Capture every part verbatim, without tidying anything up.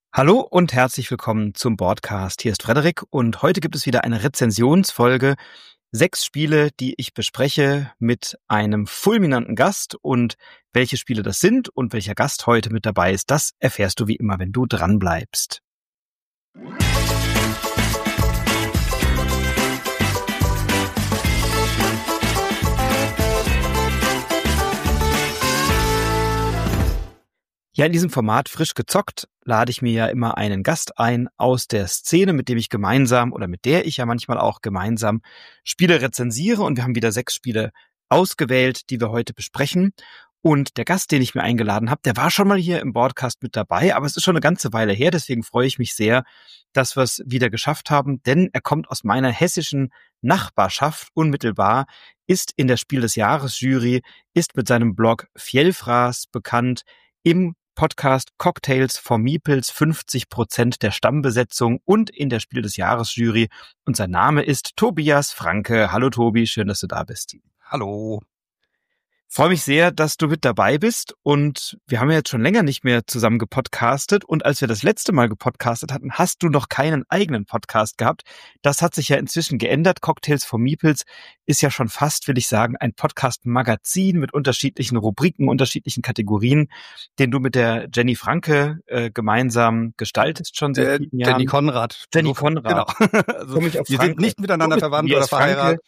Hallo und herzlich willkommen zum Boardcast. Hier ist Frederik und heute gibt es wieder eine Rezensionsfolge. Sechs Spiele, die ich bespreche mit einem fulminanten Gast, und welche Spiele das sind und welcher Gast heute mit dabei ist, das erfährst du wie immer, wenn du dran bleibst. Ja, in diesem Format frisch gezockt lade ich mir ja immer einen Gast ein aus der Szene, mit dem ich gemeinsam oder mit der ich ja manchmal auch gemeinsam Spiele rezensiere, und wir haben wieder sechs Spiele ausgewählt, die wir heute besprechen. Und der Gast, den ich mir eingeladen habe, der war schon mal hier im Podcast mit dabei, aber es ist schon eine ganze Weile her, deswegen freue ich mich sehr, dass wir es wieder geschafft haben, denn er kommt aus meiner hessischen Nachbarschaft unmittelbar, ist in der Spiel des Jahres Jury, ist mit seinem Blog Fjellfraß bekannt, im Podcast Cocktails for Meeples fünfzig Prozent der Stammbesetzung und in der Spiel des Jahres Jury. Und sein Name ist Tobias Franke. Hallo Tobi, schön, dass du da bist. Hallo. Freue mich sehr, dass du mit dabei bist, und wir haben ja jetzt schon länger nicht mehr zusammen gepodcastet, und als wir das letzte Mal gepodcastet hatten, hast du noch keinen eigenen Podcast gehabt. Das hat sich ja inzwischen geändert. Cocktails for Meeples ist ja schon fast, will ich sagen, ein Podcast-Magazin mit unterschiedlichen Rubriken, unterschiedlichen Kategorien, den du mit der Jenny Franke äh, gemeinsam gestaltest schon seit äh, vielen Jahren. Jenny Konrad. Jenny Konrad. Genau. Also, wir sind nicht miteinander verwandt oder verheiratet.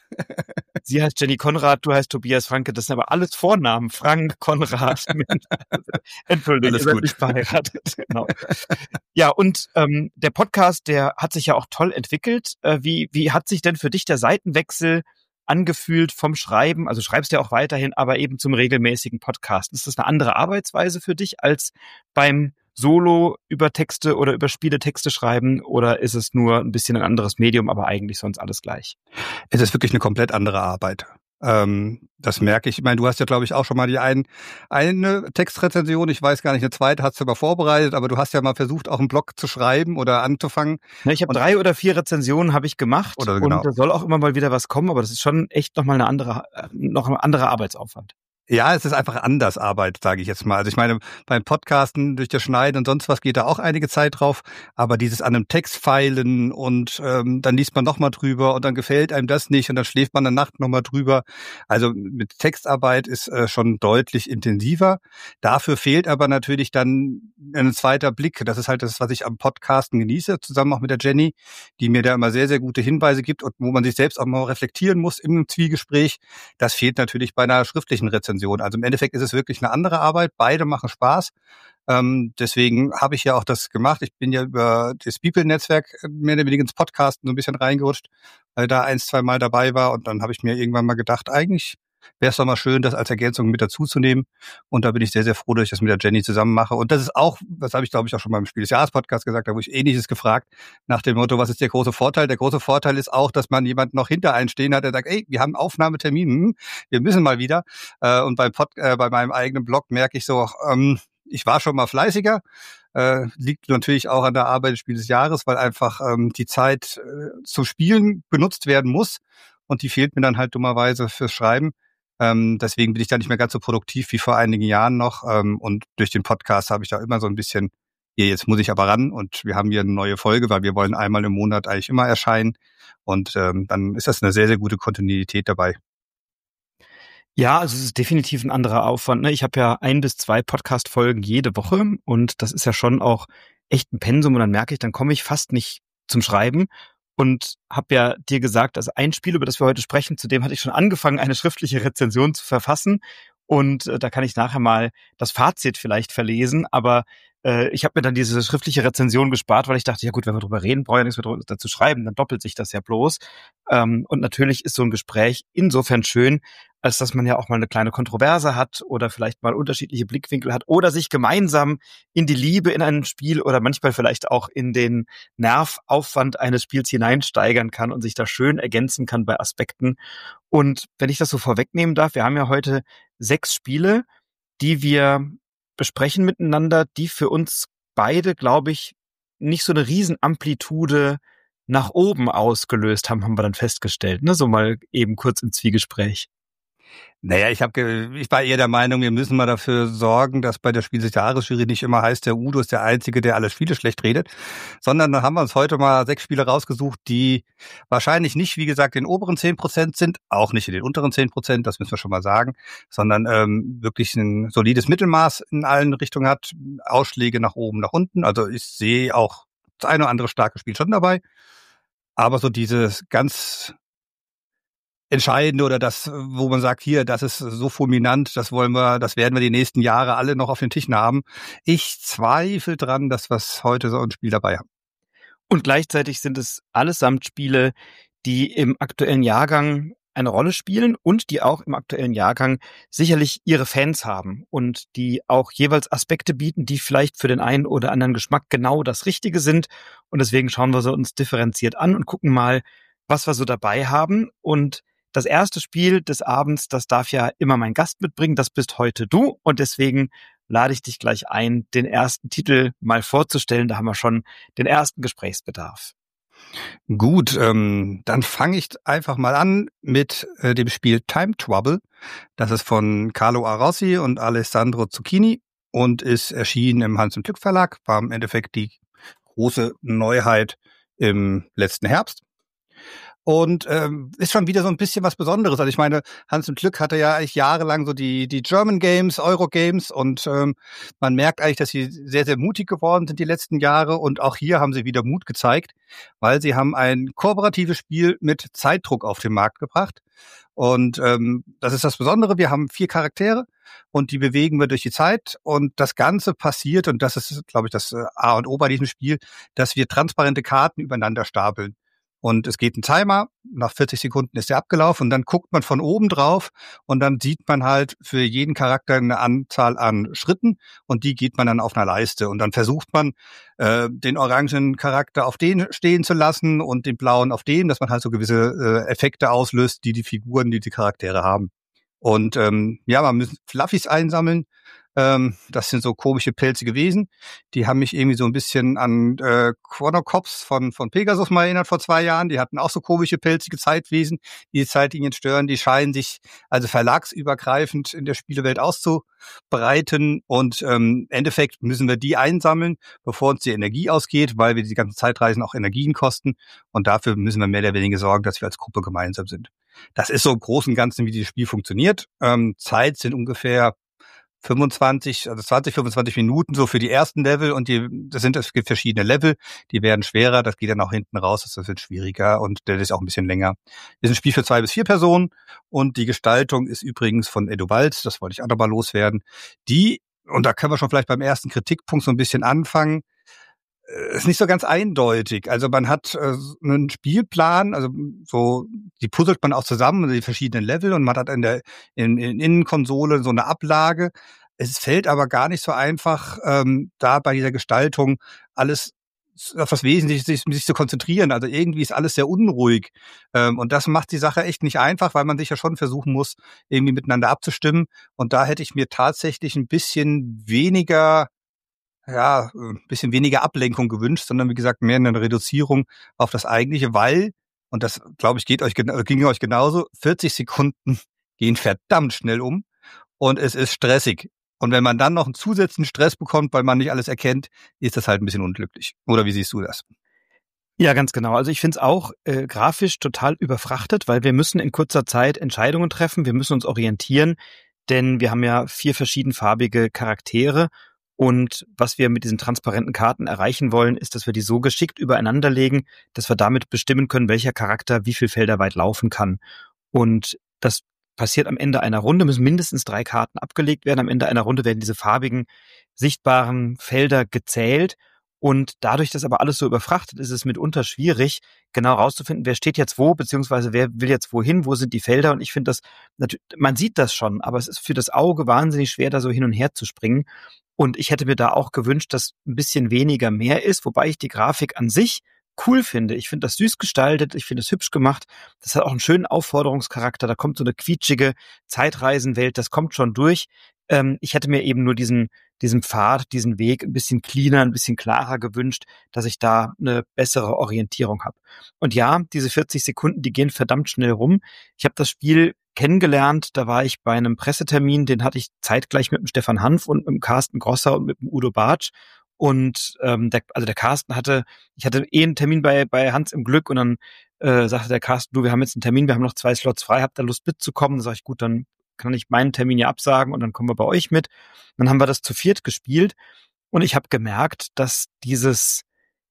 Sie heißt Jenny Konrad, du heißt Tobias Franke. Das sind aber alles Vornamen. Frank, Konrad. Entschuldigung, ihr seid nicht verheiratet. Genau. Ja, und ähm, der Podcast, der hat sich ja auch toll entwickelt. Äh, wie, wie hat sich denn für dich der Seitenwechsel angefühlt vom Schreiben? Also schreibst du ja auch weiterhin, aber eben zum regelmäßigen Podcast. Ist das eine andere Arbeitsweise für dich als beim Solo über Texte oder über Spiele Texte schreiben, oder ist es nur ein bisschen ein anderes Medium, aber eigentlich sonst alles gleich? Es ist wirklich eine komplett andere Arbeit. Ähm, das merke ich. Ich meine, du hast ja, glaube ich, auch schon mal die ein, eine Textrezension, ich weiß gar nicht, eine zweite hast du aber vorbereitet, aber du hast ja mal versucht, auch einen Blog zu schreiben oder anzufangen. Ja, ich habe drei oder vier Rezensionen habe ich gemacht, oder genau. Und da soll auch immer mal wieder was kommen, aber das ist schon echt nochmal eine andere, noch ein anderer Arbeitsaufwand. Ja, es ist einfach anders Arbeit, sage ich jetzt mal. Also ich meine, beim Podcasten durch das Schneiden und sonst was geht da auch einige Zeit drauf, aber dieses an einem Text feilen und ähm, dann liest man nochmal drüber und dann gefällt einem das nicht und dann schläft man eine Nacht nochmal drüber. Also mit Textarbeit ist äh, schon deutlich intensiver. Dafür fehlt aber natürlich dann ein zweiter Blick. Das ist halt das, was ich am Podcasten genieße, zusammen auch mit der Jenny, die mir da immer sehr, sehr gute Hinweise gibt und wo man sich selbst auch mal reflektieren muss im Zwiegespräch. Das fehlt natürlich bei einer schriftlichen Rezension. Also im Endeffekt ist es wirklich eine andere Arbeit. Beide machen Spaß. Ähm, deswegen habe ich ja auch das gemacht. Ich bin ja über das Beeple-Netzwerk mehr oder weniger ins Podcasten so ein bisschen reingerutscht, weil da ein, zwei Mal dabei war. Und dann habe ich mir irgendwann mal gedacht, eigentlich wäre es doch mal schön, das als Ergänzung mit dazuzunehmen. Und da bin ich sehr, sehr froh, dass ich das mit der Jenny zusammen mache. Und das ist auch, das habe ich, glaube ich, auch schon beim Spiel des Jahres-Podcast gesagt, da wurde ich Ähnliches gefragt, nach dem Motto, was ist der große Vorteil? Der große Vorteil ist auch, dass man jemanden noch hinter einen stehen hat, der sagt, ey, wir haben einen Aufnahmetermin, hm, wir müssen mal wieder. Und beim Pod, äh, bei meinem eigenen Blog merke ich so, ähm, ich war schon mal fleißiger. Äh, liegt natürlich auch an der Arbeit des Spiel des Jahres, weil einfach ähm, die Zeit äh, zum Spielen benutzt werden muss. Und die fehlt mir dann halt dummerweise fürs Schreiben. Ähm, deswegen bin ich da nicht mehr ganz so produktiv wie vor einigen Jahren noch. Ähm, und durch den Podcast habe ich da immer so ein bisschen, hier, jetzt muss ich aber ran. Und wir haben hier eine neue Folge, weil wir wollen einmal im Monat eigentlich immer erscheinen. Und ähm, dann ist das eine sehr, sehr gute Kontinuität dabei. Ja, also es ist definitiv ein anderer Aufwand. Ne? Ich habe ja ein bis zwei Podcast-Folgen jede Woche, und das ist ja schon auch echt ein Pensum, und dann merke ich, dann komme ich fast nicht zum Schreiben. Und habe ja dir gesagt, also ein Spiel, über das wir heute sprechen, zu dem hatte ich schon angefangen, eine schriftliche Rezension zu verfassen. Und äh, da kann ich nachher mal das Fazit vielleicht verlesen. Aber äh, ich habe mir dann diese schriftliche Rezension gespart, weil ich dachte, ja gut, wenn wir drüber reden, brauche ich ja nichts mehr dazu schreiben, dann doppelt sich das ja bloß. Ähm, und natürlich ist so ein Gespräch insofern schön, als dass man ja auch mal eine kleine Kontroverse hat oder vielleicht mal unterschiedliche Blickwinkel hat oder sich gemeinsam in die Liebe in ein Spiel oder manchmal vielleicht auch in den Nervaufwand eines Spiels hineinsteigern kann und sich da schön ergänzen kann bei Aspekten. Und wenn ich das so vorwegnehmen darf, wir haben ja heute sechs Spiele, die wir besprechen miteinander, die für uns beide, glaube ich, nicht so eine Riesenamplitude nach oben ausgelöst haben, haben wir dann festgestellt, ne? So mal eben kurz im Zwiegespräch. Naja, ich habe, ich war eher der Meinung, wir müssen mal dafür sorgen, dass bei der Spiel des Jahres-Jury nicht immer heißt, der Udo ist der Einzige, der alle Spiele schlecht redet, sondern dann haben wir uns heute mal sechs Spiele rausgesucht, die wahrscheinlich nicht, wie gesagt, in den oberen zehn Prozent sind, auch nicht in den unteren zehn Prozent, das müssen wir schon mal sagen, sondern ähm, wirklich ein solides Mittelmaß in allen Richtungen hat, Ausschläge nach oben, nach unten. Also ich sehe auch das eine oder andere starke Spiel schon dabei, aber so dieses ganz Entscheidende oder das, wo man sagt, hier, das ist so fulminant, das wollen wir, das werden wir die nächsten Jahre alle noch auf den Tischen haben. Ich zweifle dran, dass wir heute so ein Spiel dabei haben. Und gleichzeitig sind es allesamt Spiele, die im aktuellen Jahrgang eine Rolle spielen und die auch im aktuellen Jahrgang sicherlich ihre Fans haben und die auch jeweils Aspekte bieten, die vielleicht für den einen oder anderen Geschmack genau das Richtige sind. Und deswegen schauen wir so uns differenziert an und gucken mal, was wir so dabei haben. Und das erste Spiel des Abends, das darf ja immer mein Gast mitbringen, das bist heute du. Und deswegen lade ich dich gleich ein, den ersten Titel mal vorzustellen. Da haben wir schon den ersten Gesprächsbedarf. Gut, ähm, dann fange ich einfach mal an mit äh, dem Spiel Time Trouble. Das ist von Carlo Arossi und Alessandro Zucchini und ist erschienen im Hans und Glück Verlag. War im Endeffekt die große Neuheit im letzten Herbst. Und ähm, ist schon wieder so ein bisschen was Besonderes. Also ich meine, Hans und Glück hatte ja eigentlich jahrelang so die die German Games, Euro Games und ähm, man merkt eigentlich, dass sie sehr, sehr mutig geworden sind die letzten Jahre und auch hier haben sie wieder Mut gezeigt, weil sie haben ein kooperatives Spiel mit Zeitdruck auf den Markt gebracht. Und ähm, das ist das Besondere, wir haben vier Charaktere und die bewegen wir durch die Zeit und das Ganze passiert, und das ist, glaube ich, das A und O bei diesem Spiel, dass wir transparente Karten übereinander stapeln. Und es geht ein Timer, nach vierzig Sekunden ist der abgelaufen und dann guckt man von oben drauf und dann sieht man halt für jeden Charakter eine Anzahl an Schritten und die geht man dann auf einer Leiste und dann versucht man, äh, den orangen Charakter auf den stehen zu lassen und den blauen auf den, dass man halt so gewisse äh, Effekte auslöst, die die Figuren, die die Charaktere haben. Und ähm, ja, man muss Fluffys einsammeln. Ähm, das sind so komische pelzige Wesen. Die haben mich irgendwie so ein bisschen an äh, Chronocops von von Pegasus mal erinnert vor zwei Jahren. Die hatten auch so komische pelzige Zeitwesen, die die Zeitlinien stören. Die scheinen sich also verlagsübergreifend in der Spielewelt auszubreiten. Und ähm, im Endeffekt müssen wir die einsammeln, bevor uns die Energie ausgeht, weil wir die ganzen Zeitreisen auch Energien kosten. Und dafür müssen wir mehr oder weniger sorgen, dass wir als Gruppe gemeinsam sind. Das ist so im Großen und Ganzen, wie dieses Spiel funktioniert. Ähm, Zeit sind ungefähr fünfundzwanzig, also zwanzig, fünfundzwanzig Minuten so für die ersten Level und die, das sind, es gibt verschiedene Level, die werden schwerer, das geht dann auch hinten raus, das wird schwieriger und der ist auch ein bisschen länger. Das ist ein Spiel für zwei bis vier Personen und die Gestaltung ist übrigens von Edo Walz, das wollte ich auch noch mal loswerden. Die, und da können wir schon vielleicht beim ersten Kritikpunkt so ein bisschen anfangen, ist nicht so ganz eindeutig. Also man hat äh, einen Spielplan, also so die puzzelt man auch zusammen, die verschiedenen Level und man hat in der in, in Innenkonsole so eine Ablage. Es fällt aber gar nicht so einfach, ähm, da bei dieser Gestaltung alles auf das Wesentliche sich, sich zu konzentrieren. Also irgendwie ist alles sehr unruhig. Ähm, und das macht die Sache echt nicht einfach, weil man sich ja schon versuchen muss, irgendwie miteinander abzustimmen. Und da hätte ich mir tatsächlich ein bisschen weniger ja, ein bisschen weniger Ablenkung gewünscht, sondern wie gesagt mehr eine Reduzierung auf das Eigentliche, weil, und das, glaube ich, geht euch, ging euch genauso, vierzig Sekunden gehen verdammt schnell um und es ist stressig. Und wenn man dann noch einen zusätzlichen Stress bekommt, weil man nicht alles erkennt, ist das halt ein bisschen unglücklich. Oder wie siehst du das? Ja, ganz genau. Also ich finde es auch äh, grafisch total überfrachtet, weil wir müssen in kurzer Zeit Entscheidungen treffen, wir müssen uns orientieren, denn wir haben ja vier verschiedenfarbige Charaktere. Und was wir mit diesen transparenten Karten erreichen wollen, ist, dass wir die so geschickt übereinander legen, dass wir damit bestimmen können, welcher Charakter wie viel Felder weit laufen kann. Und das passiert am Ende einer Runde, müssen mindestens drei Karten abgelegt werden. Am Ende einer Runde werden diese farbigen, sichtbaren Felder gezählt. Und dadurch, dass aber alles so überfrachtet ist, ist es mitunter schwierig, genau rauszufinden, wer steht jetzt wo, beziehungsweise wer will jetzt wohin, wo sind die Felder. Und ich finde das, natürlich, man sieht das schon, aber es ist für das Auge wahnsinnig schwer, da so hin und her zu springen. Und ich hätte mir da auch gewünscht, dass ein bisschen weniger mehr ist, wobei ich die Grafik an sich cool finde. Ich finde das süß gestaltet, ich finde es hübsch gemacht. Das hat auch einen schönen Aufforderungscharakter. Da kommt so eine quietschige Zeitreisenwelt, das kommt schon durch. Ähm, ich hätte mir eben nur diesen diesem Pfad, diesen Weg ein bisschen cleaner, ein bisschen klarer gewünscht, dass ich da eine bessere Orientierung habe. Und ja, diese vierzig Sekunden, die gehen verdammt schnell rum. Ich habe das Spiel kennengelernt, da war ich bei einem Pressetermin, den hatte ich zeitgleich mit dem Stefan Hanf und mit dem Carsten Grosser und mit dem Udo Bartsch. Und ähm, der, also der Carsten hatte, ich hatte eh einen Termin bei bei Hans im Glück und dann äh, sagte der Carsten, du, wir haben jetzt einen Termin, wir haben noch zwei Slots frei, habt ihr Lust mitzukommen? Dann sag ich, gut, dann kann ich meinen Termin ja absagen und dann kommen wir bei euch mit. Dann haben wir das zu viert gespielt und ich habe gemerkt, dass dieses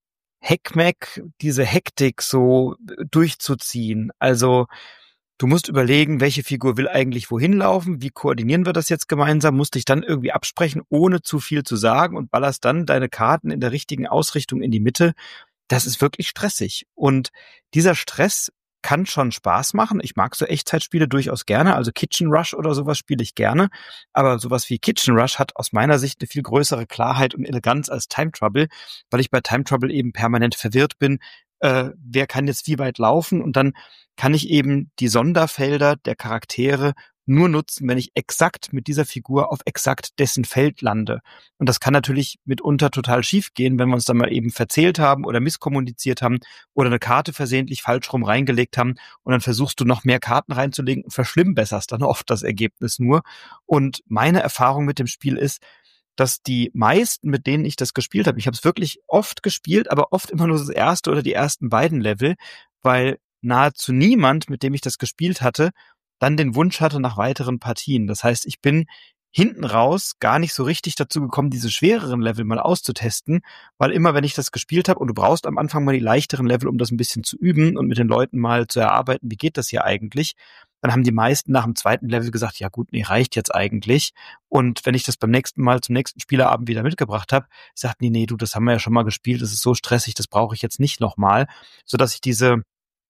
Heckmeck, diese Hektik so durchzuziehen, also du musst überlegen, welche Figur will eigentlich wohin laufen, wie koordinieren wir das jetzt gemeinsam, musst dich dann irgendwie absprechen, ohne zu viel zu sagen und ballerst dann deine Karten in der richtigen Ausrichtung in die Mitte. Das ist wirklich stressig. Und dieser Stress kann schon Spaß machen. Ich mag so Echtzeitspiele durchaus gerne, also Kitchen Rush oder sowas spiele ich gerne. Aber sowas wie Kitchen Rush hat aus meiner Sicht eine viel größere Klarheit und Eleganz als Time Trouble, weil ich bei Time Trouble eben permanent verwirrt bin, äh, wer kann jetzt wie weit laufen und dann kann ich eben die Sonderfelder der Charaktere nur nutzen, wenn ich exakt mit dieser Figur auf exakt dessen Feld lande. Und das kann natürlich mitunter total schief gehen, wenn wir uns dann mal eben verzählt haben oder misskommuniziert haben oder eine Karte versehentlich falsch rum reingelegt haben und dann versuchst du noch mehr Karten reinzulegen und verschlimmbesserst dann oft das Ergebnis nur. Und meine Erfahrung mit dem Spiel ist, dass die meisten, mit denen ich das gespielt habe, ich habe es wirklich oft gespielt, aber oft immer nur das erste oder die ersten beiden Level, weil nahezu niemand, mit dem ich das gespielt hatte, dann den Wunsch hatte nach weiteren Partien. Das heißt, ich bin hinten raus gar nicht so richtig dazu gekommen, diese schwereren Level mal auszutesten, weil immer, wenn ich das gespielt habe, und du brauchst am Anfang mal die leichteren Level, um das ein bisschen zu üben und mit den Leuten mal zu erarbeiten, wie geht das hier eigentlich, dann haben die meisten nach dem zweiten Level gesagt, ja gut, nee, reicht jetzt eigentlich. Und wenn ich das beim nächsten Mal zum nächsten Spieleabend wieder mitgebracht habe, sagten die, nee, du, das haben wir ja schon mal gespielt, das ist so stressig, das brauche ich jetzt nicht nochmal, sodass ich diese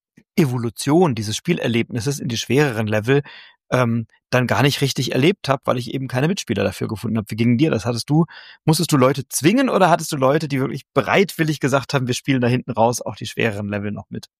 Evolution dieses Spielerlebnisses in die schwereren Level ähm, dann gar nicht richtig erlebt habe, weil ich eben keine Mitspieler dafür gefunden habe. Wie ging dir das? Hattest du, musstest du Leute zwingen oder hattest du Leute, die wirklich bereitwillig gesagt haben, wir spielen da hinten raus auch die schwereren Level noch mit?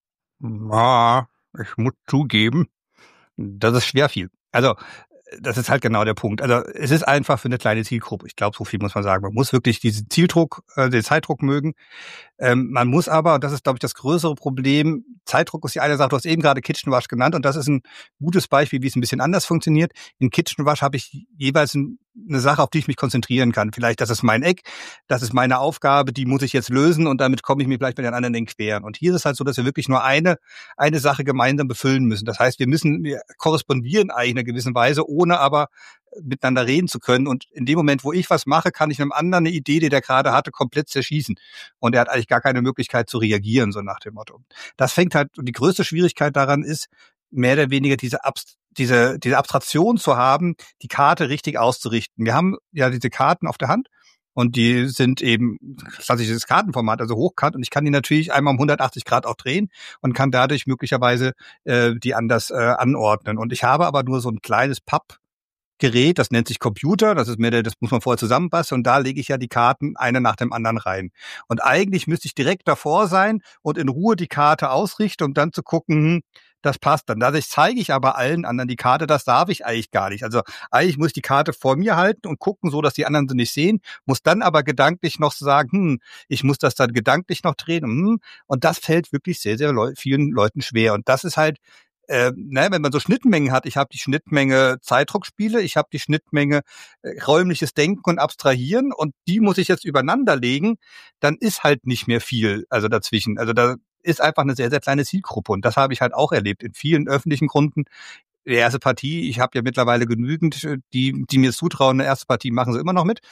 Ja, ich muss zugeben, dass es schwer fiel. Also das ist halt genau der Punkt. Also es ist einfach für eine kleine Zielgruppe. Ich glaube, so viel muss man sagen. Man muss wirklich diesen Zieldruck, äh, den Zeitdruck mögen. Ähm, man muss aber, und das ist, glaube ich, das größere Problem, Zeitdruck ist die eine Sache, du hast eben gerade Kitchen Rush genannt und das ist ein gutes Beispiel, wie es ein bisschen anders funktioniert. In Kitchen Rush habe ich jeweils ein, eine Sache, auf die ich mich konzentrieren kann. Vielleicht, das ist mein Eck, das ist meine Aufgabe, die muss ich jetzt lösen und damit komme ich mir vielleicht mit den anderen in den Queren. Und hier ist es halt so, dass wir wirklich nur eine eine Sache gemeinsam befüllen müssen. Das heißt, wir müssen, wir korrespondieren eigentlich in einer gewissen Weise, ohne aber miteinander reden zu können. Und in dem Moment, wo ich was mache, kann ich einem anderen eine Idee, die der gerade hatte, komplett zerschießen. Und er hat eigentlich gar keine Möglichkeit zu reagieren, so nach dem Motto. Das fängt halt, und die größte Schwierigkeit daran ist, mehr oder weniger diese Abst diese, diese Abstraktion zu haben, die Karte richtig auszurichten. Wir haben ja diese Karten auf der Hand und die sind eben klassisches Kartenformat, also hochkant und ich kann die natürlich einmal um hundertachtzig Grad auch drehen und kann dadurch möglicherweise äh, die anders äh, anordnen. Und ich habe aber nur so ein kleines Pappgerät, das nennt sich Computer, das ist mir der, das muss man vorher zusammenpassen und da lege ich ja die Karten eine nach dem anderen rein. Und eigentlich müsste ich direkt davor sein und in Ruhe die Karte ausrichten, um dann zu gucken, hm, das passt dann. Dadurch zeige ich aber allen anderen die Karte, das darf ich eigentlich gar nicht. Also eigentlich muss ich die Karte vor mir halten und gucken, so dass die anderen sie nicht sehen, muss dann aber gedanklich noch sagen, hm, ich muss das dann gedanklich noch drehen. Hm, und das fällt wirklich sehr, sehr leu- vielen Leuten schwer. Und das ist halt, äh, ne, wenn man so Schnittmengen hat, ich habe die Schnittmenge Zeitdruckspiele, ich habe die Schnittmenge äh, räumliches Denken und Abstrahieren und die muss ich jetzt übereinander legen, dann ist halt nicht mehr viel, also dazwischen. Also da ist einfach eine sehr, sehr kleine Zielgruppe. Und das habe ich halt auch erlebt in vielen öffentlichen Gründen. Die erste Partie, ich habe ja mittlerweile genügend, die die mir zutrauen, eine erste Partie machen sie immer noch mit.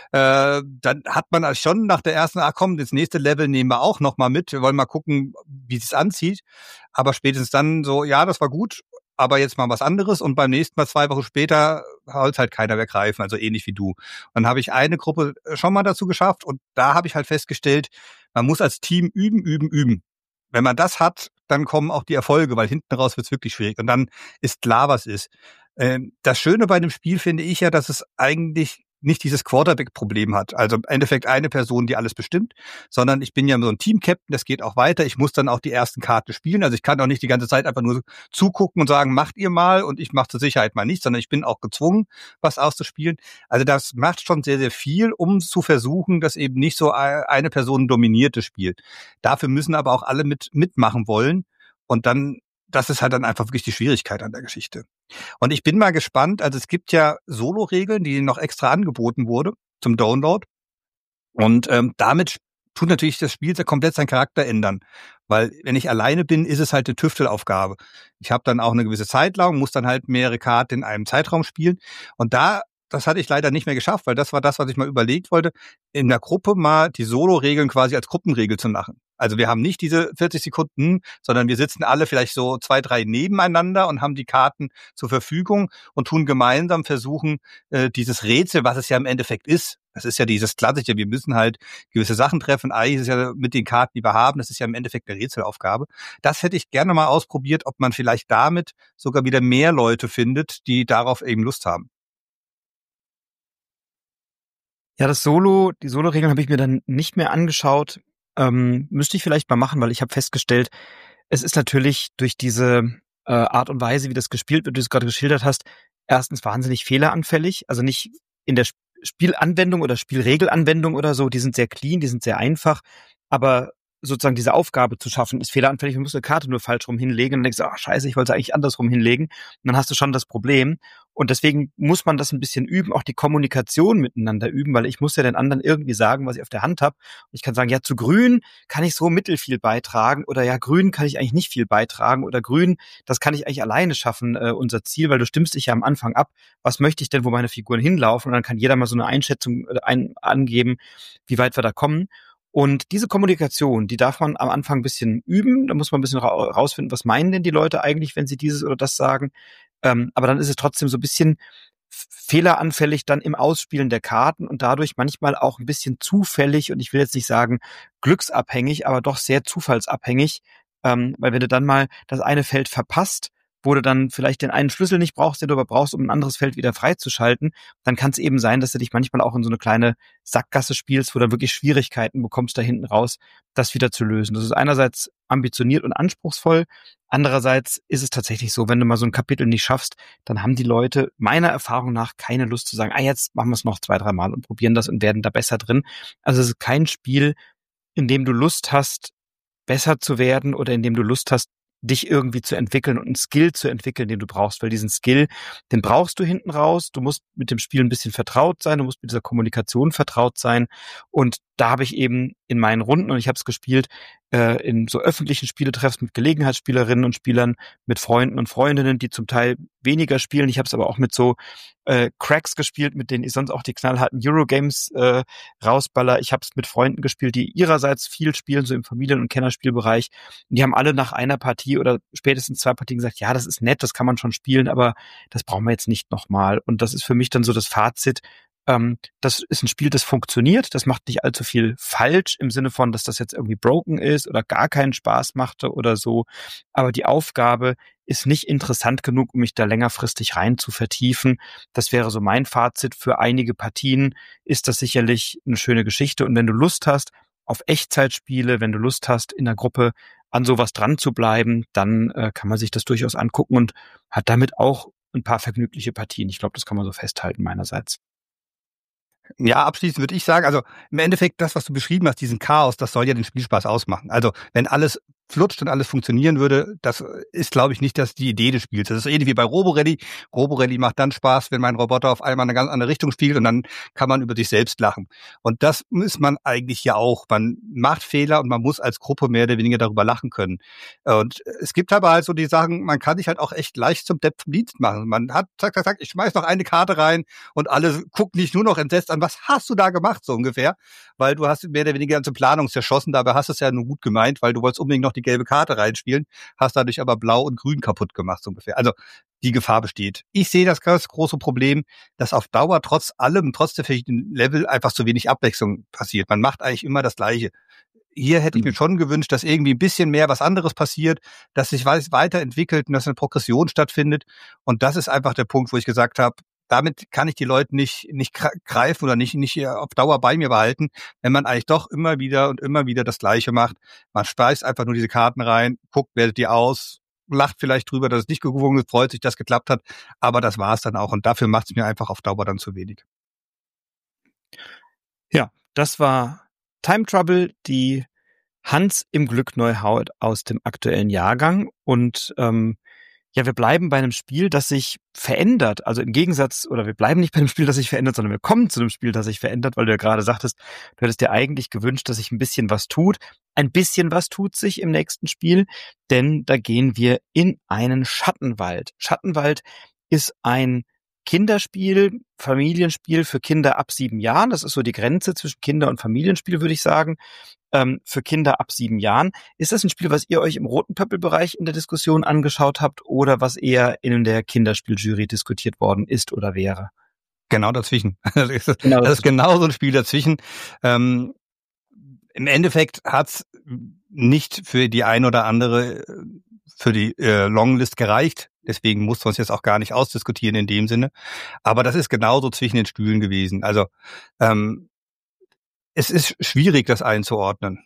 Äh, dann hat man schon nach der ersten, ah komm, das nächste Level nehmen wir auch noch mal mit. Wir wollen mal gucken, wie es anzieht. Aber spätestens dann so, ja, das war gut, aber jetzt mal was anderes. Und beim nächsten Mal, zwei Wochen später, wollte halt keiner mehr greifen, also ähnlich wie du. Dann habe ich eine Gruppe schon mal dazu geschafft und da habe ich halt festgestellt, man muss als Team üben, üben, üben. Wenn man das hat, dann kommen auch die Erfolge, weil hinten raus wird's wirklich schwierig. Und dann ist klar, was ist. Ähm, das Schöne bei dem Spiel finde ich ja, dass es eigentlich nicht dieses Quarterback-Problem hat. Also im Endeffekt eine Person, die alles bestimmt, sondern ich bin ja so ein Team-Captain, das geht auch weiter. Ich muss dann auch die ersten Karten spielen. Also ich kann auch nicht die ganze Zeit einfach nur zugucken und sagen, macht ihr mal und ich mache zur Sicherheit mal nicht, sondern ich bin auch gezwungen, was auszuspielen. Also das macht schon sehr, sehr viel, um zu versuchen, dass eben nicht so eine Person dominierte Spiel. Dafür müssen aber auch alle mit mitmachen wollen und dann, das ist halt dann einfach wirklich die Schwierigkeit an der Geschichte. Und ich bin mal gespannt, also es gibt ja Solo-Regeln, die noch extra angeboten wurde zum Download. Und ähm, damit tut natürlich das Spiel komplett seinen Charakter ändern. Weil wenn ich alleine bin, ist es halt eine Tüftelaufgabe. Ich habe dann auch eine gewisse Zeit lang, muss dann halt mehrere Karten in einem Zeitraum spielen. Und da, das hatte ich leider nicht mehr geschafft, weil das war das, was ich mal überlegt wollte, in der Gruppe mal die Solo-Regeln quasi als Gruppenregel zu machen. Also wir haben nicht diese vierzig Sekunden, sondern wir sitzen alle vielleicht so zwei, drei nebeneinander und haben die Karten zur Verfügung und tun gemeinsam versuchen, äh, dieses Rätsel, was es ja im Endeffekt ist, das ist ja dieses klassische, wir müssen halt gewisse Sachen treffen, eigentlich ist es ja mit den Karten, die wir haben, das ist ja im Endeffekt eine Rätselaufgabe. Das hätte ich gerne mal ausprobiert, ob man vielleicht damit sogar wieder mehr Leute findet, die darauf eben Lust haben. Ja, das Solo, die Solo-Regeln habe ich mir dann nicht mehr angeschaut. Ähm, müsste ich vielleicht mal machen, weil ich habe festgestellt, es ist natürlich durch diese äh, Art und Weise, wie das gespielt wird, wie du es gerade geschildert hast, erstens wahnsinnig fehleranfällig. Also nicht in der Spielanwendung oder Spielregelanwendung oder so, die sind sehr clean, die sind sehr einfach, aber sozusagen diese Aufgabe zu schaffen, ist fehleranfällig. Man muss eine Karte nur falsch rum hinlegen und dann denkst du, ach scheiße, ich wollte es eigentlich andersrum hinlegen. Und dann hast du schon das Problem. Und deswegen muss man das ein bisschen üben, auch die Kommunikation miteinander üben, weil ich muss ja den anderen irgendwie sagen, was ich auf der Hand habe. Und ich kann sagen, ja, zu Grün kann ich so mittel viel beitragen oder ja, Grün kann ich eigentlich nicht viel beitragen oder Grün, das kann ich eigentlich alleine schaffen, äh, unser Ziel, weil du stimmst dich ja am Anfang ab, was möchte ich denn, wo meine Figuren hinlaufen? Und dann kann jeder mal so eine Einschätzung äh, ein, angeben, wie weit wir da kommen. Und diese Kommunikation, die darf man am Anfang ein bisschen üben. Da muss man ein bisschen ra- rausfinden, was meinen denn die Leute eigentlich, wenn sie dieses oder das sagen. Ähm, aber dann ist es trotzdem so ein bisschen f- fehleranfällig dann im Ausspielen der Karten und dadurch manchmal auch ein bisschen zufällig und ich will jetzt nicht sagen glücksabhängig, aber doch sehr zufallsabhängig. Ähm, weil wenn du dann mal das eine Feld verpasst, wo du dann vielleicht den einen Schlüssel nicht brauchst, den du aber brauchst, um ein anderes Feld wieder freizuschalten, dann kann es eben sein, dass du dich manchmal auch in so eine kleine Sackgasse spielst, wo du wirklich Schwierigkeiten bekommst, da hinten raus, das wieder zu lösen. Das ist einerseits ambitioniert und anspruchsvoll, andererseits ist es tatsächlich so, wenn du mal so ein Kapitel nicht schaffst, dann haben die Leute meiner Erfahrung nach keine Lust zu sagen, ah, jetzt machen wir es noch zwei, drei Mal und probieren das und werden da besser drin. Also es ist kein Spiel, in dem du Lust hast, besser zu werden oder in dem du Lust hast, dich irgendwie zu entwickeln und einen Skill zu entwickeln, den du brauchst, weil diesen Skill, den brauchst du hinten raus. Du musst mit dem Spiel ein bisschen vertraut sein, du musst mit dieser Kommunikation vertraut sein und da habe ich eben in meinen Runden, und ich habe es gespielt, äh, in so öffentlichen Spieletreffs mit Gelegenheitsspielerinnen und Spielern, mit Freunden und Freundinnen, die zum Teil weniger spielen. Ich habe es aber auch mit so äh, Cracks gespielt, mit denen ich sonst auch die knallharten Eurogames äh, rausballer. Ich habe es mit Freunden gespielt, die ihrerseits viel spielen, so im Familien- und Kennerspielbereich. Und die haben alle nach einer Partie oder spätestens zwei Partien gesagt, ja, das ist nett, das kann man schon spielen, aber das brauchen wir jetzt nicht nochmal. Und das ist für mich dann so das Fazit. Ähm, das ist ein Spiel, das funktioniert, das macht nicht allzu viel falsch im Sinne von, dass das jetzt irgendwie broken ist oder gar keinen Spaß machte oder so. Aber die Aufgabe ist nicht interessant genug, um mich da längerfristig rein zu vertiefen. Das wäre so mein Fazit. Für einige Partien ist das sicherlich eine schöne Geschichte. Und wenn du Lust hast auf Echtzeitspiele, wenn du Lust hast, in der Gruppe an sowas dran zu bleiben, dann äh, kann man sich das durchaus angucken und hat damit auch ein paar vergnügliche Partien. Ich glaube, das kann man so festhalten meinerseits. Ja, abschließend würde ich sagen, also im Endeffekt das, was du beschrieben hast, diesen Chaos, das soll ja den Spielspaß ausmachen. Also wenn alles flutscht und alles funktionieren würde, das ist, glaube ich, nicht das die Idee des Spiels. Das ist ähnlich wie bei Roborally. Roborally macht dann Spaß, wenn mein Roboter auf einmal eine ganz andere Richtung spielt und dann kann man über sich selbst lachen. Und das muss man eigentlich ja auch. Man macht Fehler und man muss als Gruppe mehr oder weniger darüber lachen können. Und es gibt aber halt so die Sachen, man kann sich halt auch echt leicht zum Depp vom Dienst machen. Man hat, zack, zack, zack, ich schmeiß noch eine Karte rein und alle gucken dich nur noch entsetzt an, was hast du da gemacht, so ungefähr? Weil du hast mehr oder weniger ganze Planung zerschossen, dabei hast du es ja nur gut gemeint, weil du wolltest unbedingt noch die gelbe Karte reinspielen, hast dadurch aber Blau und Grün kaputt gemacht, so ungefähr. Also die Gefahr besteht. Ich sehe das ganz große Problem, dass auf Dauer trotz allem, trotz der verschiedenen Level einfach zu wenig Abwechslung passiert. Man macht eigentlich immer das Gleiche. Hier hätte ich mir schon gewünscht, dass irgendwie ein bisschen mehr was anderes passiert, dass sich was weiterentwickelt und dass eine Progression stattfindet. Und das ist einfach der Punkt, wo ich gesagt habe, damit kann ich die Leute nicht nicht greifen oder nicht nicht auf Dauer bei mir behalten, wenn man eigentlich doch immer wieder und immer wieder das Gleiche macht. Man speist einfach nur diese Karten rein, guckt, wertet die aus, lacht vielleicht drüber, dass es nicht gewungen ist, freut sich, dass es geklappt hat, aber das war's dann auch und dafür macht es mir einfach auf Dauer dann zu wenig. Ja, das war Time Trouble, die Hans im Glück Neuhaut aus dem aktuellen Jahrgang und ähm, ja, wir bleiben bei einem Spiel, das sich verändert. Also im Gegensatz, oder wir bleiben nicht bei einem Spiel, das sich verändert, sondern wir kommen zu einem Spiel, das sich verändert, weil du ja gerade sagtest, du hättest dir eigentlich gewünscht, dass sich ein bisschen was tut. Ein bisschen was tut sich im nächsten Spiel, denn da gehen wir in einen Schattenwald. Schattenwald ist ein Kinderspiel, Familienspiel für Kinder ab sieben Jahren. Das ist so die Grenze zwischen Kinder- und Familienspiel, würde ich sagen. Ähm, für Kinder ab sieben Jahren. Ist das ein Spiel, was ihr euch im roten Pöppelbereich in der Diskussion angeschaut habt oder was eher in der Kinderspieljury diskutiert worden ist oder wäre? Genau dazwischen. Das ist, Genau das ist genau so ein Spiel dazwischen. Ähm, im Endeffekt hat's nicht für die ein oder andere, für die äh, Longlist gereicht. Deswegen mussten wir uns jetzt auch gar nicht ausdiskutieren in dem Sinne. Aber das ist genauso zwischen den Stühlen gewesen. Also ähm, es ist schwierig, das einzuordnen.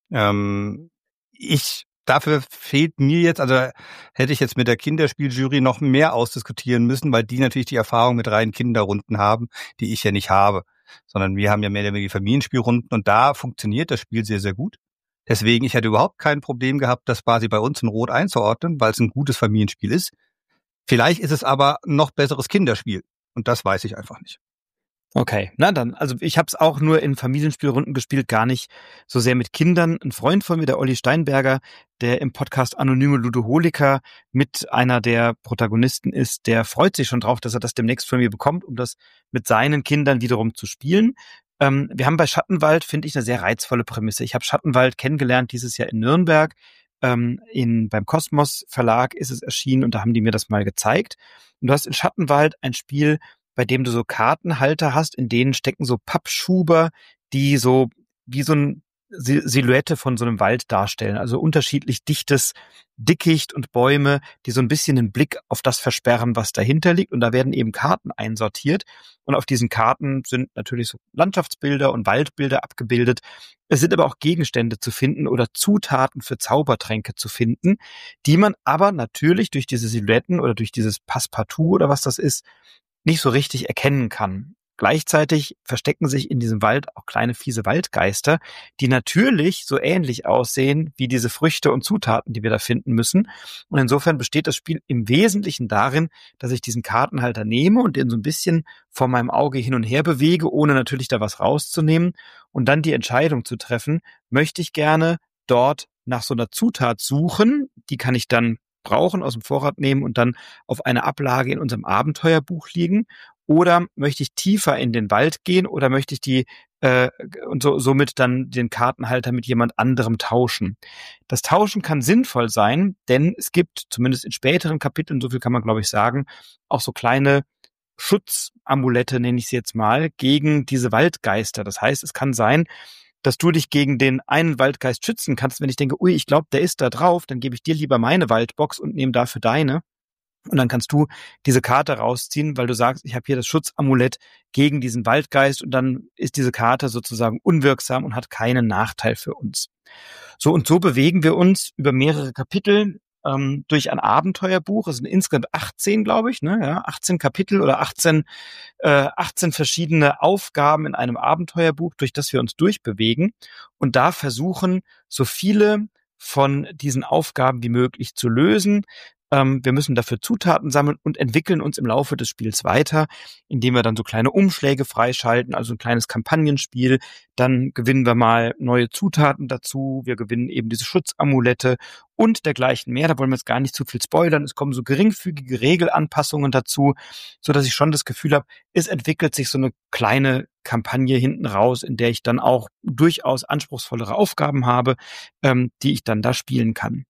Ähm, ich, dafür fehlt mir jetzt, also hätte ich jetzt mit der Kinderspieljury noch mehr ausdiskutieren müssen, weil die natürlich die Erfahrung mit reinen Kinderrunden haben, die ich ja nicht habe. Sondern wir haben ja mehr oder weniger Familienspielrunden und da funktioniert das Spiel sehr, sehr gut. Deswegen, ich hätte überhaupt kein Problem gehabt, das quasi bei uns in Rot einzuordnen, weil es ein gutes Familienspiel ist. Vielleicht ist es aber noch besseres Kinderspiel. Und das weiß ich einfach nicht. Okay, na dann, also ich habe es auch nur in Familienspielrunden gespielt, gar nicht so sehr mit Kindern. Ein Freund von mir, der Olli Steinberger, der im Podcast Anonyme Ludoholiker mit einer der Protagonisten ist, der freut sich schon drauf, dass er das demnächst von mir bekommt, um das mit seinen Kindern wiederum zu spielen. Ähm, wir haben bei Schattenwald, finde ich, eine sehr reizvolle Prämisse. Ich habe Schattenwald kennengelernt dieses Jahr in Nürnberg. Ähm, in, beim Kosmos Verlag ist es erschienen und da haben die mir das mal gezeigt. Und du hast in Schattenwald ein Spiel, bei dem du so Kartenhalter hast, in denen stecken so Pappschuber, die so wie so eine Silhouette von so einem Wald darstellen. Also unterschiedlich dichtes Dickicht und Bäume, die so ein bisschen den Blick auf das versperren, was dahinter liegt. Und da werden eben Karten einsortiert. Und auf diesen Karten sind natürlich so Landschaftsbilder und Waldbilder abgebildet. Es sind aber auch Gegenstände zu finden oder Zutaten für Zaubertränke zu finden, die man aber natürlich durch diese Silhouetten oder durch dieses Passepartout oder was das ist, nicht so richtig erkennen kann. Gleichzeitig verstecken sich in diesem Wald auch kleine fiese Waldgeister, die natürlich so ähnlich aussehen wie diese Früchte und Zutaten, die wir da finden müssen. Und insofern besteht das Spiel im Wesentlichen darin, dass ich diesen Kartenhalter nehme und den so ein bisschen vor meinem Auge hin und her bewege, ohne natürlich da was rauszunehmen und dann die Entscheidung zu treffen, möchte ich gerne dort nach so einer Zutat suchen, die kann ich dann brauchen, aus dem Vorrat nehmen und dann auf eine Ablage in unserem Abenteuerbuch liegen? Oder möchte ich tiefer in den Wald gehen oder möchte ich die äh, und so, somit dann den Kartenhalter mit jemand anderem tauschen? Das Tauschen kann sinnvoll sein, denn es gibt zumindest in späteren Kapiteln, so viel kann man glaube ich sagen, auch so kleine Schutzamulette, nenne ich sie jetzt mal, gegen diese Waldgeister. Das heißt, es kann sein, dass du dich gegen den einen Waldgeist schützen kannst. Wenn ich denke, ui, ich glaube, der ist da drauf, dann gebe ich dir lieber meine Waldbox und nehme dafür deine. Und dann kannst du diese Karte rausziehen, weil du sagst, ich habe hier das Schutzamulett gegen diesen Waldgeist und dann ist diese Karte sozusagen unwirksam und hat keinen Nachteil für uns. So und so bewegen wir uns über mehrere Kapitel ähm, durch ein Abenteuerbuch. Es sind insgesamt achtzehn, glaube ich, ne? Ja, achtzehn Kapitel oder achtzehn, äh, achtzehn verschiedene Aufgaben in einem Abenteuerbuch, durch das wir uns durchbewegen und da versuchen, so viele von diesen Aufgaben wie möglich zu lösen. Ähm, wir müssen dafür Zutaten sammeln und entwickeln uns im Laufe des Spiels weiter, indem wir dann so kleine Umschläge freischalten, also ein kleines Kampagnenspiel. Dann gewinnen wir mal neue Zutaten dazu. Wir gewinnen eben diese Schutzamulette und dergleichen mehr. Da wollen wir jetzt gar nicht zu viel spoilern. Es kommen so geringfügige Regelanpassungen dazu, so dass ich schon das Gefühl habe, es entwickelt sich so eine kleine Kampagne hinten raus, in der ich dann auch durchaus anspruchsvollere Aufgaben habe, ähm, die ich dann da spielen kann.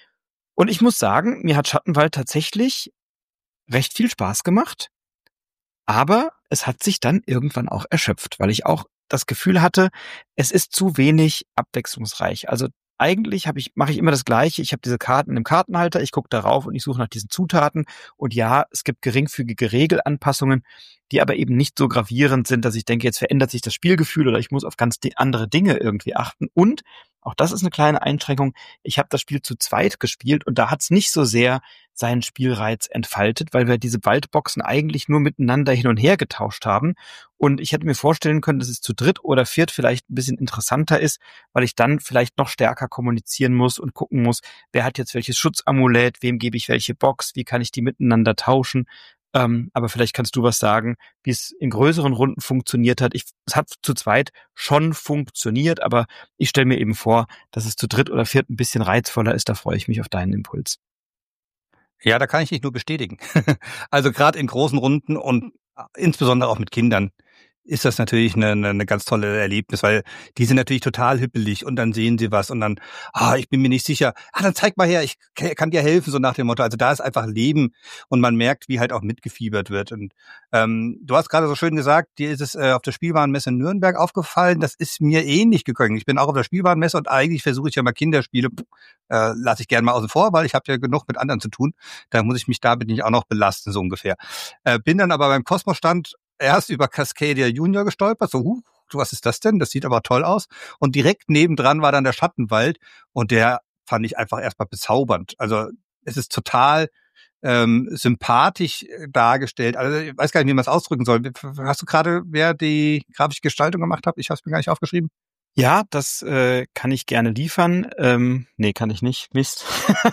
Und ich muss sagen, mir hat Schattenwald tatsächlich recht viel Spaß gemacht, aber es hat sich dann irgendwann auch erschöpft, weil ich auch das Gefühl hatte, es ist zu wenig abwechslungsreich. Also eigentlich habe ich, mache ich immer das Gleiche. Ich habe diese Karten im Kartenhalter, ich gucke darauf und ich suche nach diesen Zutaten. Und ja, es gibt geringfügige Regelanpassungen, die aber eben nicht so gravierend sind, dass ich denke, jetzt verändert sich das Spielgefühl oder ich muss auf ganz andere Dinge irgendwie achten. Und auch das ist eine kleine Einschränkung. Ich habe das Spiel zu zweit gespielt und da hat es nicht so sehr seinen Spielreiz entfaltet, weil wir diese Waldboxen eigentlich nur miteinander hin und her getauscht haben. Und ich hätte mir vorstellen können, dass es zu dritt oder viert vielleicht ein bisschen interessanter ist, weil ich dann vielleicht noch stärker kommunizieren muss und gucken muss, wer hat jetzt welches Schutzamulett, wem gebe ich welche Box, wie kann ich die miteinander tauschen. Ähm, aber vielleicht kannst du was sagen, wie es in größeren Runden funktioniert hat. Ich, es hat zu zweit schon funktioniert, aber ich stelle mir eben vor, dass es zu dritt oder viert ein bisschen reizvoller ist. Da freue ich mich auf deinen Impuls. Ja, da kann ich dich nur bestätigen. Also gerade in großen Runden und insbesondere auch mit Kindern ist das natürlich eine, eine, eine ganz tolle Erlebnis, weil die sind natürlich total hippelig und dann sehen sie was und dann, ah, ich bin mir nicht sicher, ah, dann zeig mal her, ich kann dir helfen, so nach dem Motto. Also da ist einfach Leben und man merkt, wie halt auch mitgefiebert wird. Und ähm, du hast gerade so schön gesagt, dir ist es äh, auf der Spielwarenmesse in Nürnberg aufgefallen, das ist mir ähnlich gegangen. Ich bin auch auf der Spielwarenmesse und eigentlich versuche ich ja mal Kinderspiele, äh, lasse ich gerne mal außen vor, weil ich habe ja genug mit anderen zu tun. Da muss ich mich damit nicht auch noch belasten, so ungefähr. Äh, bin dann aber beim Kosmos-Stand erst über Cascadia Junior gestolpert, so, huh, was ist das denn? Das sieht aber toll aus. Und direkt nebendran war dann der Schattenwald und der fand ich einfach erstmal bezaubernd. Also es ist total ähm, sympathisch dargestellt. Also ich weiß gar nicht, wie man es ausdrücken soll. Hast du gerade, wer die grafische Gestaltung gemacht hat? Ich habe es mir gar nicht aufgeschrieben. Ja, das äh, kann ich gerne liefern. Ähm, nee, kann ich nicht. Mist.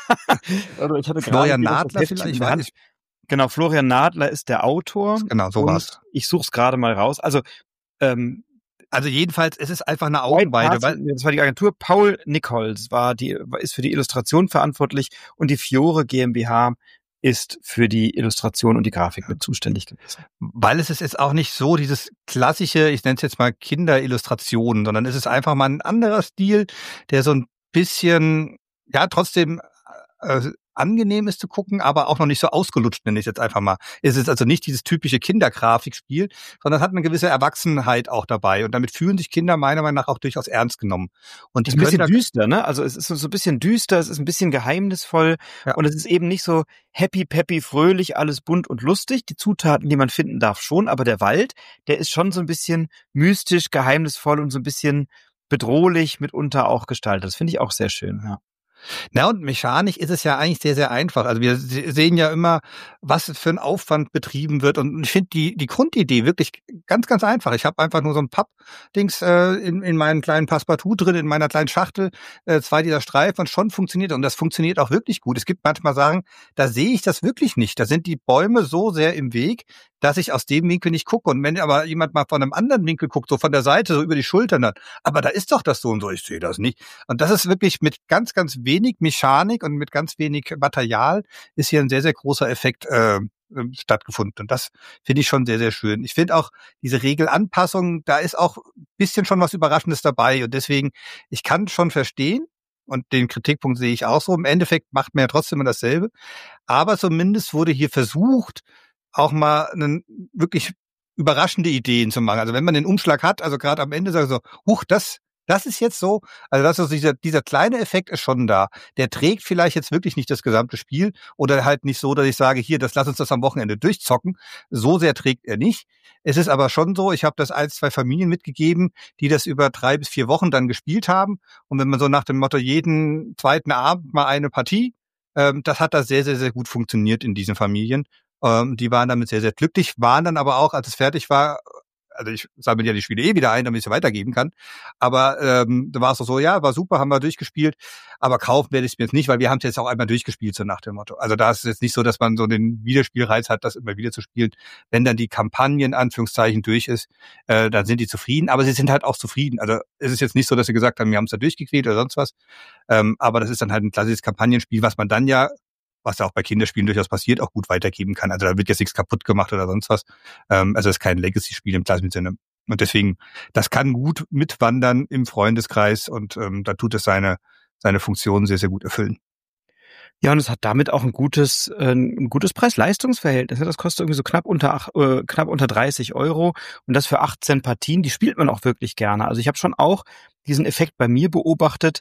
ich hatte Florian Nadler vielleicht? Ich weiß nicht. Genau, Florian Nadler ist der Autor. Genau, so war's. Ich suche es gerade mal raus. Also, ähm, also jedenfalls, es ist einfach eine Augenweide. Weil das war die Agentur Paul Nichols, war die, ist für die Illustration verantwortlich und die Fiore GmbH ist für die Illustration und die Grafik mit zuständig gewesen. Weil es ist jetzt auch nicht so dieses klassische, ich nenne es jetzt mal Kinderillustrationen, sondern es ist einfach mal ein anderer Stil, der so ein bisschen, ja, trotzdem äh, angenehm ist zu gucken, aber auch noch nicht so ausgelutscht, nenne ich es jetzt einfach mal. Es ist also nicht dieses typische Kindergrafikspiel, sondern hat eine gewisse Erwachsenheit auch dabei. Und damit fühlen sich Kinder meiner Meinung nach auch durchaus ernst genommen. Und die ist ein bisschen düster, ne? Also es ist so ein bisschen düster, es ist ein bisschen geheimnisvoll ja. Und es ist eben nicht so happy, peppy, fröhlich, alles bunt und lustig. Die Zutaten, die man finden darf, schon, aber der Wald, der ist schon so ein bisschen mystisch, geheimnisvoll und so ein bisschen bedrohlich mitunter auch gestaltet. Das finde ich auch sehr schön, ja. Na, und mechanisch ist es ja eigentlich sehr, sehr einfach. Also wir sehen ja immer, was für ein Aufwand betrieben wird. Und ich finde die die Grundidee wirklich ganz, ganz einfach. Ich habe einfach nur so ein Pappdings äh, in, in meinem kleinen Passepartout drin, in meiner kleinen Schachtel, äh, zwei dieser Streifen und schon funktioniert. Und das funktioniert auch wirklich gut. Es gibt manchmal Sachen, da sehe ich das wirklich nicht. Da sind die Bäume so sehr im Weg, dass ich aus dem Winkel nicht gucke. Und wenn aber jemand mal von einem anderen Winkel guckt, so von der Seite, so über die Schultern dann, aber da ist doch das so und so, ich sehe das nicht. Und das ist wirklich mit ganz, ganz wenig Mechanik und mit ganz wenig Material ist hier ein sehr, sehr großer Effekt äh, stattgefunden. Und das finde ich schon sehr, sehr schön. Ich finde auch diese Regelanpassung, da ist auch ein bisschen schon was Überraschendes dabei. Und deswegen, ich kann schon verstehen, und den Kritikpunkt sehe ich auch so, im Endeffekt macht man ja trotzdem immer dasselbe. Aber zumindest wurde hier versucht, auch mal einen wirklich überraschende Ideen zu machen. Also wenn man den Umschlag hat, also gerade am Ende sagt so, huch, das das ist jetzt so, also das ist dieser dieser kleine Effekt ist schon da. Der trägt vielleicht jetzt wirklich nicht das gesamte Spiel oder halt nicht so, dass ich sage, hier, das lass uns das am Wochenende durchzocken. So sehr trägt er nicht. Es ist aber schon so, ich habe das ein, zwei Familien mitgegeben, die das über drei bis vier Wochen dann gespielt haben. Und wenn man so nach dem Motto jeden zweiten Abend mal eine Partie, ähm, das hat da sehr, sehr, sehr gut funktioniert in diesen Familien. Ähm, die waren damit sehr, sehr glücklich, waren dann aber auch, als es fertig war, also ich sammle ja die Spiele eh wieder ein, damit ich sie weitergeben kann, aber ähm, da war es doch so, ja, war super, haben wir durchgespielt, aber kaufen werde ich es mir jetzt nicht, weil wir haben es jetzt auch einmal durchgespielt, so nach dem Motto. Also da ist es jetzt nicht so, dass man so den Wiederspielreiz hat, das immer wieder zu spielen. Wenn dann die Kampagne in Anführungszeichen durch ist, äh, dann sind die zufrieden, aber sie sind halt auch zufrieden. Also es ist jetzt nicht so, dass sie gesagt haben, wir haben es da durchgequält oder sonst was, ähm, aber das ist dann halt ein klassisches Kampagnenspiel, was man dann ja, was ja auch bei Kinderspielen durchaus passiert, auch gut weitergeben kann. Also da wird jetzt nichts kaputt gemacht oder sonst was. Ähm, also es ist kein Legacy-Spiel im klassischen Sinne. Und deswegen, das kann gut mitwandern im Freundeskreis und ähm, da tut es seine seine Funktion sehr, sehr gut erfüllen. Ja, und es hat damit auch ein gutes äh, ein gutes Preis-Leistungs-Verhältnis. Das kostet irgendwie so knapp unter äh, knapp unter dreißig Euro und das für achtzehn Partien. Die spielt man auch wirklich gerne. Also ich habe schon auch diesen Effekt bei mir beobachtet,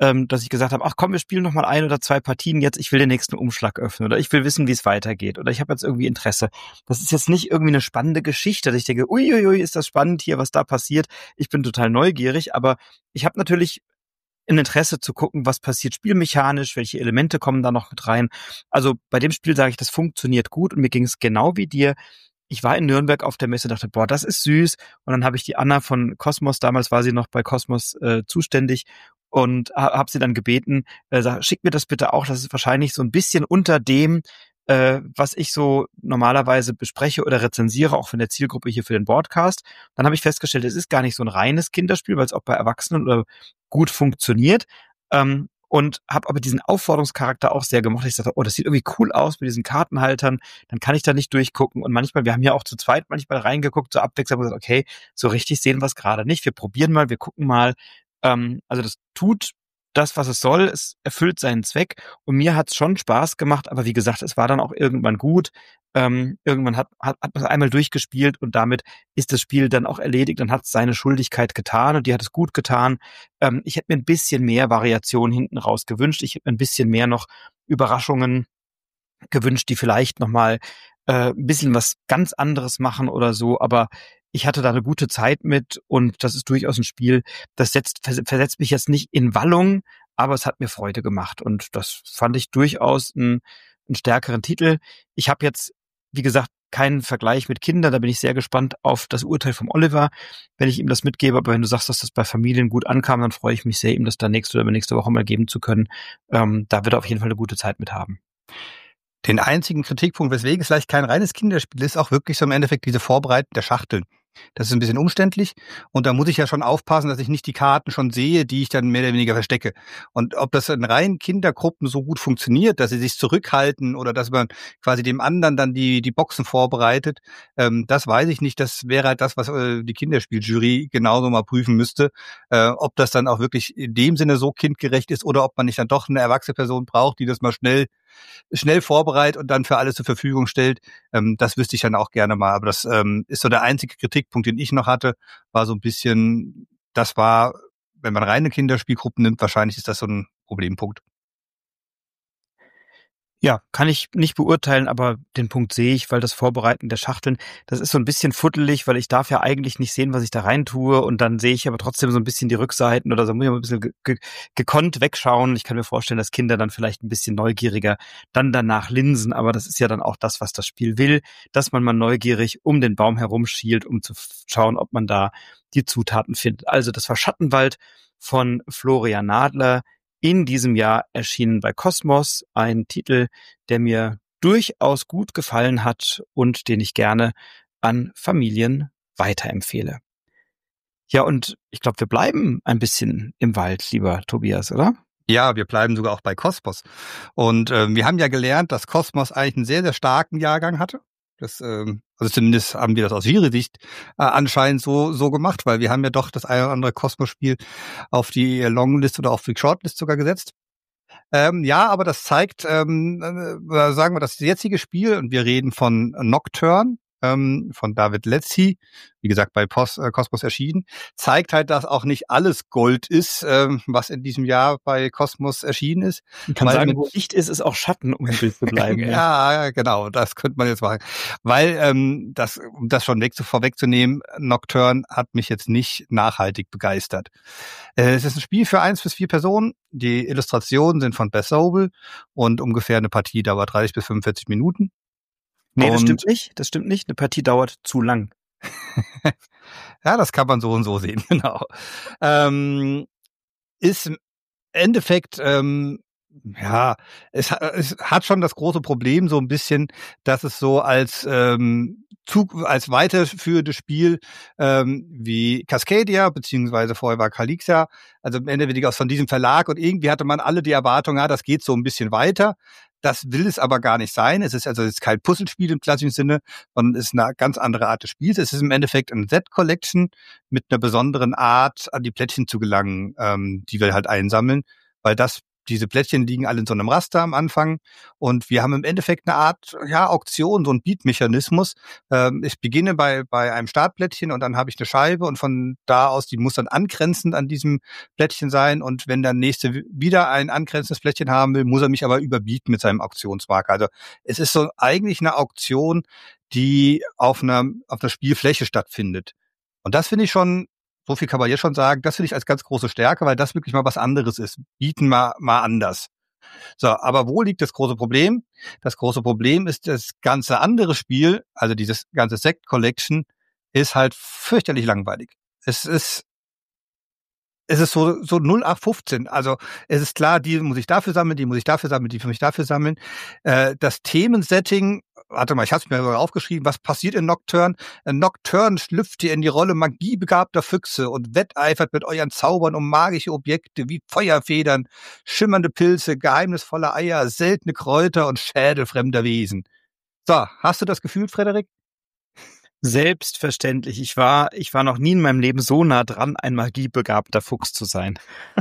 ähm, dass ich gesagt habe, ach komm, wir spielen noch mal ein oder zwei Partien jetzt, ich will den nächsten Umschlag öffnen oder ich will wissen, wie es weitergeht oder ich habe jetzt irgendwie Interesse. Das ist jetzt nicht irgendwie eine spannende Geschichte, dass ich denke, uiuiui, ist das spannend hier, was da passiert. Ich bin total neugierig, aber ich habe natürlich ein Interesse zu gucken, was passiert spielmechanisch, welche Elemente kommen da noch mit rein. Also bei dem Spiel sage ich, das funktioniert gut und mir ging es genau wie dir. Ich war in Nürnberg auf der Messe, dachte, boah, das ist süß. Und dann habe ich die Anna von Cosmos, damals war sie noch bei Cosmos äh, zuständig, und ha, habe sie dann gebeten, äh, sag, schick mir das bitte auch. Das ist wahrscheinlich so ein bisschen unter dem, äh, was ich so normalerweise bespreche oder rezensiere, auch von der Zielgruppe hier für den Podcast. Dann habe ich festgestellt, es ist gar nicht so ein reines Kinderspiel, weil es auch bei Erwachsenen oder gut funktioniert. Ähm, und habe aber diesen Aufforderungscharakter auch sehr gemocht. Ich dachte, oh, das sieht irgendwie cool aus mit diesen Kartenhaltern, dann kann ich da nicht durchgucken. Und manchmal, wir haben ja auch zu zweit manchmal reingeguckt, so abwechselnd und gesagt, okay, so richtig sehen wir es gerade nicht. Wir probieren mal, wir gucken mal. Ähm, also das tut das, was es soll. Es erfüllt seinen Zweck. Und mir hat es schon Spaß gemacht. Aber wie gesagt, es war dann auch irgendwann gut. Ähm, irgendwann hat, hat, hat man es einmal durchgespielt und damit ist das Spiel dann auch erledigt. Dann hat es seine Schuldigkeit getan und die hat es gut getan. Ähm, ich hätte mir ein bisschen mehr Variation hinten raus gewünscht. Ich hätte mir ein bisschen mehr noch Überraschungen gewünscht, die vielleicht nochmal äh, ein bisschen was ganz anderes machen oder so. Aber ich hatte da eine gute Zeit mit und das ist durchaus ein Spiel, das setzt, versetzt mich jetzt nicht in Wallung, aber es hat mir Freude gemacht und das fand ich durchaus einen, einen stärkeren Titel. Ich habe jetzt, wie gesagt, keinen Vergleich mit Kindern, da bin ich sehr gespannt auf das Urteil vom Oliver, wenn ich ihm das mitgebe, aber wenn du sagst, dass das bei Familien gut ankam, dann freue ich mich sehr, ihm das dann nächste oder nächste Woche mal geben zu können. Ähm, da wird er auf jeden Fall eine gute Zeit mit haben. Den einzigen Kritikpunkt, weswegen es vielleicht kein reines Kinderspiel ist, auch wirklich so im Endeffekt diese Vorbereitung der Schachteln. Das ist ein bisschen umständlich und da muss ich ja schon aufpassen, dass ich nicht die Karten schon sehe, die ich dann mehr oder weniger verstecke. Und ob das in reinen Kindergruppen so gut funktioniert, dass sie sich zurückhalten oder dass man quasi dem anderen dann die die Boxen vorbereitet, ähm, das weiß ich nicht. Das wäre halt das, was äh, die Kinderspieljury genauso mal prüfen müsste, äh, ob das dann auch wirklich in dem Sinne so kindgerecht ist oder ob man nicht dann doch eine erwachsene Person braucht, die das mal schnell schnell vorbereitet und dann für alles zur Verfügung stellt. Ähm, das wüsste ich dann auch gerne mal. Aber das ähm, ist so der einzige Kritikpunkt, den ich noch hatte, war so ein bisschen, das war, wenn man reine Kinderspielgruppen nimmt, wahrscheinlich ist das so ein Problempunkt. Ja, kann ich nicht beurteilen, aber den Punkt sehe ich, weil das Vorbereiten der Schachteln, das ist so ein bisschen fuddelig, weil ich darf ja eigentlich nicht sehen, was ich da rein tue und dann sehe ich aber trotzdem so ein bisschen die Rückseiten oder so, muss ich mal ein bisschen ge- ge- gekonnt wegschauen. Ich kann mir vorstellen, dass Kinder dann vielleicht ein bisschen neugieriger dann danach linsen, aber das ist ja dann auch das, was das Spiel will, dass man mal neugierig um den Baum herum schielt, um zu schauen, ob man da die Zutaten findet. Also das war Schattenwald von Florian Nadler. In diesem Jahr erschienen bei Cosmos, ein Titel, der mir durchaus gut gefallen hat und den ich gerne an Familien weiterempfehle. Ja, und ich glaube, wir bleiben ein bisschen im Wald, lieber Tobias, oder? Ja, wir bleiben sogar auch bei Cosmos. Und äh, wir haben ja gelernt, dass Cosmos eigentlich einen sehr, sehr starken Jahrgang hatte. Das, ähm, also zumindest haben wir das aus ihrer Sicht äh, anscheinend so so gemacht, weil wir haben ja doch das eine oder andere Cosmos-Spiel auf die Longlist oder auf die Shortlist sogar gesetzt. Ähm, ja, aber das zeigt, ähm, äh, sagen wir, das jetzige Spiel, und wir reden von Nocturne, ähm, von David Letzi, wie gesagt, bei Post, äh, Cosmos erschienen, zeigt halt, dass auch nicht alles Gold ist, ähm, was in diesem Jahr bei Cosmos erschienen ist. Man kann Weil sagen, mit, wo Licht ist, ist auch Schatten, um im Bild zu bleiben. ja, ja, genau, das könnte man jetzt machen. Weil, ähm, das, um das schon weg zu, vorwegzunehmen, Nocturne hat mich jetzt nicht nachhaltig begeistert. Äh, es ist ein Spiel für eins bis vier Personen. Die Illustrationen sind von Beth Sobel und ungefähr eine Partie dauert dreißig bis fünfundvierzig Minuten. Nee, das Und stimmt nicht. Das stimmt nicht. Eine Partie dauert zu lang. ja, das kann man so und so sehen, genau. Ähm, ist im Endeffekt, ähm, ja, es, es hat schon das große Problem so ein bisschen, dass es so als ähm, Zug, als weiterführendes Spiel ähm, wie Cascadia, beziehungsweise vorher war Calixa, also im Endeffekt aus von diesem Verlag, und irgendwie hatte man alle die Erwartung, ja, das geht so ein bisschen weiter. Das will es aber gar nicht sein. Es ist also jetzt kein Puzzlespiel im klassischen Sinne, sondern es ist eine ganz andere Art des Spiels. Es ist im Endeffekt eine Set-Collection mit einer besonderen Art, an die Plättchen zu gelangen, ähm, die wir halt einsammeln, weil das diese Plättchen liegen alle in so einem Raster am Anfang und wir haben im Endeffekt eine Art ja Auktion, so ein Beat-Mechanismus. Ähm, ich beginne bei bei einem Startplättchen und dann habe ich eine Scheibe und von da aus, die muss dann angrenzend an diesem Plättchen sein und wenn der nächste wieder ein angrenzendes Plättchen haben will, muss er mich aber überbieten mit seinem Auktionsmarker. Also es ist so eigentlich eine Auktion, die auf einer auf einer Spielfläche stattfindet. Und das finde ich schon, so viel kann man jetzt schon sagen, das finde ich als ganz große Stärke, weil das wirklich mal was anderes ist. Bieten mal mal anders. So, aber wo liegt das große Problem? Das große Problem ist, das ganze andere Spiel, also dieses ganze Sect Collection, ist halt fürchterlich langweilig. Es ist Es ist so, so null acht fünfzehn. Also, es ist klar, die muss ich dafür sammeln, die muss ich dafür sammeln, die muss ich dafür sammeln. Äh, das Themensetting, warte mal, ich habe es mir sogar aufgeschrieben, was passiert in Nocturne? In Nocturne schlüpft ihr in die Rolle magiebegabter Füchse und wetteifert mit euren Zaubern um magische Objekte wie Feuerfedern, schimmernde Pilze, geheimnisvolle Eier, seltene Kräuter und Schädel fremder Wesen. So, hast du das Gefühl, Frederik? Selbstverständlich. Ich war, ich war noch nie in meinem Leben so nah dran, ein magiebegabter Fuchs zu sein.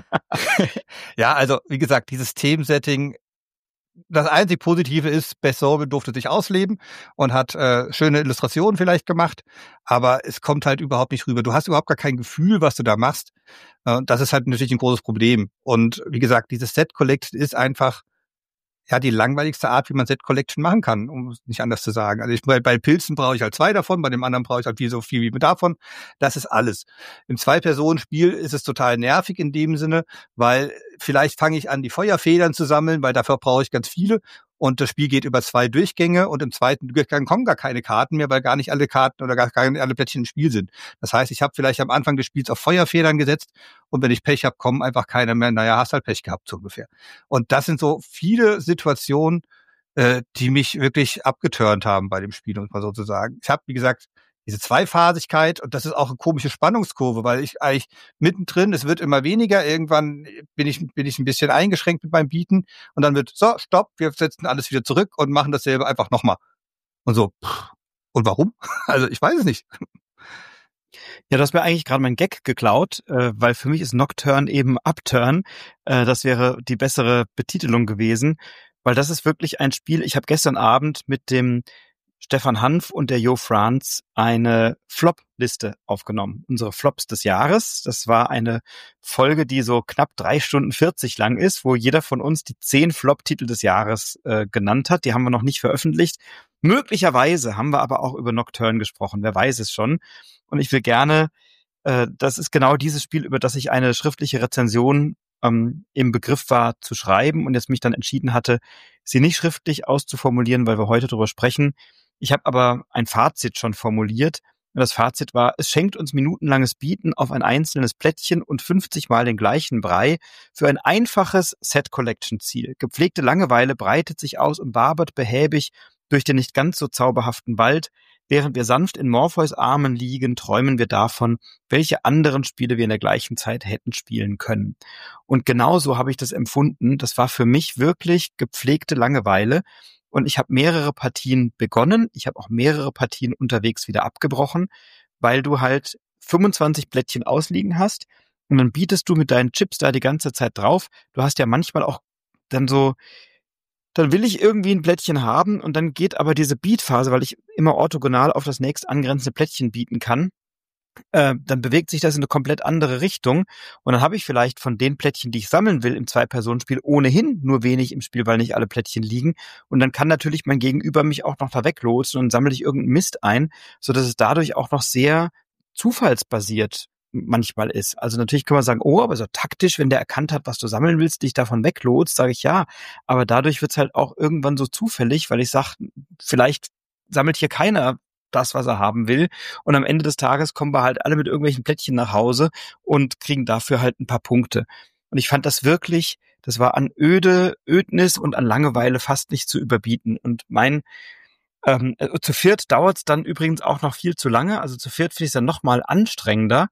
Ja, also wie gesagt, dieses Themensetting, das einzig Positive ist, Bess Sorbel durfte sich ausleben und hat äh, schöne Illustrationen vielleicht gemacht, aber es kommt halt überhaupt nicht rüber. Du hast überhaupt gar kein Gefühl, was du da machst. Äh, das ist halt natürlich ein großes Problem. Und wie gesagt, dieses Set Collection ist einfach ja die langweiligste Art, wie man Set Collection machen kann, um es nicht anders zu sagen. Also ich, bei, bei Pilzen brauche ich halt zwei davon, bei dem anderen brauche ich halt viel so viel wie davon. Das ist alles. Im Zwei-Personen-Spiel ist es total nervig in dem Sinne, weil vielleicht fange ich an, die Feuerfedern zu sammeln, weil dafür brauche ich ganz viele. Und das Spiel geht über zwei Durchgänge und im zweiten Durchgang kommen gar keine Karten mehr, weil gar nicht alle Karten oder gar keine alle Plättchen im Spiel sind. Das heißt, ich habe vielleicht am Anfang des Spiels auf Feuerfedern gesetzt und wenn ich Pech habe, kommen einfach keine mehr. Naja, hast halt Pech gehabt, so ungefähr. Und das sind so viele Situationen, äh, die mich wirklich abgeturnt haben bei dem Spiel, um es mal so zu sagen. Ich habe, wie gesagt, diese Zweiphasigkeit und das ist auch eine komische Spannungskurve, weil ich eigentlich mittendrin, es wird immer weniger, irgendwann bin ich bin ich ein bisschen eingeschränkt mit meinem Bieten und dann wird, so, stopp, wir setzen alles wieder zurück und machen dasselbe einfach nochmal. Und so, pff, und warum? Also ich weiß es nicht. Ja, du hast mir eigentlich gerade meinen Gag geklaut, äh, weil für mich ist Nocturne eben Upturn. Äh, das wäre die bessere Betitelung gewesen, weil das ist wirklich ein Spiel. Ich habe gestern Abend mit dem Stefan Hanf und der Jo Franz eine Flop-Liste aufgenommen. Unsere Flops des Jahres. Das war eine Folge, die so knapp drei Stunden vierzig lang ist, wo jeder von uns die zehn Flop-Titel des Jahres äh, genannt hat. Die haben wir noch nicht veröffentlicht. Möglicherweise haben wir aber auch über Nocturne gesprochen. Wer weiß es schon. Und ich will gerne, äh, das ist genau dieses Spiel, über das ich eine schriftliche Rezension ähm, im Begriff war zu schreiben und jetzt mich dann entschieden hatte, sie nicht schriftlich auszuformulieren, weil wir heute darüber sprechen. Ich habe aber ein Fazit schon formuliert. Und das Fazit war, es schenkt uns minutenlanges Bieten auf ein einzelnes Plättchen und fünfzig Mal den gleichen Brei für ein einfaches Set-Collection-Ziel. Gepflegte Langeweile breitet sich aus und wabert behäbig durch den nicht ganz so zauberhaften Wald. Während wir sanft in Morpheus Armen liegen, träumen wir davon, welche anderen Spiele wir in der gleichen Zeit hätten spielen können. Und genauso habe ich das empfunden. Das war für mich wirklich gepflegte Langeweile. Und ich habe mehrere Partien begonnen. Ich habe auch mehrere Partien unterwegs wieder abgebrochen, weil du halt fünfundzwanzig Plättchen ausliegen hast. Und dann bietest du mit deinen Chips da die ganze Zeit drauf. Du hast ja manchmal auch dann so, dann will ich irgendwie ein Plättchen haben und dann geht aber diese Beat-Phase, weil ich immer orthogonal auf das nächst angrenzende Plättchen bieten kann, äh, dann bewegt sich das in eine komplett andere Richtung und dann habe ich vielleicht von den Plättchen, die ich sammeln will im Zwei-Personen-Spiel, ohnehin nur wenig im Spiel, weil nicht alle Plättchen liegen und dann kann natürlich mein Gegenüber mich auch noch da weglotsen und dann sammle ich irgendeinen Mist ein, sodass es dadurch auch noch sehr zufallsbasiert manchmal ist. Also natürlich kann man sagen, oh, aber so taktisch, wenn der erkannt hat, was du sammeln willst, dich davon weglotst, sage ich ja. Aber dadurch wird's halt auch irgendwann so zufällig, weil ich sage, vielleicht sammelt hier keiner das, was er haben will. Und am Ende des Tages kommen wir halt alle mit irgendwelchen Plättchen nach Hause und kriegen dafür halt ein paar Punkte. Und ich fand das wirklich, das war an Öde, Ödnis und an Langeweile fast nicht zu überbieten. Und mein Ähm, zu viert dauert's dann übrigens auch noch viel zu lange. Also zu viert finde ich es dann noch mal anstrengender.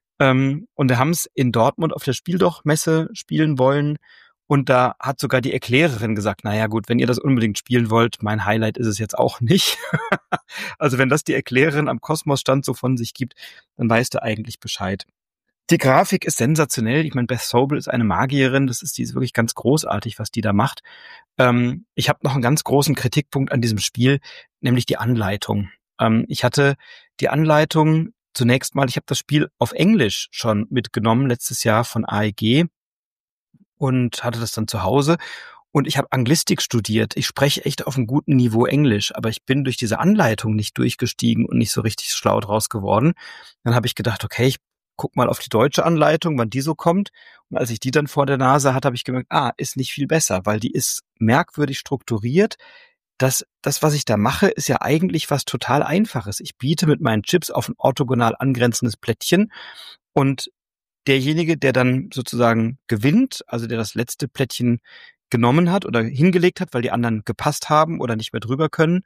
Ähm, und wir haben es in Dortmund auf der Spieldoch-Messe spielen wollen. Und da hat sogar die Erklärerin gesagt, naja gut, wenn ihr das unbedingt spielen wollt, mein Highlight ist es jetzt auch nicht. Also wenn das die Erklärerin am Kosmos-Stand so von sich gibt, dann weißt du eigentlich Bescheid. Die Grafik ist sensationell. Ich meine, Beth Sobel ist eine Magierin. Das ist, die ist wirklich ganz großartig, was die da macht. Ähm, ich habe noch einen ganz großen Kritikpunkt an diesem Spiel, nämlich die Anleitung. Ähm, ich hatte die Anleitung zunächst mal, ich habe das Spiel auf Englisch schon mitgenommen, letztes Jahr von A E G und hatte das dann zu Hause. Und ich habe Anglistik studiert. Ich spreche echt auf einem guten Niveau Englisch, aber ich bin durch diese Anleitung nicht durchgestiegen und nicht so richtig schlau draus geworden. Dann habe ich gedacht, okay, ich guck mal auf die deutsche Anleitung, wann die so kommt. Und als ich die dann vor der Nase hatte, habe ich gemerkt, ah, ist nicht viel besser, weil die ist merkwürdig strukturiert. Das, das, was ich da mache, ist ja eigentlich was total Einfaches. Ich biete mit meinen Chips auf ein orthogonal angrenzendes Plättchen und derjenige, der dann sozusagen gewinnt, also der das letzte Plättchen genommen hat oder hingelegt hat, weil die anderen gepasst haben oder nicht mehr drüber können,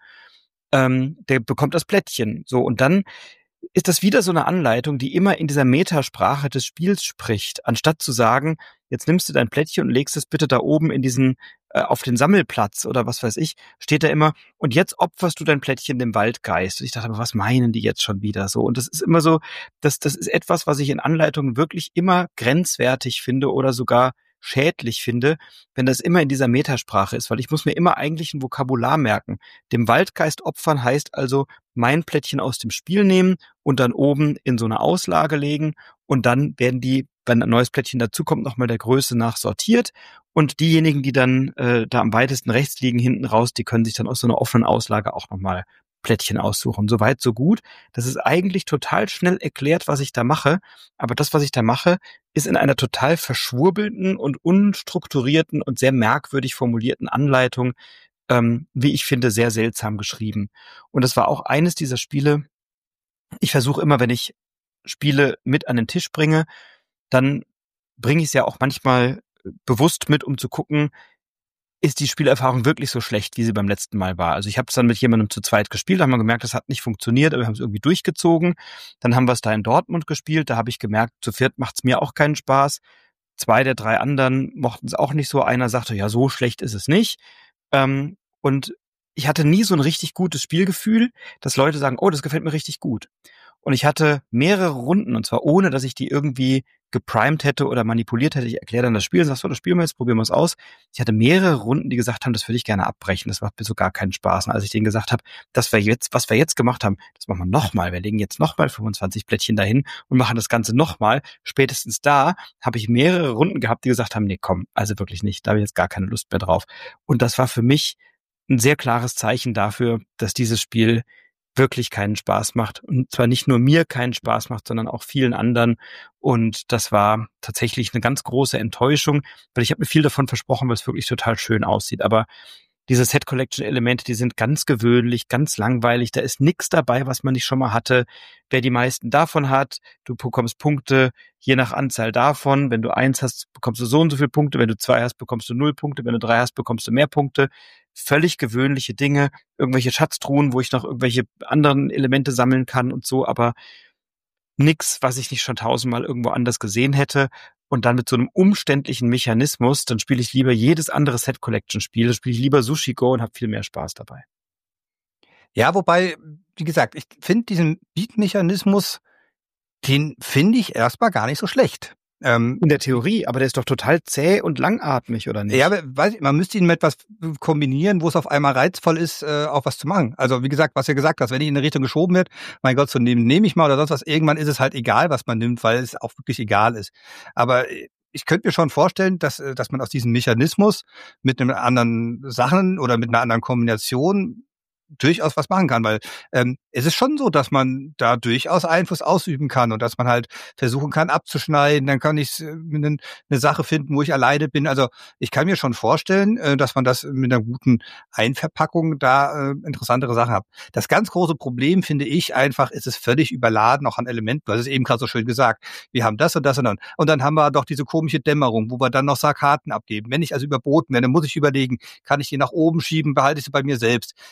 ähm, der bekommt das Plättchen. So, und dann ist das wieder so eine Anleitung, die immer in dieser Metasprache des Spiels spricht, anstatt zu sagen, jetzt nimmst du dein Plättchen und legst es bitte da oben in diesen, äh, auf den Sammelplatz oder was weiß ich, steht da immer, und jetzt opferst du dein Plättchen dem Waldgeist. Und ich dachte, aber was meinen die jetzt schon wieder so? Und das ist immer so, das, das ist etwas, was ich in Anleitungen wirklich immer grenzwertig finde oder sogar schädlich finde, wenn das immer in dieser Metasprache ist, weil ich muss mir immer eigentlich ein Vokabular merken. Dem Waldgeist opfern heißt also mein Plättchen aus dem Spiel nehmen und dann oben in so eine Auslage legen und dann werden die, wenn ein neues Plättchen dazukommt, nochmal der Größe nach sortiert und diejenigen, die dann äh, da am weitesten rechts liegen, hinten raus, die können sich dann aus so einer offenen Auslage auch nochmal Plättchen aussuchen. Soweit, so gut. Das ist eigentlich total schnell erklärt, was ich da mache. Aber das, was ich da mache, ist in einer total verschwurbelten und unstrukturierten und sehr merkwürdig formulierten Anleitung, ähm, wie ich finde, sehr seltsam geschrieben. Und das war auch eines dieser Spiele. Ich versuche immer, wenn ich Spiele mit an den Tisch bringe, dann bringe ich es ja auch manchmal bewusst mit, um zu gucken, ist die Spielerfahrung wirklich so schlecht, wie sie beim letzten Mal war. Also ich habe es dann mit jemandem zu zweit gespielt, da haben wir gemerkt, das hat nicht funktioniert, aber wir haben es irgendwie durchgezogen. Dann haben wir es da in Dortmund gespielt, da habe ich gemerkt, zu viert macht es mir auch keinen Spaß. Zwei der drei anderen mochten es auch nicht so. Einer sagte, ja, so schlecht ist es nicht. Ähm, und ich hatte nie so ein richtig gutes Spielgefühl, dass Leute sagen, oh, das gefällt mir richtig gut. Und ich hatte mehrere Runden, und zwar ohne, dass ich die irgendwie geprimed hätte oder manipuliert hätte. Ich erkläre dann das Spiel und sag so, das spielen wir jetzt, probieren wir es aus. Ich hatte mehrere Runden, die gesagt haben, das würde ich gerne abbrechen. Das macht mir so gar keinen Spaß. Und als ich denen gesagt habe, dass wir jetzt, was wir jetzt gemacht haben, das machen wir nochmal. Wir legen jetzt nochmal fünfundzwanzig Plättchen dahin und machen das Ganze nochmal. Spätestens da habe ich mehrere Runden gehabt, die gesagt haben, nee, komm, also wirklich nicht. Da habe ich jetzt gar keine Lust mehr drauf. Und das war für mich ein sehr klares Zeichen dafür, dass dieses Spiel wirklich keinen Spaß macht. Und zwar nicht nur mir keinen Spaß macht, sondern auch vielen anderen. Und das war tatsächlich eine ganz große Enttäuschung, weil ich habe mir viel davon versprochen, weil es wirklich total schön aussieht. Aber diese Set-Collection-Elemente, die sind ganz gewöhnlich, ganz langweilig. Da ist nichts dabei, was man nicht schon mal hatte. Wer die meisten davon hat, du bekommst Punkte je nach Anzahl davon. Wenn du eins hast, bekommst du so und so viele Punkte. Wenn du zwei hast, bekommst du null Punkte. Wenn du drei hast, bekommst du mehr Punkte. Völlig gewöhnliche Dinge, irgendwelche Schatztruhen, wo ich noch irgendwelche anderen Elemente sammeln kann und so, aber nix, was ich nicht schon tausendmal irgendwo anders gesehen hätte. Und dann mit so einem umständlichen Mechanismus, dann spiele ich lieber jedes andere Set-Collection-Spiel, dann spiele ich lieber Sushi Go und habe viel mehr Spaß dabei. Ja, wobei, wie gesagt, ich finde diesen Beat-Mechanismus, den finde ich erstmal gar nicht so schlecht. Ähm, In der Theorie, aber der ist doch total zäh und langatmig, oder nicht? Ja, aber weiß ich, man müsste ihn mit etwas kombinieren, wo es auf einmal reizvoll ist, äh, auch was zu machen. Also wie gesagt, was du gesagt hast, wenn ich in eine Richtung geschoben wird, mein Gott, so nehme nehm ich mal oder sonst was, irgendwann ist es halt egal, was man nimmt, weil es auch wirklich egal ist. Aber ich könnte mir schon vorstellen, dass, dass man aus diesem Mechanismus mit einem anderen Sachen oder mit einer anderen Kombination durchaus was machen kann, weil ähm, es ist schon so, dass man da durchaus Einfluss ausüben kann und dass man halt versuchen kann abzuschneiden, dann kann ich äh, eine, eine Sache finden, wo ich alleine bin. Also ich kann mir schon vorstellen, äh, dass man das mit einer guten Einverpackung da äh, interessantere Sachen hat. Das ganz große Problem finde ich einfach, ist es völlig überladen, auch an Elementen. Du hast es eben gerade so schön gesagt. Wir haben das und das und dann. Und dann haben wir doch diese komische Dämmerung, wo wir dann noch Karten abgeben. Wenn ich also überboten werde, muss ich überlegen, kann ich die nach oben schieben, behalte ich sie bei mir selbst. Es sind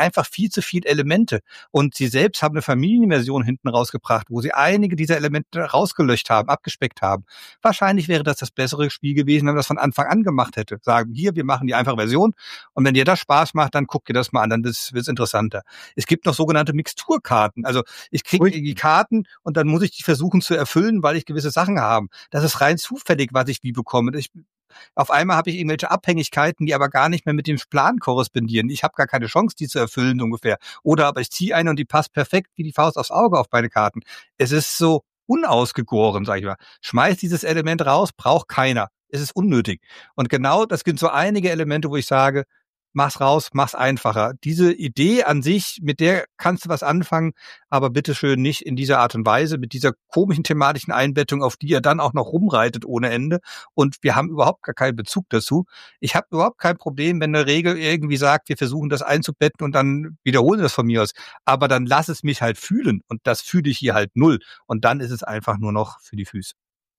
einfach viel zu viele Elemente. Und sie selbst haben eine Familienversion hinten rausgebracht, wo sie einige dieser Elemente rausgelöscht haben, abgespeckt haben. Wahrscheinlich wäre das das bessere Spiel gewesen, wenn man das von Anfang an gemacht hätte. Sagen, hier, wir machen die einfache Version und wenn dir das Spaß macht, dann guck dir das mal an, dann wird es interessanter. Es gibt noch sogenannte Mixturkarten. Also ich kriege die Karten und dann muss ich die versuchen zu erfüllen, weil ich gewisse Sachen habe. Das ist rein zufällig, was ich wie bekomme. Ich Auf einmal habe ich irgendwelche Abhängigkeiten, die aber gar nicht mehr mit dem Plan korrespondieren. Ich habe gar keine Chance, die zu erfüllen ungefähr. Oder aber ich ziehe eine und die passt perfekt wie die Faust aufs Auge auf meine Karten. Es ist so unausgegoren, sag ich mal. Schmeiß dieses Element raus, braucht keiner. Es ist unnötig. Und genau das sind so einige Elemente, wo ich sage, mach's raus, mach's einfacher. Diese Idee an sich, mit der kannst du was anfangen, aber bitteschön nicht in dieser Art und Weise, mit dieser komischen thematischen Einbettung, auf die er dann auch noch rumreitet ohne Ende. Und wir haben überhaupt gar keinen Bezug dazu. Ich habe überhaupt kein Problem, wenn eine Regel irgendwie sagt, wir versuchen das einzubetten und dann wiederholen das von mir aus. Aber dann lass es mich halt fühlen. Und das fühle ich hier halt null. Und dann ist es einfach nur noch für die Füße.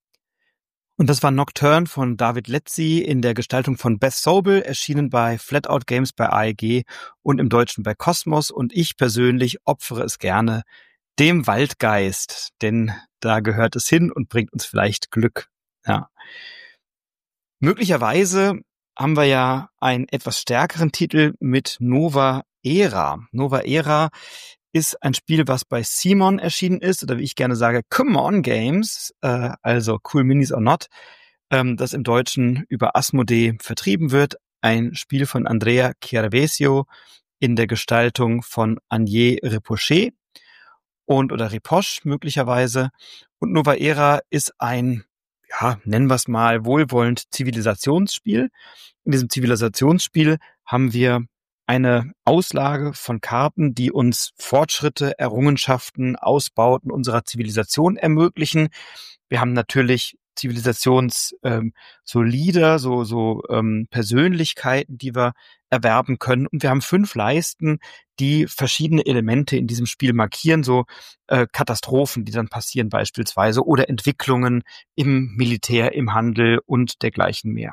Und das war Nocturne von David Letzi in der Gestaltung von Beth Sobel, erschienen bei Flatout Games bei A E G und im Deutschen bei Kosmos. Und ich persönlich opfere es gerne dem Waldgeist, denn da gehört es hin und bringt uns vielleicht Glück. Ja. Möglicherweise haben wir ja einen etwas stärkeren Titel mit Nova Era. Nova Era ist ein Spiel, was bei Simon erschienen ist, oder wie ich gerne sage, Come On Games, äh, also Cool Minis or Not, ähm, das im Deutschen über Asmodee vertrieben wird. Ein Spiel von Andrea Chiaravesio in der Gestaltung von Agnès Repochet und oder Ripoche möglicherweise. Und Nova Era ist ein, ja, nennen wir es mal wohlwollend Zivilisationsspiel. In diesem Zivilisationsspiel haben wir eine Auslage von Karten, die uns Fortschritte, Errungenschaften, Ausbauten unserer Zivilisation ermöglichen. Wir haben natürlich Zivilisations ähm, so Leader, so so ähm, Persönlichkeiten, die wir erwerben können. Und wir haben fünf Leisten, die verschiedene Elemente in diesem Spiel markieren, so äh, Katastrophen, die dann passieren beispielsweise, oder Entwicklungen im Militär, im Handel und dergleichen mehr.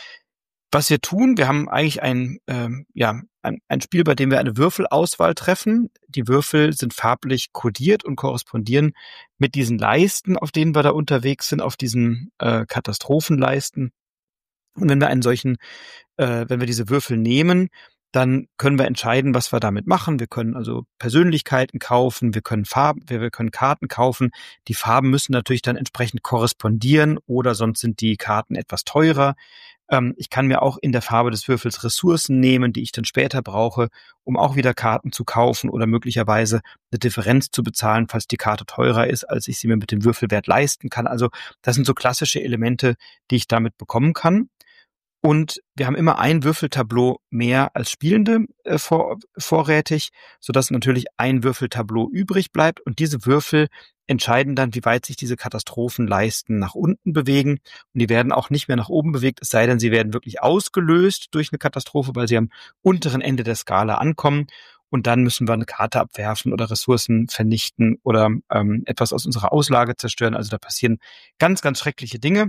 Was wir tun, wir haben eigentlich ein, ähm, ja, ein, ein Spiel, bei dem wir eine Würfelauswahl treffen. Die Würfel sind farblich kodiert und korrespondieren mit diesen Leisten, auf denen wir da unterwegs sind, auf diesen äh, Katastrophenleisten. Und wenn wir einen solchen, äh, wenn wir diese Würfel nehmen, dann können wir entscheiden, was wir damit machen. Wir können also Persönlichkeiten kaufen, wir können Farben, wir, wir können Karten kaufen. Die Farben müssen natürlich dann entsprechend korrespondieren oder sonst sind die Karten etwas teurer. Ähm, ich kann mir auch in der Farbe des Würfels Ressourcen nehmen, die ich dann später brauche, um auch wieder Karten zu kaufen oder möglicherweise eine Differenz zu bezahlen, falls die Karte teurer ist, als ich sie mir mit dem Würfelwert leisten kann. Also das sind so klassische Elemente, die ich damit bekommen kann. Und wir haben immer ein Würfeltableau mehr als Spielende äh, vor, vorrätig, sodass natürlich ein Würfeltableau übrig bleibt. Und diese Würfel entscheiden dann, wie weit sich diese Katastrophenleisten nach unten bewegen. Und die werden auch nicht mehr nach oben bewegt, es sei denn, sie werden wirklich ausgelöst durch eine Katastrophe, weil sie am unteren Ende der Skala ankommen. Und dann müssen wir eine Karte abwerfen oder Ressourcen vernichten oder ähm, etwas aus unserer Auslage zerstören. Also da passieren ganz, ganz schreckliche Dinge.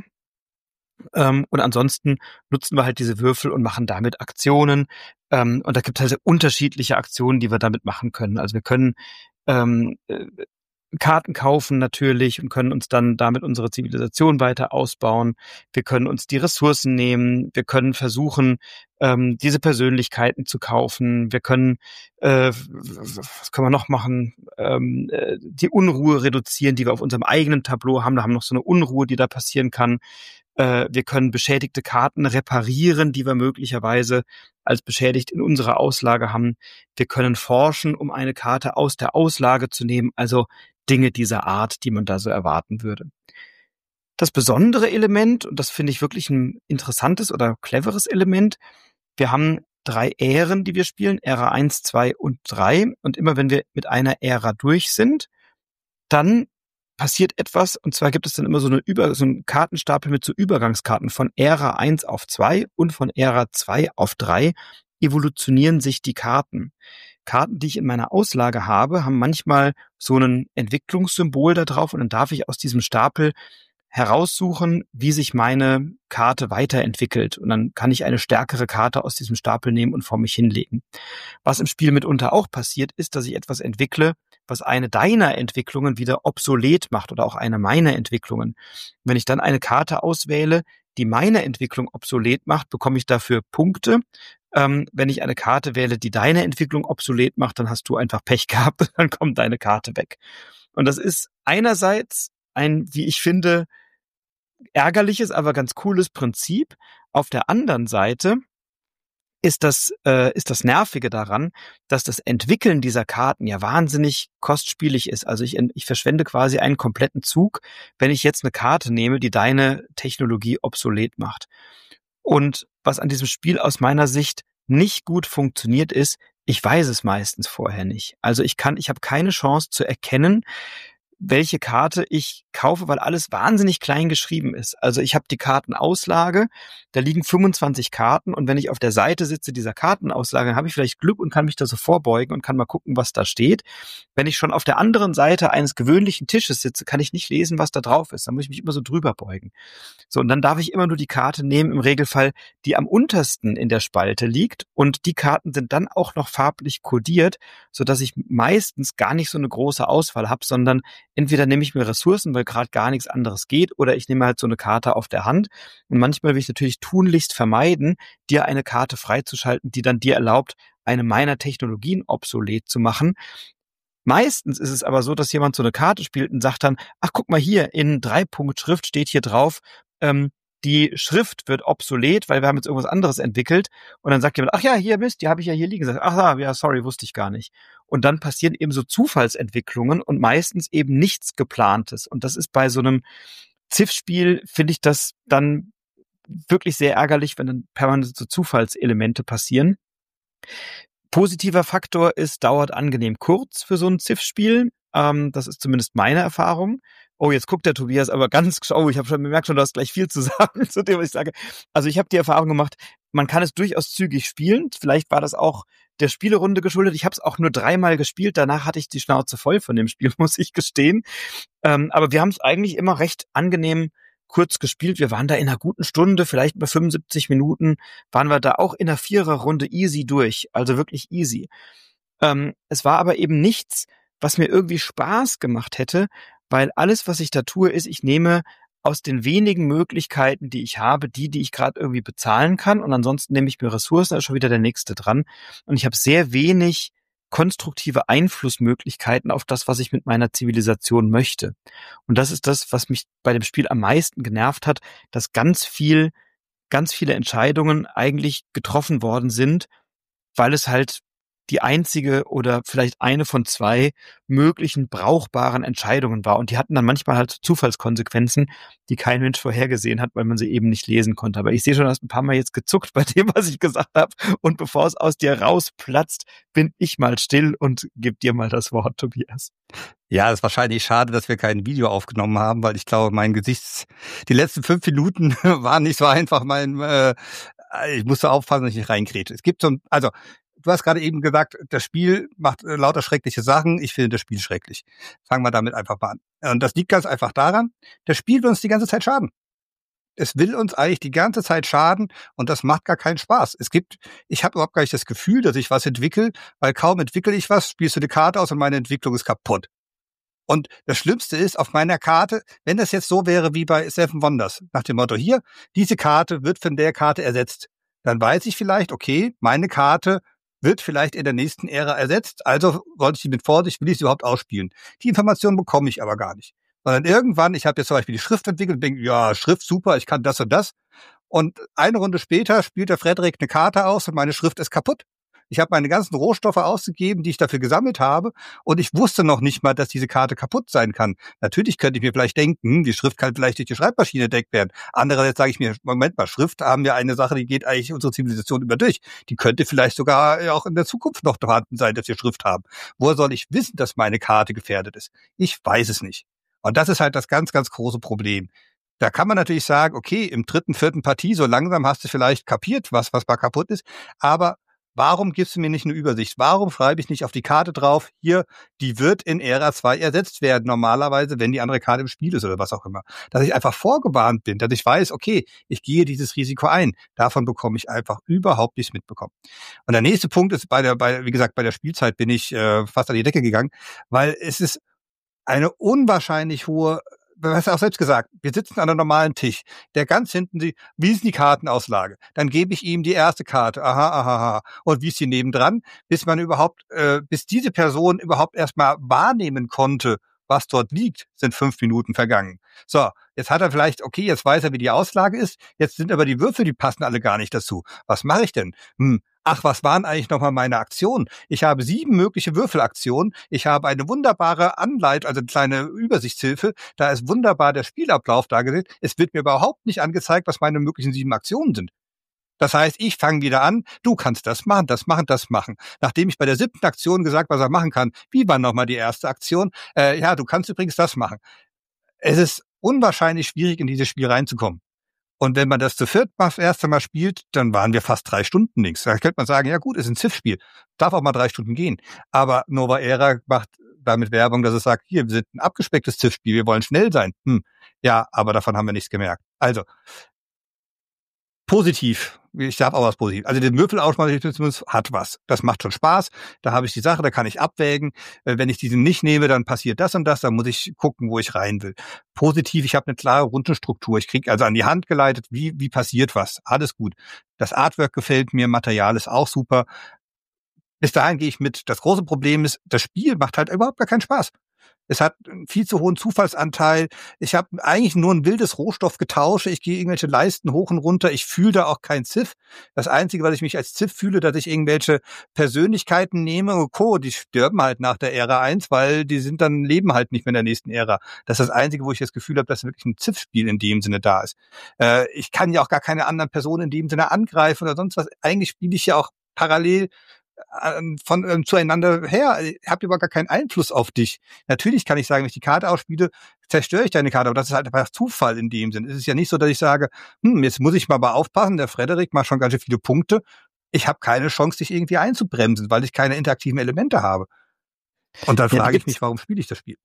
Ähm, und ansonsten nutzen wir halt diese Würfel und machen damit Aktionen. Ähm, und da gibt es halt unterschiedliche Aktionen, die wir damit machen können. Also wir können ähm, äh, Karten kaufen natürlich und können uns dann damit unsere Zivilisation weiter ausbauen. Wir können uns die Ressourcen nehmen. Wir können versuchen, ähm, diese Persönlichkeiten zu kaufen. Wir können, äh, was können wir noch machen? Ähm, äh, die Unruhe reduzieren, die wir auf unserem eigenen Tableau haben. Da haben wir noch so eine Unruhe, die da passieren kann. Äh, wir können beschädigte Karten reparieren, die wir möglicherweise als beschädigt in unserer Auslage haben. Wir können forschen, um eine Karte aus der Auslage zu nehmen. Also Dinge dieser Art, die man da so erwarten würde. Das besondere Element, und das finde ich wirklich ein interessantes oder cleveres Element, wir haben drei Ähren, die wir spielen, Ära eins, zwei und drei. Und immer wenn wir mit einer Ära durch sind, dann passiert etwas, und zwar gibt es dann immer so eine Über, so einen Kartenstapel mit so Übergangskarten von Ära eins auf zwei und von Ära zwei auf drei evolutionieren sich die Karten. Karten, die ich in meiner Auslage habe, haben manchmal so ein Entwicklungssymbol da drauf und dann darf ich aus diesem Stapel heraussuchen, wie sich meine Karte weiterentwickelt. Und dann kann ich eine stärkere Karte aus diesem Stapel nehmen und vor mich hinlegen. Was im Spiel mitunter auch passiert, ist, dass ich etwas entwickle, was eine deiner Entwicklungen wieder obsolet macht oder auch eine meiner Entwicklungen. Wenn ich dann eine Karte auswähle, die meine Entwicklung obsolet macht, bekomme ich dafür Punkte. Ähm, wenn ich eine Karte wähle, die deine Entwicklung obsolet macht, dann hast du einfach Pech gehabt und dann kommt deine Karte weg. Und das ist einerseits ein, wie ich finde, ärgerliches, aber ganz cooles Prinzip. Auf der anderen Seite ist das, äh, ist das Nervige daran, dass das Entwickeln dieser Karten ja wahnsinnig kostspielig ist. Also ich, ich verschwende quasi einen kompletten Zug, wenn ich jetzt eine Karte nehme, die deine Technologie obsolet macht. Und was an diesem Spiel aus meiner Sicht nicht gut funktioniert ist, ich weiß es meistens vorher nicht. Also ich kann, ich habe keine Chance zu erkennen, welche Karte ich kaufe, weil alles wahnsinnig klein geschrieben ist. Also ich habe die Kartenauslage, da liegen fünfundzwanzig Karten und wenn ich auf der Seite sitze dieser Kartenauslage, dann habe ich vielleicht Glück und kann mich da so vorbeugen und kann mal gucken, was da steht. Wenn ich schon auf der anderen Seite eines gewöhnlichen Tisches sitze, kann ich nicht lesen, was da drauf ist. Da muss ich mich immer so drüber beugen. So, und dann darf ich immer nur die Karte nehmen, im Regelfall, die am untersten in der Spalte liegt. Und die Karten sind dann auch noch farblich kodiert, sodass ich meistens gar nicht so eine große Auswahl habe, sondern entweder nehme ich mir Ressourcen, weil gerade gar nichts anderes geht, oder ich nehme halt so eine Karte auf der Hand. Und manchmal will ich natürlich tunlichst vermeiden, dir eine Karte freizuschalten, die dann dir erlaubt, eine meiner Technologien obsolet zu machen. Meistens ist es aber so, dass jemand so eine Karte spielt und sagt dann, ach guck mal hier, in Drei-Punkt-Schrift steht hier drauf, ähm, die Schrift wird obsolet, weil wir haben jetzt irgendwas anderes entwickelt. Und dann sagt jemand, ach ja, hier Mist, die habe ich ja hier liegen. Sagt, ach ja, sorry, wusste ich gar nicht. Und dann passieren eben so Zufallsentwicklungen und meistens eben nichts Geplantes. Und das ist bei so einem Ziff-Spiel, finde ich das dann wirklich sehr ärgerlich, wenn dann permanent so Zufallselemente passieren. Positiver Faktor ist, dauert angenehm kurz für so ein Ziff-Spiel. Ähm, das ist zumindest meine Erfahrung. Oh, jetzt guckt der Tobias aber ganz, oh, ich habe schon bemerkt, schon, du hast gleich viel zu sagen zu dem, was ich sage. Also ich habe die Erfahrung gemacht, man kann es durchaus zügig spielen. Vielleicht war das auch der Spielerunde geschuldet. Ich habe es auch nur dreimal gespielt. Danach hatte ich die Schnauze voll von dem Spiel, muss ich gestehen. Ähm, aber wir haben es eigentlich immer recht angenehm kurz gespielt. Wir waren da in einer guten Stunde, vielleicht bei fünfundsiebzig Minuten, waren wir da auch in einer Viererrunde easy durch. Also wirklich easy. Ähm, es war aber eben nichts, was mir irgendwie Spaß gemacht hätte, weil alles, was ich da tue, ist, ich nehme aus den wenigen Möglichkeiten, die ich habe, die, die ich gerade irgendwie bezahlen kann, und ansonsten nehme ich mir Ressourcen, da ist schon wieder der nächste dran. Und ich habe sehr wenig konstruktive Einflussmöglichkeiten auf das, was ich mit meiner Zivilisation möchte. Und das ist das, was mich bei dem Spiel am meisten genervt hat, dass ganz viel, ganz viele Entscheidungen eigentlich getroffen worden sind, weil es halt die einzige oder vielleicht eine von zwei möglichen brauchbaren Entscheidungen war. Und die hatten dann manchmal halt Zufallskonsequenzen, die kein Mensch vorhergesehen hat, weil man sie eben nicht lesen konnte. Aber ich sehe schon, du hast ein paar Mal jetzt gezuckt bei dem, was ich gesagt habe. Und bevor es aus dir rausplatzt, bin ich mal still und gebe dir mal das Wort, Tobias. Ja, es ist wahrscheinlich schade, dass wir kein Video aufgenommen haben, weil ich glaube, mein Gesichts, die letzten fünf Minuten waren nicht so einfach. Mein, äh, ich musste aufpassen, dass ich nicht reinkrätsche. Es gibt so ein, also, du hast gerade eben gesagt, das Spiel macht äh, lauter schreckliche Sachen. Ich finde das Spiel schrecklich. Fangen wir damit einfach mal an. Und das liegt ganz einfach daran, das Spiel will uns die ganze Zeit schaden. Es will uns eigentlich die ganze Zeit schaden und das macht gar keinen Spaß. Es gibt, ich habe überhaupt gar nicht das Gefühl, dass ich was entwickle, weil kaum entwickle ich was, spielst du eine Karte aus und meine Entwicklung ist kaputt. Und das Schlimmste ist, auf meiner Karte, wenn das jetzt so wäre wie bei Seven Wonders, nach dem Motto, hier, diese Karte wird von der Karte ersetzt, dann weiß ich vielleicht, okay, meine Karte wird vielleicht in der nächsten Ära ersetzt, also sollte ich sie mit Vorsicht, will ich sie überhaupt ausspielen. Die Information bekomme ich aber gar nicht. Sondern irgendwann, ich habe jetzt zum Beispiel die Schrift entwickelt und denke, ja, Schrift, super, ich kann das und das. Und eine Runde später spielt der Frederik eine Karte aus und meine Schrift ist kaputt. Ich habe meine ganzen Rohstoffe ausgegeben, die ich dafür gesammelt habe, und ich wusste noch nicht mal, dass diese Karte kaputt sein kann. Natürlich könnte ich mir vielleicht denken, die Schrift kann vielleicht durch die Schreibmaschine entdeckt werden. Andererseits sage ich mir, Moment mal, Schrift haben wir eine Sache, die geht eigentlich unsere Zivilisation über durch. Die könnte vielleicht sogar auch in der Zukunft noch vorhanden sein, dass wir Schrift haben. Woher soll ich wissen, dass meine Karte gefährdet ist? Ich weiß es nicht. Und das ist halt das ganz, ganz große Problem. Da kann man natürlich sagen, okay, im dritten, vierten Partie, so langsam hast du vielleicht kapiert, was, was mal kaputt ist, aber Warum gibst du mir nicht eine Übersicht? Warum schreibe ich nicht auf die Karte drauf, hier, die wird in Ära zwei ersetzt werden, normalerweise, wenn die andere Karte im Spiel ist oder was auch immer. Dass ich einfach vorgewarnt bin, dass ich weiß, okay, ich gehe dieses Risiko ein. Davon bekomme ich einfach überhaupt nichts mitbekommen. Und der nächste Punkt ist, bei der, bei, wie gesagt, bei der Spielzeit bin ich äh, fast an die Decke gegangen, weil es ist eine unwahrscheinlich hohe, du hast ja auch selbst gesagt, wir sitzen an einem normalen Tisch, der ganz hinten, die, wie ist die Kartenauslage? Dann gebe ich ihm die erste Karte, aha, aha, aha. Und wie ist die nebendran? Bis man überhaupt, äh, bis diese Person überhaupt erstmal wahrnehmen konnte, was dort liegt, sind fünf Minuten vergangen. So, jetzt hat er vielleicht, okay, jetzt weiß er, wie die Auslage ist, jetzt sind aber die Würfel, die passen alle gar nicht dazu. Was mache ich denn? Hm, ach, was waren eigentlich nochmal meine Aktionen? Ich habe sieben mögliche Würfelaktionen. Ich habe eine wunderbare Anleitung, also eine kleine Übersichtshilfe. Da ist wunderbar der Spielablauf dargestellt. Es wird mir überhaupt nicht angezeigt, was meine möglichen sieben Aktionen sind. Das heißt, ich fange wieder an, du kannst das machen, das machen, das machen. Nachdem ich bei der siebten Aktion gesagt, was er machen kann, wie war nochmal die erste Aktion? Äh, ja, du kannst übrigens das machen. Es ist unwahrscheinlich schwierig, in dieses Spiel reinzukommen. Und wenn man das zu viert mal das erste Mal spielt, dann waren wir fast drei Stunden links. Da könnte man sagen, ja gut, ist ein Civ-Spiel. Darf auch mal drei Stunden gehen. Aber Nova Era macht damit Werbung, dass es sagt, hier, wir sind ein abgespecktes Civ-Spiel, wir wollen schnell sein. Hm. Ja, aber davon haben wir nichts gemerkt. Also, positiv. Ich darf auch was positiv. Also der Würfelautomatismus hat was. Das macht schon Spaß. Da habe ich die Sache, da kann ich abwägen. Wenn ich diesen nicht nehme, dann passiert das und das. Dann muss ich gucken, wo ich rein will. Positiv, ich habe eine klare Rundenstruktur. Ich kriege also an die Hand geleitet, wie wie passiert was. Alles gut. Das Artwork gefällt mir, Material ist auch super. Bis dahin gehe ich mit. Das große Problem ist, das Spiel macht halt überhaupt gar keinen Spaß. Es hat einen viel zu hohen Zufallsanteil. Ich habe eigentlich nur ein wildes Rohstoffgetausche. Ich gehe irgendwelche Leisten hoch und runter. Ich fühle da auch kein Civ. Das Einzige, was ich mich als Civ fühle, dass ich irgendwelche Persönlichkeiten nehme und Co., die sterben halt nach der Ära eins, weil die sind dann, leben halt nicht mehr in der nächsten Ära. Das ist das Einzige, wo ich das Gefühl habe, dass wirklich ein Civ-Spiel in dem Sinne da ist. Äh, ich kann ja auch gar keine anderen Personen in dem Sinne angreifen oder sonst was. Eigentlich spiele ich ja auch parallel von ähm, zueinander her, ich habe überhaupt gar keinen Einfluss auf dich. Natürlich kann ich sagen, wenn ich die Karte ausspiele, zerstöre ich deine Karte, aber das ist halt einfach Zufall in dem Sinn. Es ist ja nicht so, dass ich sage, hm, jetzt muss ich mal mal aufpassen, der Frederik macht schon ganz schön viele Punkte. Ich habe keine Chance, dich irgendwie einzubremsen, weil ich keine interaktiven Elemente habe. Und dann Ja, frage ich mich, warum spiele ich das Spiel?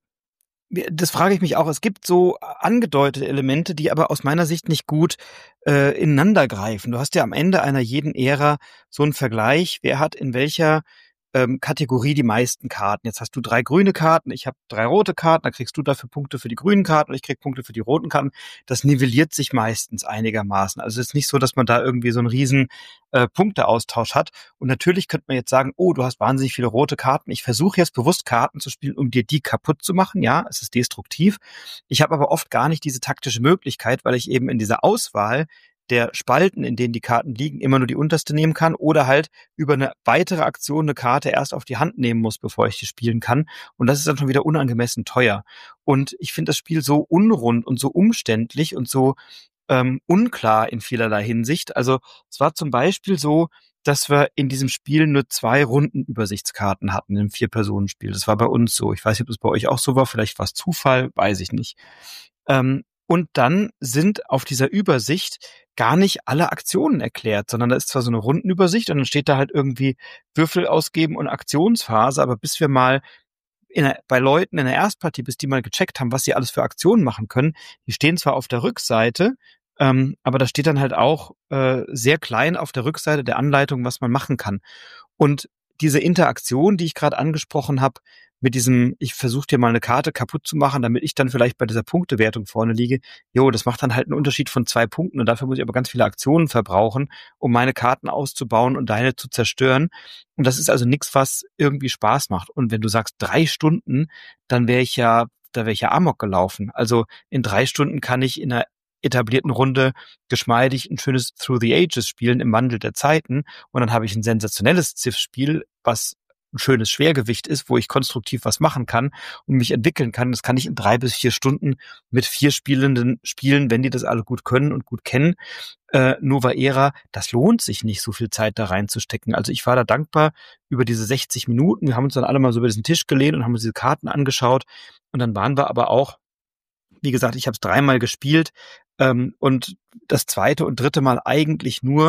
Das frage ich mich auch. Es gibt so angedeutete Elemente, die aber aus meiner Sicht nicht gut äh, ineinander greifen. Du hast ja am Ende einer jeden Ära so einen Vergleich, wer hat in welcher ähm, Kategorie die meisten Karten. Jetzt hast du drei grüne Karten, ich habe drei rote Karten, dann kriegst du dafür Punkte für die grünen Karten und ich krieg Punkte für die roten Karten. Das nivelliert sich meistens einigermaßen. Also es ist nicht so, dass man da irgendwie so einen riesen äh, Punkteaustausch hat. Und natürlich könnte man jetzt sagen, oh, du hast wahnsinnig viele rote Karten. Ich versuche jetzt bewusst Karten zu spielen, um dir die kaputt zu machen. Ja, es ist destruktiv. Ich habe aber oft gar nicht diese taktische Möglichkeit, weil ich eben in dieser Auswahl der Spalten, in denen die Karten liegen, immer nur die unterste nehmen kann oder halt über eine weitere Aktion eine Karte erst auf die Hand nehmen muss, bevor ich die spielen kann. Und das ist dann schon wieder unangemessen teuer. Und ich finde das Spiel so unrund und so umständlich und so ähm, unklar in vielerlei Hinsicht. Also es war zum Beispiel so, dass wir in diesem Spiel nur zwei Rundenübersichtskarten hatten im Vier-Personen-Spiel. Das war bei uns so. Ich weiß nicht, ob es bei euch auch so war. Vielleicht war es Zufall, weiß ich nicht. Ähm, und dann sind auf dieser Übersicht gar nicht alle Aktionen erklärt, sondern da ist zwar so eine Rundenübersicht und dann steht da halt irgendwie Würfel ausgeben und Aktionsphase, aber bis wir mal in der, bei Leuten in der Erstpartie, bis die mal gecheckt haben, was sie alles für Aktionen machen können, die stehen zwar auf der Rückseite, ähm, aber da steht dann halt auch äh, sehr klein auf der Rückseite der Anleitung, was man machen kann. Und diese Interaktion, die ich gerade angesprochen habe, mit diesem, ich versuche dir mal eine Karte kaputt zu machen, damit ich dann vielleicht bei dieser Punktewertung vorne liege, jo, das macht dann halt einen Unterschied von zwei Punkten und dafür muss ich aber ganz viele Aktionen verbrauchen, um meine Karten auszubauen und deine zu zerstören. Und das ist also nichts, was irgendwie Spaß macht. Und wenn du sagst drei Stunden, dann wäre ich ja, da wäre ich ja Amok gelaufen. Also in drei Stunden kann ich in einer etablierten Runde geschmeidig ein schönes Through the Ages spielen im Wandel der Zeiten und dann habe ich ein sensationelles Civ-Spiel, was ein schönes Schwergewicht ist, wo ich konstruktiv was machen kann und mich entwickeln kann. Das kann ich in drei bis vier Stunden mit vier Spielenden spielen, wenn die das alle gut können und gut kennen. Äh, Nova Era, das lohnt sich nicht, so viel Zeit da reinzustecken. Also ich war da dankbar über diese sechzig Minuten. Wir haben uns dann alle mal so über diesen Tisch gelehnt und haben uns diese Karten angeschaut und dann waren wir aber auch, wie gesagt, ich habe es dreimal gespielt ähm, und das zweite und dritte Mal eigentlich nur,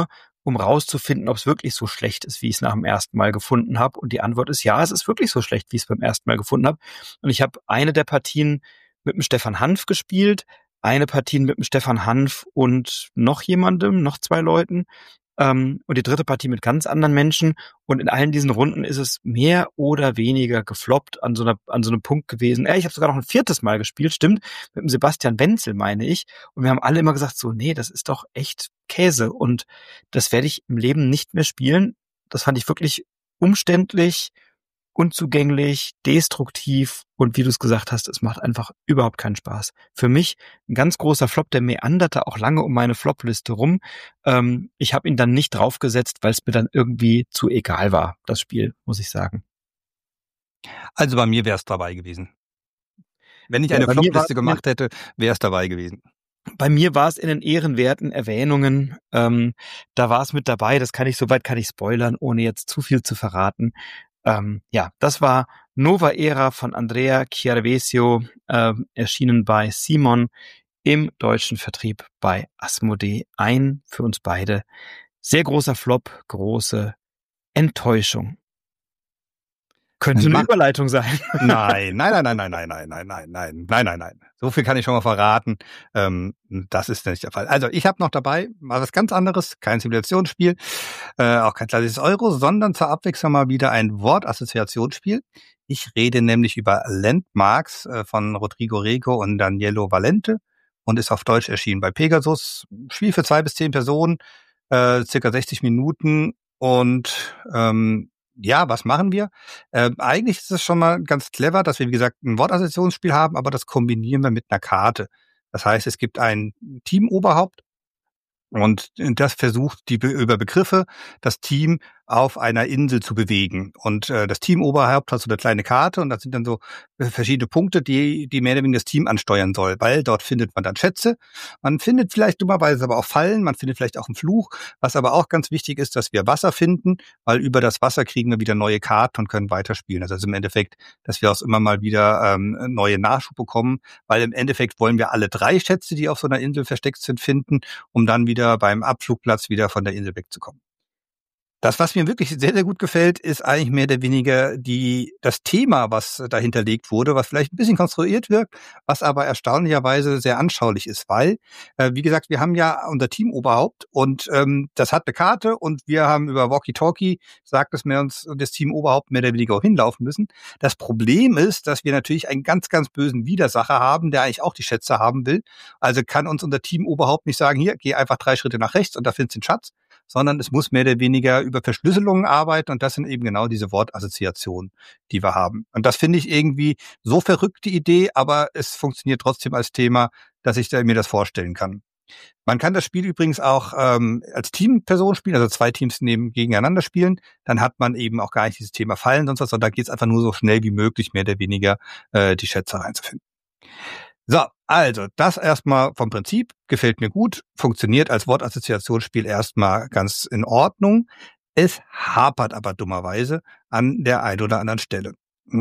um rauszufinden, ob es wirklich so schlecht ist, wie ich es nach dem ersten Mal gefunden habe. Und die Antwort ist ja, es ist wirklich so schlecht, wie ich es beim ersten Mal gefunden habe. Und ich habe eine der Partien mit dem Stefan Hanf gespielt, eine Partie mit dem Stefan Hanf und noch jemandem, noch zwei Leuten. Ähm, und die dritte Partie mit ganz anderen Menschen. Und in allen diesen Runden ist es mehr oder weniger gefloppt an so einer, an so einem Punkt gewesen. Äh, ich habe sogar noch ein viertes Mal gespielt, stimmt, mit dem Sebastian Wenzel, meine ich. Und wir haben alle immer gesagt, so, nee, das ist doch echt Käse. Und das werde ich im Leben nicht mehr spielen. Das fand ich wirklich umständlich, unzugänglich, destruktiv und wie du es gesagt hast, es macht einfach überhaupt keinen Spaß. Für mich ein ganz großer Flop, der meanderte auch lange um meine Flop-Liste rum. Ähm, ich habe ihn dann nicht draufgesetzt, weil es mir dann irgendwie zu egal war, das Spiel, muss ich sagen. Also bei mir wäre es dabei gewesen. Wenn ich ja, eine Flop-Liste gemacht hätte, wäre es dabei gewesen. Bei mir war es in den ehrenwerten Erwähnungen, ähm, da war es mit dabei, das kann ich, soweit kann ich spoilern, ohne jetzt zu viel zu verraten. Ähm, ja, das war Nova Era von Andrea Chiaravesio, äh, erschienen bei Simon im deutschen Vertrieb bei Asmodee. Ein für uns beide sehr großer Flop, große Enttäuschung. Könnte eine Überleitung sein. Nein, nein, nein, nein, nein, nein, nein, nein, nein, nein, nein, nein, nein. So viel kann ich schon mal verraten. Ähm, das ist nicht der Fall. Also ich habe noch dabei mal was ganz anderes, kein Simulationsspiel, äh, auch kein klassisches Euro, sondern zur Abwechslung mal wieder ein Wortassoziationsspiel. Ich rede nämlich über Landmarks äh, von Rodrigo Rego und Danielo Valente und ist auf Deutsch erschienen bei Pegasus. Spiel für zwei bis zehn Personen, äh, circa sechzig Minuten und ähm, ja, was machen wir? Äh, eigentlich ist es schon mal ganz clever, dass wir, wie gesagt, ein Wortassoziationsspiel haben, aber das kombinieren wir mit einer Karte. Das heißt, es gibt ein Teamoberhaupt und das versucht, die über Begriffe das Team auf einer Insel zu bewegen. Und äh, das Teamoberhaupt hat so eine kleine Karte und das sind dann so verschiedene Punkte, die die mehr oder weniger das Team ansteuern soll, weil dort findet man dann Schätze. Man findet vielleicht dummerweise aber auch Fallen, man findet vielleicht auch einen Fluch. Was aber auch ganz wichtig ist, dass wir Wasser finden, weil über das Wasser kriegen wir wieder neue Karten und können weiterspielen. Also im Endeffekt, dass wir auch immer mal wieder ähm, neue Nachschub bekommen, weil im Endeffekt wollen wir alle drei Schätze, die auf so einer Insel versteckt sind, finden, um dann wieder beim Abflugplatz wieder von der Insel wegzukommen. Das, was mir wirklich sehr, sehr gut gefällt, ist eigentlich mehr oder weniger die, das Thema, was dahinter legt wurde, was vielleicht ein bisschen konstruiert wirkt, was aber erstaunlicherweise sehr anschaulich ist, weil, äh, wie gesagt, wir haben ja unser Teamoberhaupt und ähm, das hat eine Karte und wir haben über Walkie-Talkie sagt, dass wir uns das Teamoberhaupt mehr oder weniger auch hinlaufen müssen. Das Problem ist, dass wir natürlich einen ganz, ganz bösen Widersacher haben, der eigentlich auch die Schätze haben will. Also kann uns unser Teamoberhaupt nicht sagen, hier, geh einfach drei Schritte nach rechts und da findest du den Schatz, sondern es muss mehr oder weniger über Verschlüsselungen arbeiten und das sind eben genau diese Wortassoziationen, die wir haben. Und das finde ich irgendwie so verrückte Idee, aber es funktioniert trotzdem als Thema, dass ich da mir das vorstellen kann. Man kann das Spiel übrigens auch ähm, als Teamperson spielen, also zwei Teams neben gegeneinander spielen. Dann hat man eben auch gar nicht dieses Thema Fallen sonst was, sondern da geht es einfach nur so schnell wie möglich, mehr oder weniger äh, die Schätze reinzufinden. So, also das erstmal vom Prinzip, gefällt mir gut, funktioniert als Wortassoziationsspiel erstmal ganz in Ordnung. Es hapert aber dummerweise an der einen oder anderen Stelle.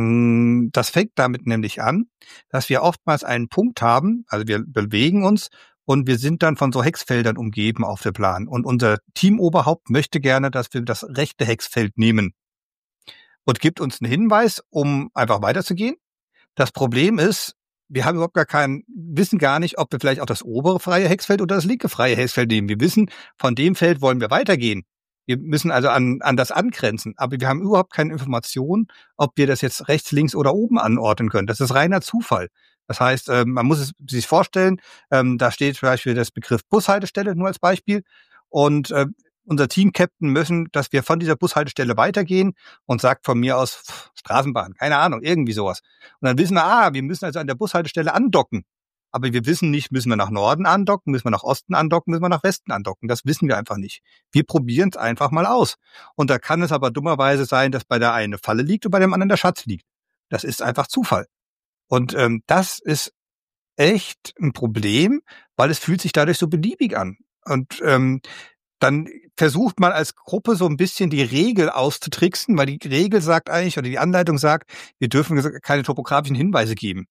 Das fängt damit nämlich an, dass wir oftmals einen Punkt haben, also wir bewegen uns und wir sind dann von so Hexfeldern umgeben auf der Plan. Und unser Teamoberhaupt möchte gerne, dass wir das rechte Hexfeld nehmen und gibt uns einen Hinweis, um einfach weiterzugehen. Das Problem ist, wir haben überhaupt gar keinen, wissen gar nicht, ob wir vielleicht auch das obere freie Hexfeld oder das linke freie Hexfeld nehmen. Wir wissen, von dem Feld wollen wir weitergehen. Wir müssen also an, an das angrenzen. Aber wir haben überhaupt keine Information, ob wir das jetzt rechts, links oder oben anordnen können. Das ist reiner Zufall. Das heißt, man muss es sich vorstellen, da steht zum Beispiel das Begriff Bushaltestelle, nur als Beispiel. Und unser Team-Captain müssen, dass wir von dieser Bushaltestelle weitergehen und sagt von mir aus pff, Straßenbahn, keine Ahnung, irgendwie sowas. Und dann wissen wir, ah, wir müssen also an der Bushaltestelle andocken. Aber wir wissen nicht, müssen wir nach Norden andocken, müssen wir nach Osten andocken, müssen wir nach Westen andocken. Das wissen wir einfach nicht. Wir probieren es einfach mal aus. Und da kann es aber dummerweise sein, dass bei der einen eine Falle liegt und bei dem anderen der Schatz liegt. Das ist einfach Zufall. Und ähm, das ist echt ein Problem, weil es fühlt sich dadurch so beliebig an. Und ähm, dann versucht man als Gruppe so ein bisschen die Regel auszutricksen, weil die Regel sagt eigentlich, oder die Anleitung sagt, wir dürfen keine topografischen Hinweise geben.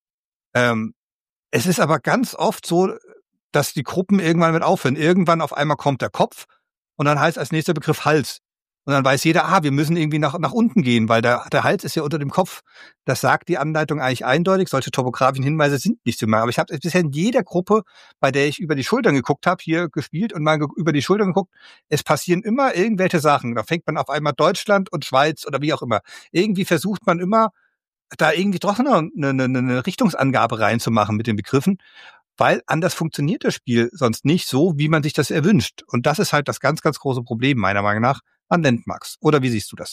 Ähm, es ist aber ganz oft so, dass die Gruppen irgendwann mit aufhören. Irgendwann auf einmal kommt der Kopf und dann heißt als nächster Begriff Hals. Und dann weiß jeder, ah, wir müssen irgendwie nach, nach unten gehen, weil der, der Hals ist ja unter dem Kopf. Das sagt die Anleitung eigentlich eindeutig. Solche topografischen Hinweise sind nicht so mehr. Aber ich habe bisher in jeder Gruppe, bei der ich über die Schultern geguckt habe, hier gespielt und mal ge- über die Schultern geguckt, es passieren immer irgendwelche Sachen. Da fängt man auf einmal Deutschland und Schweiz oder wie auch immer. Irgendwie versucht man immer, da irgendwie doch noch eine, eine, eine Richtungsangabe reinzumachen mit den Begriffen, weil anders funktioniert das Spiel sonst nicht so, wie man sich das erwünscht. Und das ist halt das ganz, ganz große Problem, meiner Meinung nach, an Landmarks. Oder wie siehst du das?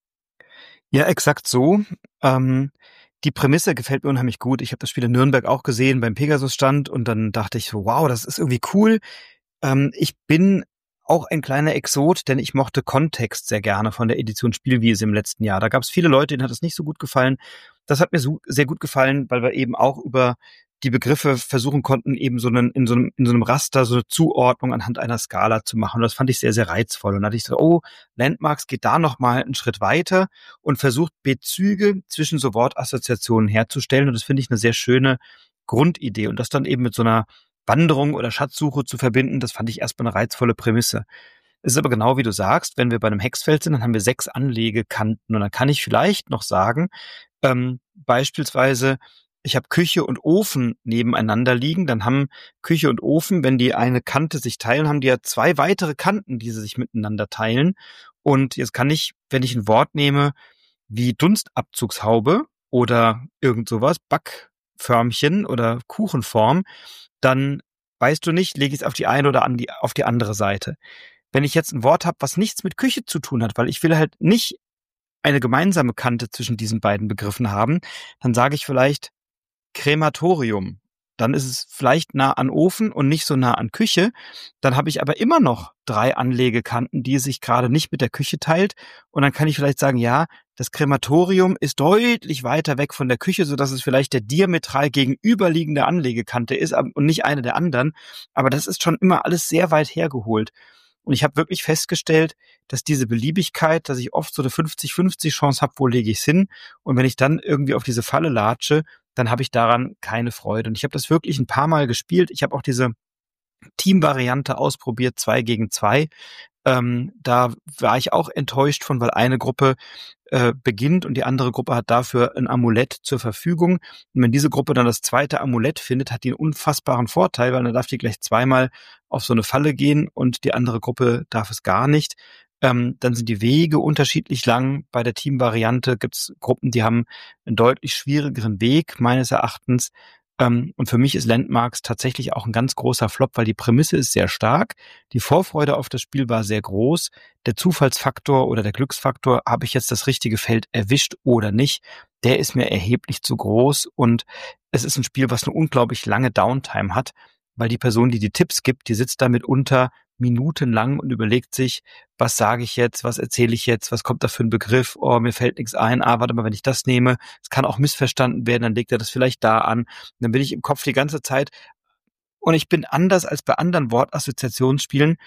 Ja, exakt so. Ähm, die Prämisse gefällt mir unheimlich gut. Ich habe das Spiel in Nürnberg auch gesehen beim Pegasus-Stand und dann dachte ich so, wow, das ist irgendwie cool. Ähm, ich bin auch ein kleiner Exot, denn ich mochte Kontext sehr gerne von der Edition Spielwiese im letzten Jahr. Da gab es viele Leute, denen hat es nicht so gut gefallen. Das hat mir so, sehr gut gefallen, weil wir eben auch über die Begriffe versuchen konnten, eben so einen, in so einem, in so einem Raster so eine Zuordnung anhand einer Skala zu machen. Und das fand ich sehr, sehr reizvoll. Und da hatte ich so, oh, Landmarks geht da noch mal einen Schritt weiter und versucht Bezüge zwischen so Wortassoziationen herzustellen. Und das finde ich eine sehr schöne Grundidee. Und das dann eben mit so einer Wanderung oder Schatzsuche zu verbinden, das fand ich erstmal eine reizvolle Prämisse. Es ist aber genau wie du sagst, wenn wir bei einem Hexfeld sind, dann haben wir sechs Anlegekanten und dann kann ich vielleicht noch sagen, ähm, beispielsweise, ich habe Küche und Ofen nebeneinander liegen, dann haben Küche und Ofen, wenn die eine Kante sich teilen, haben die ja zwei weitere Kanten, die sie sich miteinander teilen. Und jetzt kann ich, wenn ich ein Wort nehme wie Dunstabzugshaube oder irgend sowas, Backförmchen oder Kuchenform, dann weißt du nicht, lege ich es auf die eine oder an die, auf die andere Seite. Wenn ich jetzt ein Wort habe, was nichts mit Küche zu tun hat, weil ich will halt nicht eine gemeinsame Kante zwischen diesen beiden Begriffen haben, dann sage ich vielleicht Krematorium. Dann ist es vielleicht nah an Ofen und nicht so nah an Küche. Dann habe ich aber immer noch drei Anlegekanten, die sich gerade nicht mit der Küche teilt. Und dann kann ich vielleicht sagen, ja, das Krematorium ist deutlich weiter weg von der Küche, sodass es vielleicht der diametral gegenüberliegende Anlegekante ist und nicht eine der anderen. Aber das ist schon immer alles sehr weit hergeholt. Und ich habe wirklich festgestellt, dass diese Beliebigkeit, dass ich oft so eine fünfzig fünfzig Chance habe, wo lege ich es hin. Und wenn ich dann irgendwie auf diese Falle latsche, dann habe ich daran keine Freude. Und ich habe das wirklich ein paar Mal gespielt. Ich habe auch diese Team-Variante ausprobiert, zwei gegen zwei. Ähm, da war ich auch enttäuscht von, weil eine Gruppe äh, beginnt und die andere Gruppe hat dafür ein Amulett zur Verfügung. Und wenn diese Gruppe dann das zweite Amulett findet, hat die einen unfassbaren Vorteil, weil dann darf die gleich zweimal auf so eine Falle gehen und die andere Gruppe darf es gar nicht. Ähm, dann sind die Wege unterschiedlich lang. Bei der Team-Variante gibt es Gruppen, die haben einen deutlich schwierigeren Weg, meines Erachtens. Ähm, und für mich ist Landmarks tatsächlich auch ein ganz großer Flop, weil die Prämisse ist sehr stark. Die Vorfreude auf das Spiel war sehr groß. Der Zufallsfaktor oder der Glücksfaktor, habe ich jetzt das richtige Feld erwischt oder nicht, der ist mir erheblich zu groß. Und es ist ein Spiel, was eine unglaublich lange Downtime hat, weil die Person, die die Tipps gibt, die sitzt damit unter minutenlang und überlegt sich, was sage ich jetzt, was erzähle ich jetzt, was kommt da für ein Begriff, oh, mir fällt nichts ein, ah, warte mal, wenn ich das nehme, es kann auch missverstanden werden, dann legt er das vielleicht da an. Und dann bin ich im Kopf die ganze Zeit und ich bin anders als bei anderen Wortassoziationsspielen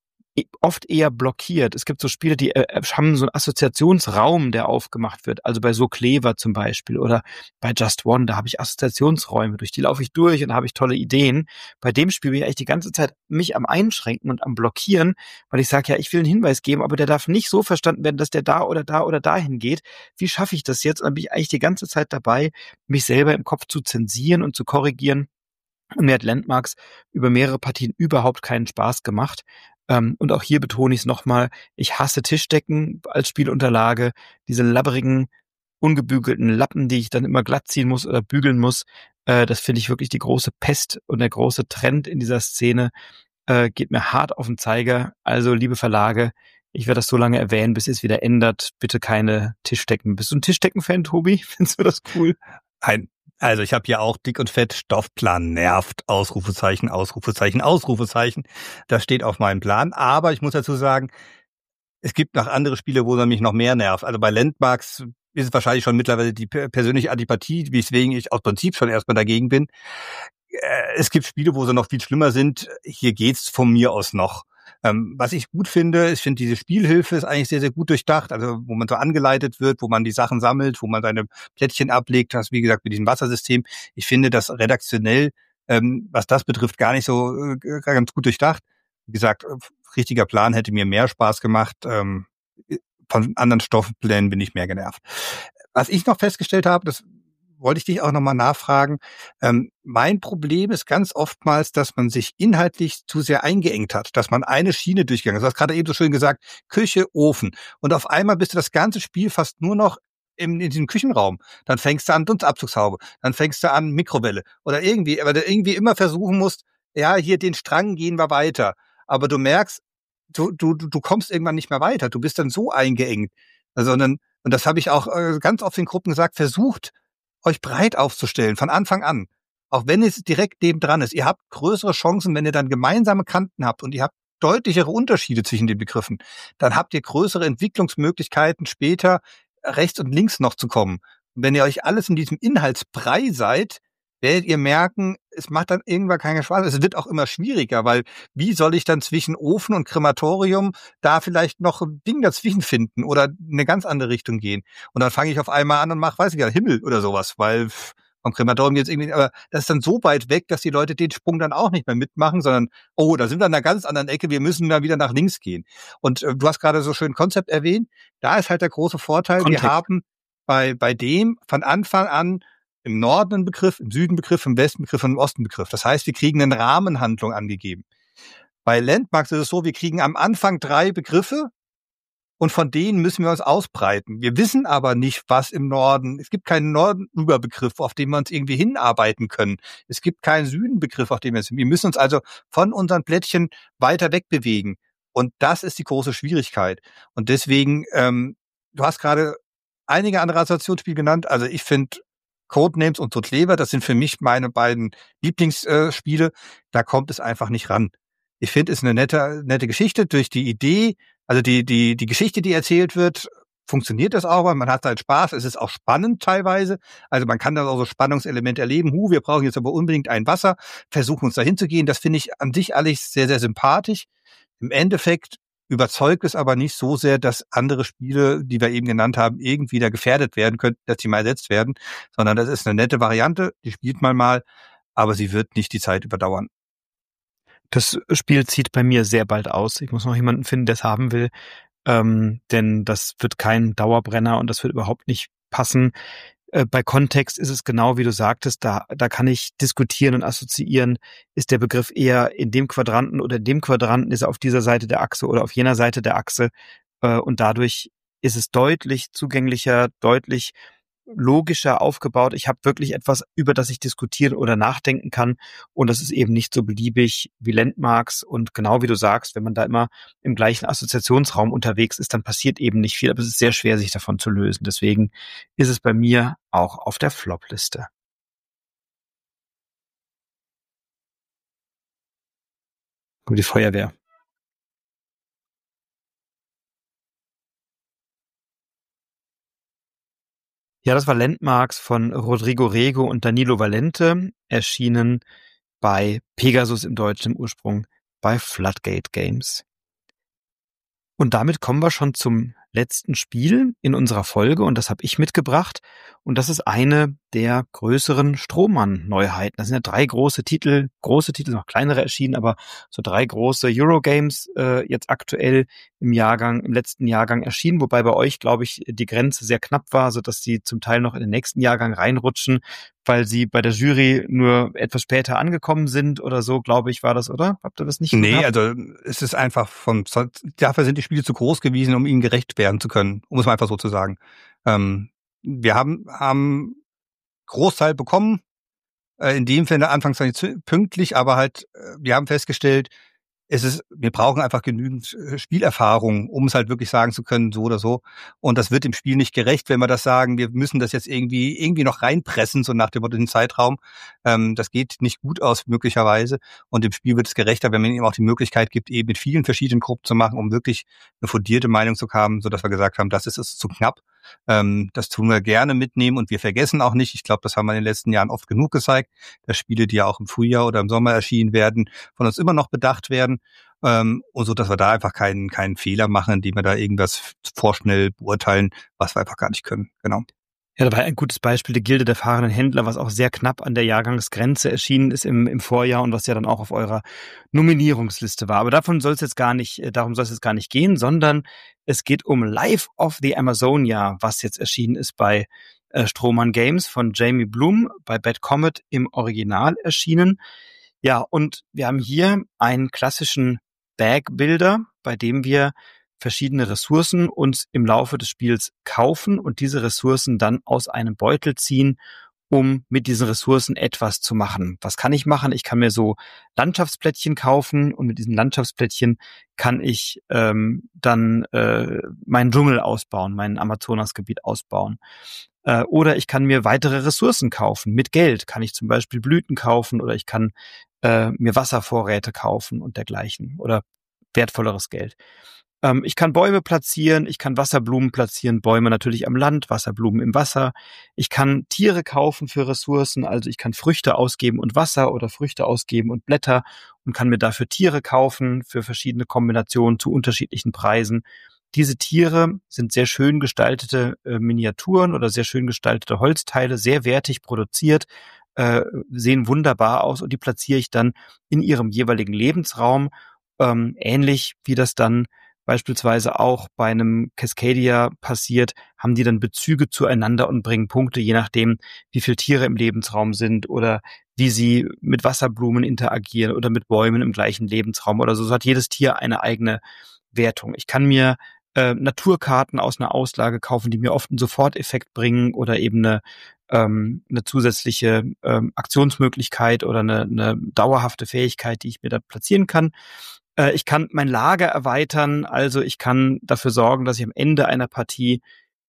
oft eher blockiert. Es gibt so Spiele, die äh, haben so einen Assoziationsraum, der aufgemacht wird. Also bei So Clever zum Beispiel oder bei Just One, da habe ich Assoziationsräume, durch die laufe ich durch und da habe ich tolle Ideen. Bei dem Spiel bin ich eigentlich die ganze Zeit mich am Einschränken und am Blockieren, weil ich sage, ja, ich will einen Hinweis geben, aber der darf nicht so verstanden werden, dass der da oder da oder dahin geht. Wie schaffe ich das jetzt? Und dann bin ich eigentlich die ganze Zeit dabei, mich selber im Kopf zu zensieren und zu korrigieren. Und mir hat Landmarks über mehrere Partien überhaupt keinen Spaß gemacht. Ähm, und auch hier betone ich es nochmal, ich hasse Tischdecken als Spielunterlage, diese labberigen, ungebügelten Lappen, die ich dann immer glatt ziehen muss oder bügeln muss. Äh, das finde ich wirklich die große Pest und der große Trend in dieser Szene. Äh, geht mir hart auf den Zeiger. Also, liebe Verlage, ich werde das so lange erwähnen, bis ihr es wieder ändert. Bitte keine Tischdecken. Bist du ein Tischdecken-Fan, Tobi? Findest du das cool? Ein Also ich habe hier auch dick und fett, Stoffplan nervt, Ausrufezeichen, Ausrufezeichen, Ausrufezeichen. Das steht auf meinem Plan. Aber ich muss dazu sagen, es gibt noch andere Spiele, wo man mich noch mehr nervt. Also bei Landmarks ist es wahrscheinlich schon mittlerweile die persönliche Antipathie, weswegen ich aus Prinzip schon erstmal dagegen bin. Es gibt Spiele, wo sie noch viel schlimmer sind. Hier geht's von mir aus noch. Ähm, was ich gut finde, ich finde diese Spielhilfe ist eigentlich sehr, sehr gut durchdacht, also wo man so angeleitet wird, wo man die Sachen sammelt, wo man seine Plättchen ablegt, das wie gesagt mit diesem Wassersystem. Ich finde das redaktionell, ähm, was das betrifft, gar nicht so äh, ganz gut durchdacht. Wie gesagt, richtiger Plan hätte mir mehr Spaß gemacht. Ähm, von anderen Stoffplänen bin ich mehr genervt. Was ich noch festgestellt habe, das wollte ich dich auch nochmal nachfragen. Ähm, mein Problem ist ganz oftmals, dass man sich inhaltlich zu sehr eingeengt hat, dass man eine Schiene durchgegangen ist. Du hast gerade eben so schön gesagt, Küche, Ofen. Und auf einmal bist du das ganze Spiel fast nur noch in, in diesem Küchenraum. Dann fängst du an Dunstabzugshaube, dann fängst du an Mikrowelle oder irgendwie, aber du irgendwie immer versuchen musst, ja, hier den Strang gehen wir weiter. Aber du merkst, du, du, du kommst irgendwann nicht mehr weiter. Du bist dann so eingeengt. Sondern, und das habe ich auch äh, ganz oft in Gruppen gesagt, versucht, euch breit aufzustellen, von Anfang an. Auch wenn es direkt nebendran ist. Ihr habt größere Chancen, wenn ihr dann gemeinsame Kanten habt und ihr habt deutlichere Unterschiede zwischen den Begriffen. Dann habt ihr größere Entwicklungsmöglichkeiten, später rechts und links noch zu kommen. Und wenn ihr euch alles in diesem Inhaltsbrei seid, werdet ihr merken, es macht dann irgendwann keinen Spaß. Es wird auch immer schwieriger, weil wie soll ich dann zwischen Ofen und Krematorium da vielleicht noch ein Ding dazwischen finden oder eine ganz andere Richtung gehen? Und dann fange ich auf einmal an und mache, weiß ich ja, Himmel oder sowas, weil vom Krematorium jetzt irgendwie, aber das ist dann so weit weg, dass die Leute den Sprung dann auch nicht mehr mitmachen, sondern, oh, da sind wir an einer ganz anderen Ecke, wir müssen da wieder nach links gehen. Und äh, du hast gerade so schön Konzept erwähnt, da ist halt der große Vorteil, Kontext. Wir haben bei, bei dem von Anfang an im Norden einen Begriff, im Süden einen Begriff, im Westen einen Begriff und im Osten einen Begriff. Das heißt, wir kriegen eine Rahmenhandlung angegeben. Bei Landmarks ist es so, wir kriegen am Anfang drei Begriffe und von denen müssen wir uns ausbreiten. Wir wissen aber nicht, was im Norden, es gibt keinen Norden-Überbegriff, auf den wir uns irgendwie hinarbeiten können. Es gibt keinen Süden-Begriff, auf den wir uns, wir müssen uns also von unseren Plättchen weiter wegbewegen. Und das ist die große Schwierigkeit. Und deswegen, ähm, du hast gerade einige andere Assoziationsspiele genannt. Also ich finde Codenames und so Kleber, das sind für mich meine beiden Lieblingsspiele. Äh, da kommt es einfach nicht ran. Ich finde, es ist eine nette, nette Geschichte durch die Idee, also die, die, die Geschichte, die erzählt wird, funktioniert das auch, weil man hat halt Spaß. Es ist auch spannend teilweise. Also man kann da auch so Spannungselemente erleben. Hu, wir brauchen jetzt aber unbedingt ein Wasser, versuchen uns dahin zu gehen. Das finde ich an sich alles sehr, sehr sympathisch. Im Endeffekt überzeugt es aber nicht so sehr, dass andere Spiele, die wir eben genannt haben, irgendwie da gefährdet werden könnten, dass sie mal ersetzt werden, sondern das ist eine nette Variante, die spielt man mal, aber sie wird nicht die Zeit überdauern. Das Spiel zieht bei mir sehr bald aus. Ich muss noch jemanden finden, der es haben will, ähm, denn das wird kein Dauerbrenner und das wird überhaupt nicht passen. Äh, bei Kontext ist es genau, wie du sagtest, da, da kann ich diskutieren und assoziieren. Ist der Begriff eher in dem Quadranten oder in dem Quadranten, ist er auf dieser Seite der Achse oder auf jener Seite der Achse? Äh, und dadurch ist es deutlich zugänglicher, deutlich logischer aufgebaut. Ich habe wirklich etwas, über das ich diskutieren oder nachdenken kann. Und das ist eben nicht so beliebig wie Landmarks. Und genau wie du sagst, wenn man da immer im gleichen Assoziationsraum unterwegs ist, dann passiert eben nicht viel. Aber es ist sehr schwer, sich davon zu lösen. Deswegen ist es bei mir auch auf der Flop-Liste. Gut, die Feuerwehr. Ja, das war Landmarks von Rodrigo Rego und Danilo Valente, erschienen bei Pegasus im Deutschen, im Ursprung bei Floodgate Games. Und damit kommen wir schon zum letzten Spiel in unserer Folge und das habe ich mitgebracht und das ist eine der größeren Strohmann-Neuheiten. Das sind ja drei große Titel, große Titel, noch kleinere erschienen, aber so drei große Eurogames äh, jetzt aktuell im Jahrgang, im letzten Jahrgang erschienen, wobei bei euch, glaube ich, die Grenze sehr knapp war, sodass sie zum Teil noch in den nächsten Jahrgang reinrutschen, weil sie bei der Jury nur etwas später angekommen sind oder so, glaube ich, war das, oder? Habt ihr das nicht Nee, gehabt? also es ist einfach von, dafür sind die Spiele zu groß gewesen, um ihnen gerecht werden zu können, um es mal einfach so zu sagen. Ähm, wir haben, haben Großteil bekommen, äh, in dem Sinne anfangs nicht pünktlich, aber halt, äh, wir haben festgestellt, es ist, wir brauchen einfach genügend Spielerfahrung, um es halt wirklich sagen zu können, so oder so. Und das wird dem Spiel nicht gerecht, wenn wir das sagen, wir müssen das jetzt irgendwie irgendwie noch reinpressen, so nach dem Motto den Zeitraum. Ähm, das geht nicht gut aus, möglicherweise. Und dem Spiel wird es gerechter, wenn man ihm auch die Möglichkeit gibt, eben mit vielen verschiedenen Gruppen zu machen, um wirklich eine fundierte Meinung zu haben, sodass wir gesagt haben, das ist es zu knapp. Ähm, das tun wir gerne mitnehmen und wir vergessen auch nicht, ich glaube, das haben wir in den letzten Jahren oft genug gezeigt, dass Spiele, die ja auch im Frühjahr oder im Sommer erschienen werden, von uns immer noch bedacht werden. Ähm, und so, dass wir da einfach keinen keinen Fehler machen, indem wir da irgendwas vorschnell beurteilen, was wir einfach gar nicht können. Genau. Ja, dabei ein gutes Beispiel, die Gilde der fahrenden Händler, was auch sehr knapp an der Jahrgangsgrenze erschienen ist im, im Vorjahr und was ja dann auch auf eurer Nominierungsliste war. Aber davon soll es jetzt gar nicht, darum soll es jetzt gar nicht gehen, sondern es geht um Life of the Amazonia, was jetzt erschienen ist bei äh, Strohmann Games von Jamie Bloom, bei Bad Comet im Original erschienen. Ja, und wir haben hier einen klassischen Bag-Builder, bei dem wir verschiedene Ressourcen uns im Laufe des Spiels kaufen und diese Ressourcen dann aus einem Beutel ziehen, um mit diesen Ressourcen etwas zu machen. Was kann ich machen? Ich kann mir so Landschaftsplättchen kaufen und mit diesen Landschaftsplättchen kann ich ähm, dann äh, meinen Dschungel ausbauen, mein Amazonasgebiet ausbauen. Äh, oder ich kann mir weitere Ressourcen kaufen. Mit Geld kann ich zum Beispiel Blüten kaufen oder ich kann äh, mir Wasservorräte kaufen und dergleichen oder wertvolleres Geld. Ähm, ich kann Bäume platzieren, ich kann Wasserblumen platzieren, Bäume natürlich am Land, Wasserblumen im Wasser. Ich kann Tiere kaufen für Ressourcen, also ich kann Früchte ausgeben und Wasser oder Früchte ausgeben und Blätter und kann mir dafür Tiere kaufen für verschiedene Kombinationen zu unterschiedlichen Preisen. Diese Tiere sind sehr schön gestaltete äh, Miniaturen oder sehr schön gestaltete Holzteile, sehr wertig produziert, äh, sehen wunderbar aus und die platziere ich dann in ihrem jeweiligen Lebensraum, ähm, ähnlich wie das dann beispielsweise auch bei einem Cascadia passiert, haben die dann Bezüge zueinander und bringen Punkte, je nachdem, wie viele Tiere im Lebensraum sind oder wie sie mit Wasserblumen interagieren oder mit Bäumen im gleichen Lebensraum oder so. So hat jedes Tier eine eigene Wertung. Ich kann mir äh, Naturkarten aus einer Auslage kaufen, die mir oft einen Soforteffekt bringen oder eben eine, ähm, eine zusätzliche ähm, Aktionsmöglichkeit oder eine, eine dauerhafte Fähigkeit, die ich mir da platzieren kann. Ich kann mein Lager erweitern, also ich kann dafür sorgen, dass ich am Ende einer Partie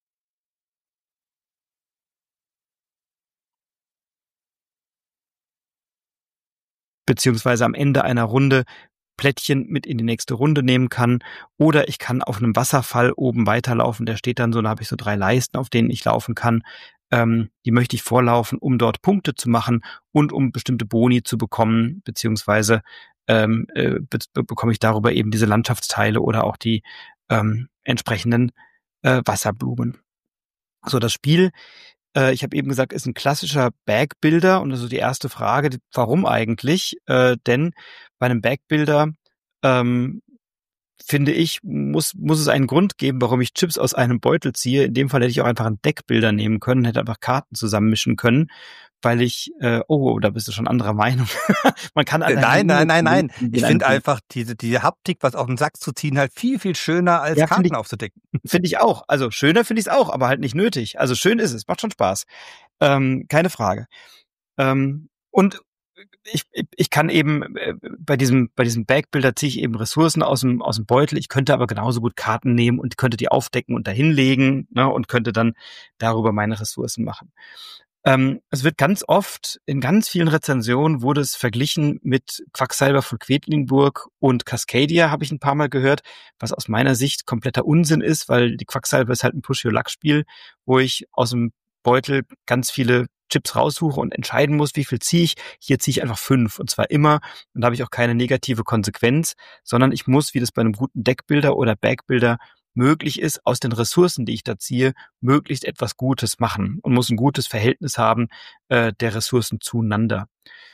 beziehungsweise am Ende einer Runde Plättchen mit in die nächste Runde nehmen kann. Oder ich kann auf einem Wasserfall oben weiterlaufen, der steht dann so, da habe ich so drei Leisten, auf denen ich laufen kann. Ähm, die möchte ich vorlaufen, um dort Punkte zu machen und um bestimmte Boni zu bekommen, beziehungsweise ähm, äh, be- bekomme ich darüber eben diese Landschaftsteile oder auch die ähm, entsprechenden äh, Wasserblumen. So, das Spiel, äh, ich habe eben gesagt, ist ein klassischer Bag-Builder und also die erste Frage, die, warum eigentlich? Äh, denn bei einem Bag-Builder ähm, finde ich, muss muss es einen Grund geben, warum ich Chips aus einem Beutel ziehe. In dem Fall hätte ich auch einfach einen Deckbilder nehmen können, hätte einfach Karten zusammenmischen können, weil ich, äh, oh, da bist du schon anderer Meinung. Man kann an Nein, nein, nein, nein. Ich finde einem- einfach diese, diese Haptik, was auf den Sack zu ziehen, halt viel, viel schöner als Ja, find Karten ich- aufzudecken. Finde ich auch. Also schöner finde ich es auch, aber halt nicht nötig. Also schön ist es, macht schon Spaß. Ähm, keine Frage. Ähm, und ich, ich kann eben äh, bei diesem bei diesem Bag-Builder ziehe ich eben Ressourcen aus dem aus dem Beutel. Ich könnte aber genauso gut Karten nehmen und könnte die aufdecken und dahinlegen, ne, und könnte dann darüber meine Ressourcen machen. Ähm, es wird ganz oft, in ganz vielen Rezensionen wurde es verglichen mit Quacksalber von Quedlinburg und Cascadia, habe ich ein paar Mal gehört, was aus meiner Sicht kompletter Unsinn ist, weil die Quacksalber ist halt ein Push-Your-Luck-Spiel, wo ich aus dem Beutel ganz viele Chips raussuche und entscheiden muss, wie viel ziehe ich. Hier ziehe ich einfach fünf und zwar immer und da habe ich auch keine negative Konsequenz, sondern ich muss, wie das bei einem guten Deckbuilder oder Bagbuilder möglich ist, aus den Ressourcen, die ich da ziehe, möglichst etwas Gutes machen und muss ein gutes Verhältnis haben äh, der Ressourcen zueinander.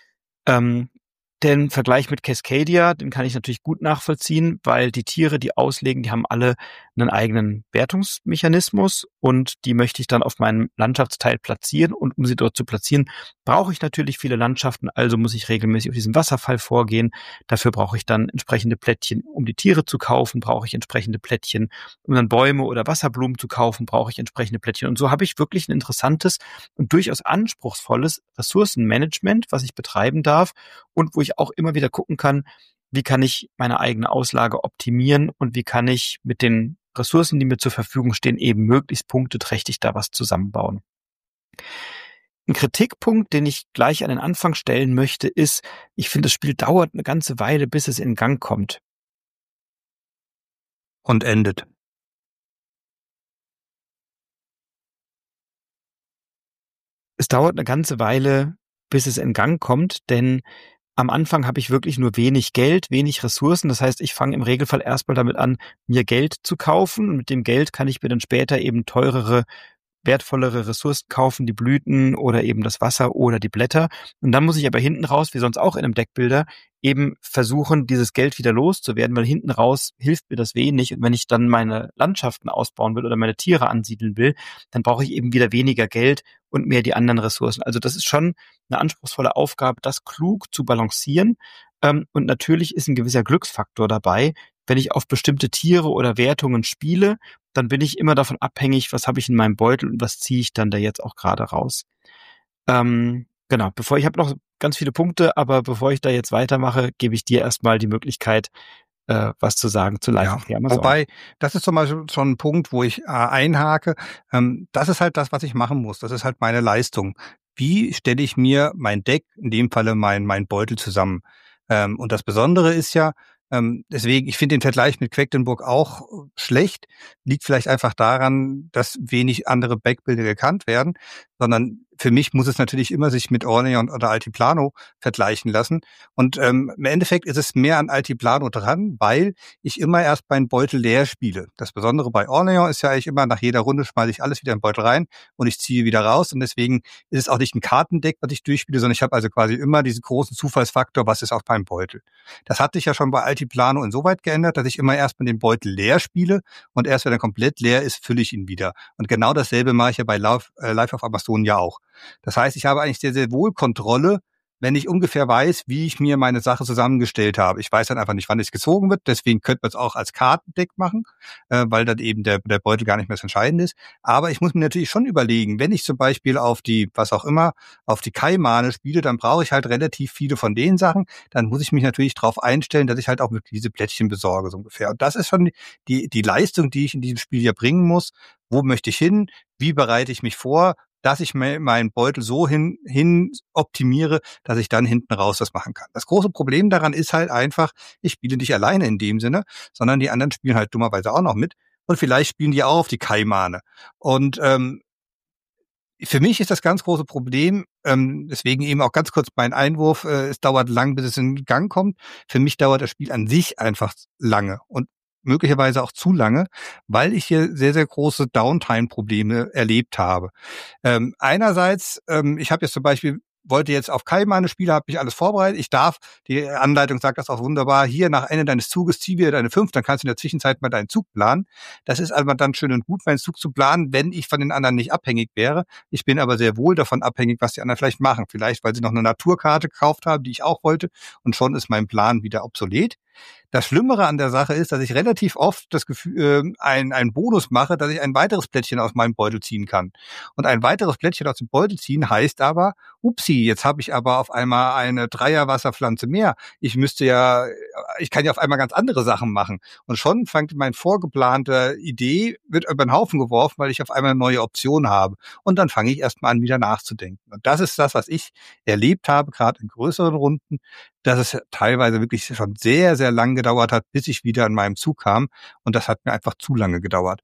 Ähm, den Vergleich mit Cascadia, den kann ich natürlich gut nachvollziehen, weil die Tiere, die auslegen, die haben alle einen eigenen Wertungsmechanismus und die möchte ich dann auf meinem Landschaftsteil platzieren und um sie dort zu platzieren, brauche ich natürlich viele Landschaften, also muss ich regelmäßig auf diesen Wasserfall vorgehen. Dafür brauche ich dann entsprechende Plättchen, um die Tiere zu kaufen, brauche ich entsprechende Plättchen, um dann Bäume oder Wasserblumen zu kaufen, brauche ich entsprechende Plättchen. Und so habe ich wirklich ein interessantes und durchaus anspruchsvolles Ressourcenmanagement, was ich betreiben darf und wo ich auch immer wieder gucken kann, wie kann ich meine eigene Auslage optimieren und wie kann ich mit den Ressourcen, die mir zur Verfügung stehen, eben möglichst punkteträchtig da was zusammenbauen. Ein Kritikpunkt, den ich gleich an den Anfang stellen möchte, ist, ich finde, das Spiel dauert eine ganze Weile, bis es in Gang kommt. Und endet. Es dauert eine ganze Weile, bis es in Gang kommt, denn am Anfang habe ich wirklich nur wenig Geld, wenig Ressourcen. Das heißt, ich fange im Regelfall erstmal damit an, mir Geld zu kaufen. Und mit dem Geld kann ich mir dann später eben teurere wertvollere Ressourcen kaufen, die Blüten oder eben das Wasser oder die Blätter. Und dann muss ich aber hinten raus, wie sonst auch in einem Deckbilder, eben versuchen, dieses Geld wieder loszuwerden, weil hinten raus hilft mir das wenig. Und wenn ich dann meine Landschaften ausbauen will oder meine Tiere ansiedeln will, dann brauche ich eben wieder weniger Geld und mehr die anderen Ressourcen. Also das ist schon eine anspruchsvolle Aufgabe, das klug zu balancieren. Ähm, und natürlich ist ein gewisser Glücksfaktor dabei. Wenn ich auf bestimmte Tiere oder Wertungen spiele, dann bin ich immer davon abhängig, was habe ich in meinem Beutel und was ziehe ich dann da jetzt auch gerade raus. Ähm, genau, bevor ich habe noch ganz viele Punkte, aber bevor ich da jetzt weitermache, gebe ich dir erstmal die Möglichkeit, äh, was zu sagen zu Life Ja, of the Amazon. wobei, das ist zum Beispiel schon ein Punkt, wo ich äh, einhake. Ähm, das ist halt das, was ich machen muss. Das ist halt meine Leistung. Wie stelle ich mir mein Deck, in dem Falle mein, mein Beutel zusammen? Ähm, und das Besondere ist ja, ähm, deswegen, ich finde den Vergleich mit Quedlinburg auch schlecht. Liegt vielleicht einfach daran, dass wenig andere Backbilder gekannt werden, sondern für mich muss es natürlich immer sich mit Orleans oder Altiplano vergleichen lassen. Und ähm, im Endeffekt ist es mehr an Altiplano dran, weil ich immer erst meinen Beutel leer spiele. Das Besondere bei Orleans ist ja eigentlich immer, nach jeder Runde schmeiße ich alles wieder in den Beutel rein und ich ziehe wieder raus. Und deswegen ist es auch nicht ein Kartendeck, was ich durchspiele, sondern ich habe also quasi immer diesen großen Zufallsfaktor, was ist auf meinem Beutel. Das hat sich ja schon bei Altiplano insoweit geändert, dass ich immer erst mal den Beutel leer spiele und erst wenn er komplett leer ist, fülle ich ihn wieder. Und genau dasselbe mache ich ja bei Life, äh, Life of Amazon ja auch. Das heißt, ich habe eigentlich sehr, sehr wohl Kontrolle, wenn ich ungefähr weiß, wie ich mir meine Sache zusammengestellt habe. Ich weiß dann einfach nicht, wann es gezogen wird. Deswegen könnte man es auch als Kartendeck machen, äh, weil dann eben der, der Beutel gar nicht mehr das Entscheidende ist. Aber ich muss mir natürlich schon überlegen, wenn ich zum Beispiel auf die, was auch immer, auf die Kaimane spiele, dann brauche ich halt relativ viele von den Sachen. Dann muss ich mich natürlich darauf einstellen, dass ich halt auch wirklich diese Plättchen besorge, so ungefähr. Und das ist schon die, die Leistung, die ich in diesem Spiel ja bringen muss. Wo möchte ich hin? Wie bereite ich mich vor? Dass ich meinen Beutel so hin, hin optimiere, dass ich dann hinten raus das machen kann. Das große Problem daran ist halt einfach, ich spiele nicht alleine in dem Sinne, sondern die anderen spielen halt dummerweise auch noch mit und vielleicht spielen die auch auf die Kaimane. Und ähm, für mich ist das ganz große Problem, ähm, deswegen eben auch ganz kurz mein Einwurf, äh, es dauert lang, bis es in Gang kommt. Für mich dauert das Spiel an sich einfach lange und möglicherweise auch zu lange, weil ich hier sehr, sehr große Downtime-Probleme erlebt habe. Ähm, einerseits, ähm, ich habe jetzt zum Beispiel, wollte jetzt auf Kaimane spielen, habe mich alles vorbereitet. Ich darf, die Anleitung sagt das auch wunderbar, hier nach Ende deines Zuges zieh wieder deine fünf, dann kannst du in der Zwischenzeit mal deinen Zug planen. Das ist aber dann schön und gut, meinen Zug zu planen, wenn ich von den anderen nicht abhängig wäre. Ich bin aber sehr wohl davon abhängig, was die anderen vielleicht machen. Vielleicht, weil sie noch eine Naturkarte gekauft haben, die ich auch wollte, und schon ist mein Plan wieder obsolet. Das Schlimmere an der Sache ist, dass ich relativ oft das Gefühl, äh, ein, ein Bonus mache, dass ich ein weiteres Plättchen aus meinem Beutel ziehen kann. Und ein weiteres Plättchen aus dem Beutel ziehen heißt aber, upsi, jetzt habe ich aber auf einmal eine Dreierwasserpflanze mehr. Ich müsste ja, ich kann ja auf einmal ganz andere Sachen machen. Und schon fängt mein vorgeplante Idee, wird über den Haufen geworfen, weil ich auf einmal eine neue Option habe. Und dann fange ich erstmal an, wieder nachzudenken. Und das ist das, was ich erlebt habe, gerade in größeren Runden, dass es teilweise wirklich schon sehr, sehr lang gedauert hat, bis ich wieder in meinem Zug kam. Und das hat mir einfach zu lange gedauert.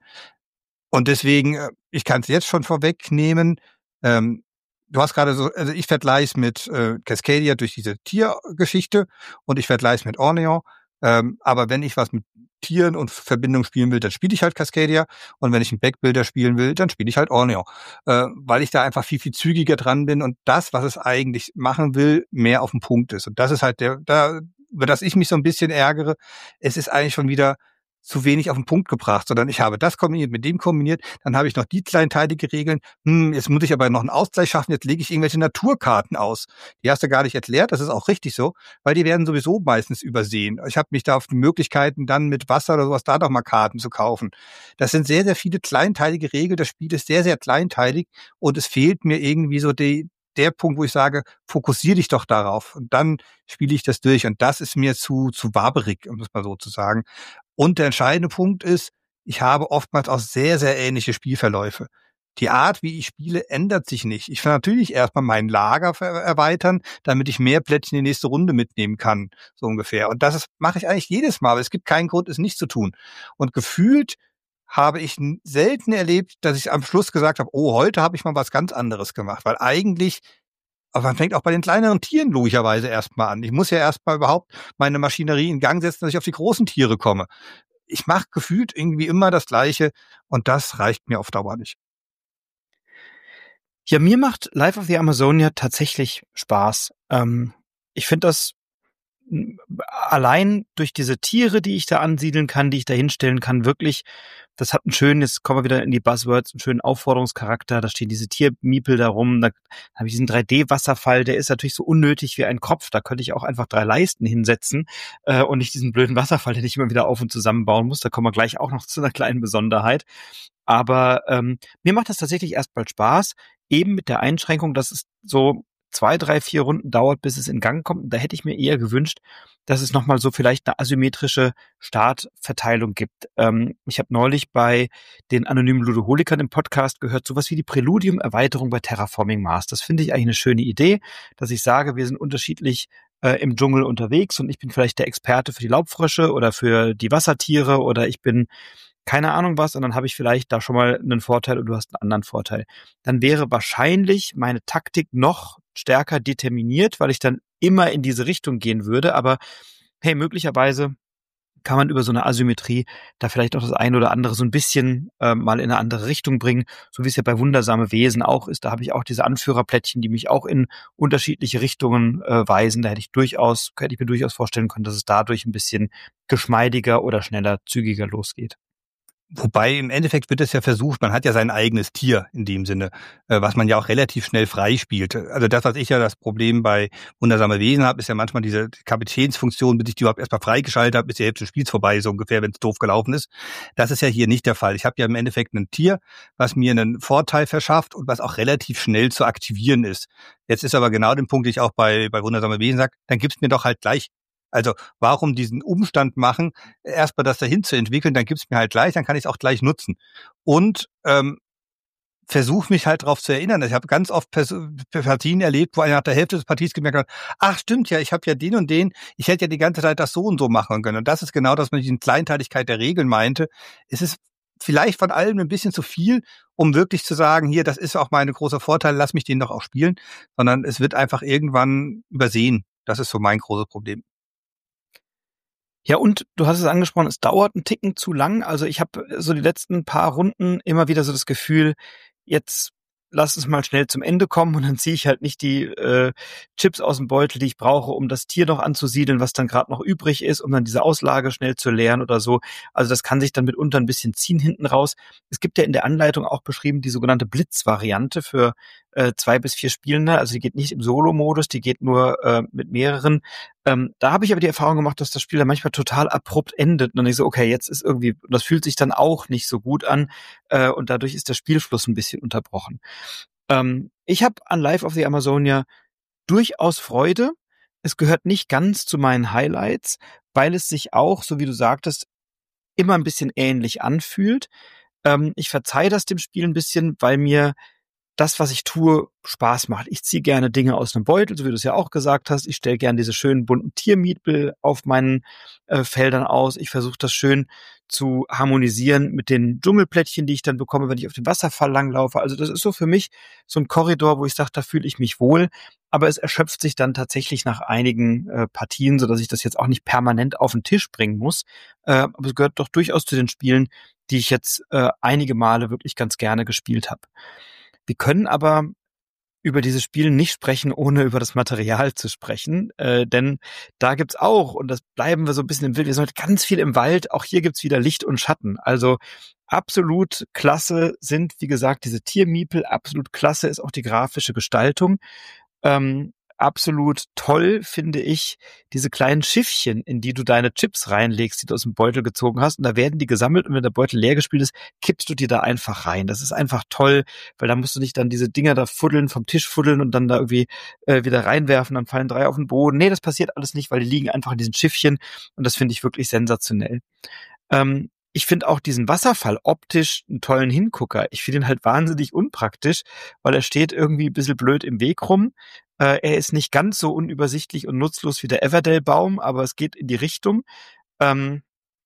Und deswegen, ich kann es jetzt schon vorwegnehmen, ähm, du hast gerade so, also ich vergleiche es mit äh, Cascadia durch diese Tiergeschichte und ich vergleiche es mit Orleans. Ähm, aber wenn ich was mit Tieren und Verbindung spielen will, dann spiele ich halt Cascadia. Und wenn ich einen Backbuilder spielen will, dann spiele ich halt Orleans. Äh, weil ich da einfach viel, viel zügiger dran bin und das, was es eigentlich machen will, mehr auf den Punkt ist. Und das ist halt der, da, über das ich mich so ein bisschen ärgere. Es ist eigentlich schon wieder zu wenig auf den Punkt gebracht, sondern ich habe das kombiniert mit dem kombiniert, dann habe ich noch die kleinteilige Regeln, hm, jetzt muss ich aber noch einen Ausgleich schaffen, jetzt lege ich irgendwelche Naturkarten aus. Die hast du gar nicht erklärt, das ist auch richtig so, weil die werden sowieso meistens übersehen. Ich habe mich da auf die Möglichkeiten, dann mit Wasser oder sowas da doch mal Karten zu kaufen. Das sind sehr, sehr viele kleinteilige Regeln, das Spiel ist sehr, sehr kleinteilig und es fehlt mir irgendwie so die, der Punkt, wo ich sage, fokussiere dich doch darauf und dann spiele ich das durch und das ist mir zu, zu waberig, um es mal so zu sagen. Und der entscheidende Punkt ist, ich habe oftmals auch sehr, sehr ähnliche Spielverläufe. Die Art, wie ich spiele, ändert sich nicht. Ich will natürlich erstmal mein Lager erweitern, damit ich mehr Plättchen in die nächste Runde mitnehmen kann, so ungefähr. Und das ist, mache ich eigentlich jedes Mal, aber es gibt keinen Grund, es nicht zu tun. Und gefühlt habe ich selten erlebt, dass ich am Schluss gesagt habe, oh, heute habe ich mal was ganz anderes gemacht, weil eigentlich, aber man fängt auch bei den kleineren Tieren logischerweise erstmal an. Ich muss ja erstmal überhaupt meine Maschinerie in Gang setzen, dass ich auf die großen Tiere komme. Ich mache gefühlt irgendwie immer das Gleiche und das reicht mir auf Dauer nicht. Ja, mir macht Life of the Amazonia tatsächlich Spaß. Ähm, ich finde das m, allein durch diese Tiere, die ich da ansiedeln kann, die ich da hinstellen kann, wirklich, das hat einen schönen, jetzt kommen wir wieder in die Buzzwords, einen schönen Aufforderungscharakter. Da stehen diese Tiermiepel da rum. Da habe ich diesen drei D-Wasserfall, der ist natürlich so unnötig wie ein Kopf. Da könnte ich auch einfach drei Leisten hinsetzen äh, und nicht diesen blöden Wasserfall, den ich immer wieder auf und zusammenbauen muss. Da kommen wir gleich auch noch zu einer kleinen Besonderheit. Aber ähm, mir macht das tatsächlich erstmal Spaß, eben mit der Einschränkung, dass es so zwei, drei, vier Runden dauert, bis es in Gang kommt. Und da hätte ich mir eher gewünscht, dass es nochmal so vielleicht eine asymmetrische Startverteilung gibt. Ähm, ich habe neulich bei den anonymen Ludoholikern im Podcast gehört, sowas wie die Präludium-Erweiterung bei Terraforming Mars. Das finde ich eigentlich eine schöne Idee, dass ich sage, wir sind unterschiedlich äh, im Dschungel unterwegs und ich bin vielleicht der Experte für die Laubfrösche oder für die Wassertiere oder ich bin keine Ahnung was, und dann habe ich vielleicht da schon mal einen Vorteil und du hast einen anderen Vorteil. Dann wäre wahrscheinlich meine Taktik noch stärker determiniert, weil ich dann immer in diese Richtung gehen würde. Aber hey, möglicherweise kann man über so eine Asymmetrie da vielleicht auch das eine oder andere so ein bisschen äh, mal in eine andere Richtung bringen, so wie es ja bei Wundersame Wesen auch ist. Da habe ich auch diese Anführerplättchen, die mich auch in unterschiedliche Richtungen äh, weisen. Da hätte ich durchaus, hätte ich mir durchaus vorstellen können, dass es dadurch ein bisschen geschmeidiger oder schneller, zügiger losgeht. Wobei im Endeffekt wird es ja versucht, man hat ja sein eigenes Tier in dem Sinne, äh, was man ja auch relativ schnell freispielt. Also das, was ich ja das Problem bei Wundersame Wesen habe, ist ja manchmal diese Kapitänsfunktion, bis ich die überhaupt erstmal freigeschaltet habe, bis die Hälfte des Spiels vorbei ist, so ungefähr, wenn es doof gelaufen ist. Das ist ja hier nicht der Fall. Ich habe ja im Endeffekt ein Tier, was mir einen Vorteil verschafft und was auch relativ schnell zu aktivieren ist. Jetzt ist aber genau der Punkt, den ich auch bei, bei Wundersame Wesen sage, dann gibt's mir doch halt gleich. Also warum diesen Umstand machen, erstmal das dahin zu entwickeln, dann gibt's mir halt gleich, dann kann ich es auch gleich nutzen. Und ähm, versuche mich halt darauf zu erinnern. Ich habe ganz oft Pers- Partien erlebt, wo einer nach der Hälfte des Parties gemerkt hat, ach stimmt ja, ich habe ja den und den, ich hätte ja die ganze Zeit das so und so machen können. Und das ist genau das, was ich in Kleinteiligkeit der Regeln meinte. Es ist vielleicht von allem ein bisschen zu viel, um wirklich zu sagen, hier, das ist auch mein großer Vorteil, lass mich den doch auch spielen, sondern es wird einfach irgendwann übersehen. Das ist so mein großes Problem. Ja, und du hast es angesprochen, es dauert einen Ticken zu lang. Also ich habe so die letzten paar Runden immer wieder so das Gefühl, jetzt lass es mal schnell zum Ende kommen und dann ziehe ich halt nicht die äh, Chips aus dem Beutel, die ich brauche, um das Tier noch anzusiedeln, was dann gerade noch übrig ist, um dann diese Auslage schnell zu leeren oder so. Also das kann sich dann mitunter ein bisschen ziehen hinten raus. Es gibt ja in der Anleitung auch beschrieben die sogenannte Blitz-Variante für äh, zwei bis vier Spielende. Also die geht nicht im Solo-Modus, die geht nur äh, mit mehreren. Ähm, da habe ich aber die Erfahrung gemacht, dass das Spiel dann manchmal total abrupt endet. Und dann ich so, okay, jetzt ist irgendwie, das fühlt sich dann auch nicht so gut an. Äh, und dadurch ist der Spielfluss ein bisschen unterbrochen. Ähm, ich habe an Life of the Amazonia durchaus Freude. Es gehört nicht ganz zu meinen Highlights, weil es sich auch, so wie du sagtest, immer ein bisschen ähnlich anfühlt. Ähm, ich verzeihe das dem Spiel ein bisschen, weil mir das, was ich tue, Spaß macht. Ich ziehe gerne Dinge aus einem Beutel, so wie du es ja auch gesagt hast. Ich stelle gerne diese schönen bunten Tiermiepel auf meinen äh, Feldern aus. Ich versuche das schön zu harmonisieren mit den Dschungelplättchen, die ich dann bekomme, wenn ich auf dem Wasserfall langlaufe. Also das ist so für mich so ein Korridor, wo ich sage, da fühle ich mich wohl. Aber es erschöpft sich dann tatsächlich nach einigen äh, Partien, sodass ich das jetzt auch nicht permanent auf den Tisch bringen muss. Äh, aber es gehört doch durchaus zu den Spielen, die ich jetzt äh, einige Male wirklich ganz gerne gespielt habe. Wir können aber über dieses Spiel nicht sprechen, ohne über das Material zu sprechen, äh, denn da gibt's auch, und das bleiben wir so ein bisschen im Wild, wir sind heute ganz viel im Wald, auch hier gibt's wieder Licht und Schatten, also absolut klasse sind, wie gesagt, diese Tiermiepel, absolut klasse ist auch die grafische Gestaltung, ähm, absolut toll finde ich diese kleinen Schiffchen, in die du deine Chips reinlegst, die du aus dem Beutel gezogen hast, und da werden die gesammelt, und wenn der Beutel leer gespielt ist, kippst du die da einfach rein. Das ist einfach toll, weil da musst du nicht dann diese Dinger da fuddeln, vom Tisch fuddeln und dann da irgendwie äh, wieder reinwerfen, dann fallen drei auf den Boden. Nee, das passiert alles nicht, weil die liegen einfach in diesen Schiffchen, und das finde ich wirklich sensationell. Ähm, ich finde auch diesen Wasserfall optisch einen tollen Hingucker. Ich finde ihn halt wahnsinnig unpraktisch, weil er steht irgendwie ein bisschen blöd im Weg rum. Äh, er ist nicht ganz so unübersichtlich und nutzlos wie der Everdell-Baum, aber es geht in die Richtung. Ähm,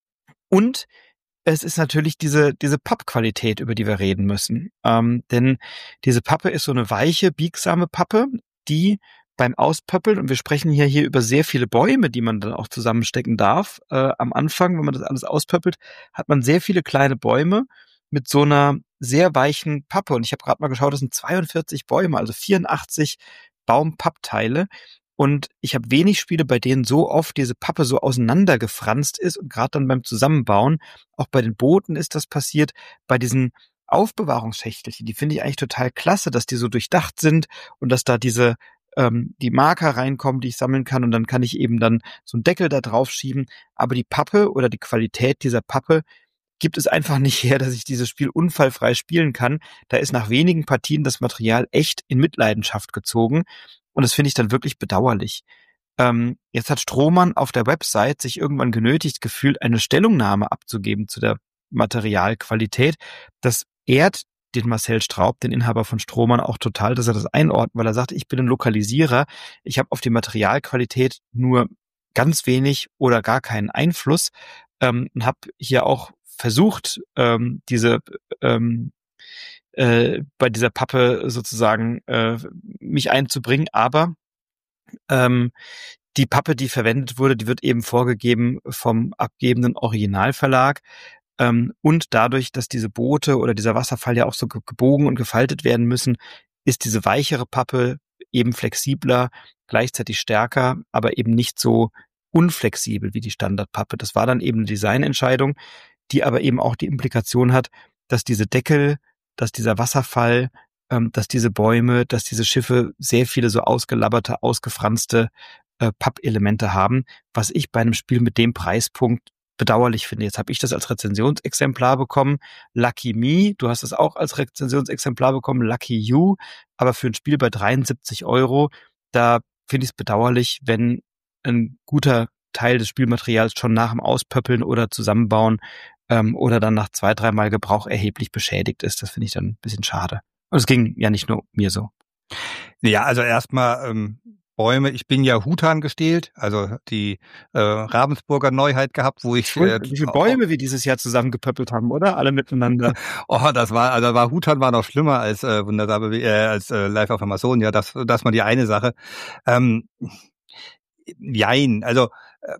und es ist natürlich diese diese Pappqualität, über die wir reden müssen. Ähm, denn diese Pappe ist so eine weiche, biegsame Pappe, die beim Auspöppeln, und wir sprechen hier hier über sehr viele Bäume, die man dann auch zusammenstecken darf. Äh, am Anfang, wenn man das alles auspöppelt, hat man sehr viele kleine Bäume, mit so einer sehr weichen Pappe. Und ich habe gerade mal geschaut, das sind zweiundvierzig Bäume, also vierundachtzig Baumpappteile. Und ich habe wenig Spiele, bei denen so oft diese Pappe so auseinandergefranst ist. Und gerade dann beim Zusammenbauen, auch bei den Booten ist das passiert, bei diesen Aufbewahrungsschächtelchen, die finde ich eigentlich total klasse, dass die so durchdacht sind und dass da diese ähm, die Marker reinkommen, die ich sammeln kann, und dann kann ich eben dann so einen Deckel da drauf schieben. Aber die Pappe oder die Qualität dieser Pappe gibt es einfach nicht her, dass ich dieses Spiel unfallfrei spielen kann. Da ist nach wenigen Partien das Material echt in Mitleidenschaft gezogen, und das finde ich dann wirklich bedauerlich. Ähm, jetzt hat Strohmann auf der Website sich irgendwann genötigt gefühlt, eine Stellungnahme abzugeben zu der Materialqualität. Das ehrt den Marcel Straub, den Inhaber von Strohmann, auch total, dass er das einordnet, weil er sagt, ich bin ein Lokalisierer, ich habe auf die Materialqualität nur ganz wenig oder gar keinen Einfluss, ähm, und habe hier auch versucht, ähm, diese ähm, äh, bei dieser Pappe sozusagen äh, mich einzubringen, aber ähm, die Pappe, die verwendet wurde, die wird eben vorgegeben vom abgebenden Originalverlag. Ähm, und dadurch, dass diese Boote oder dieser Wasserfall ja auch so gebogen und gefaltet werden müssen, ist diese weichere Pappe eben flexibler, gleichzeitig stärker, aber eben nicht so unflexibel wie die Standardpappe. Das war dann eben eine Designentscheidung, die aber eben auch die Implikation hat, dass diese Deckel, dass dieser Wasserfall, ähm, dass diese Bäume, dass diese Schiffe sehr viele so ausgelabberte, ausgefranste äh, Pappelemente haben, was ich bei einem Spiel mit dem Preispunkt bedauerlich finde. Jetzt habe ich das als Rezensionsexemplar bekommen. Lucky me, du hast es auch als Rezensionsexemplar bekommen. Lucky you. Aber für ein Spiel bei dreiundsiebzig Euro, da finde ich es bedauerlich, wenn ein guter Teil des Spielmaterials schon nach dem Auspöppeln oder Zusammenbauen ähm, oder dann nach zwei, dreimal Gebrauch erheblich beschädigt ist. Das finde ich dann ein bisschen schade. Und es ging ja nicht nur mir so. Ja, also erstmal ähm, Bäume. Ich bin ja Hutan gestählt, also die äh, Ravensburger Neuheit gehabt, wo ich äh, wie viele Bäume oh, wir dieses Jahr zusammengepöppelt haben, oder? Alle miteinander. Oh, das war, also war Hutan war noch schlimmer als äh, wundersame, äh, als äh, Live auf Amazon. Ja, das, das mal die eine Sache. Ähm, jein, also äh,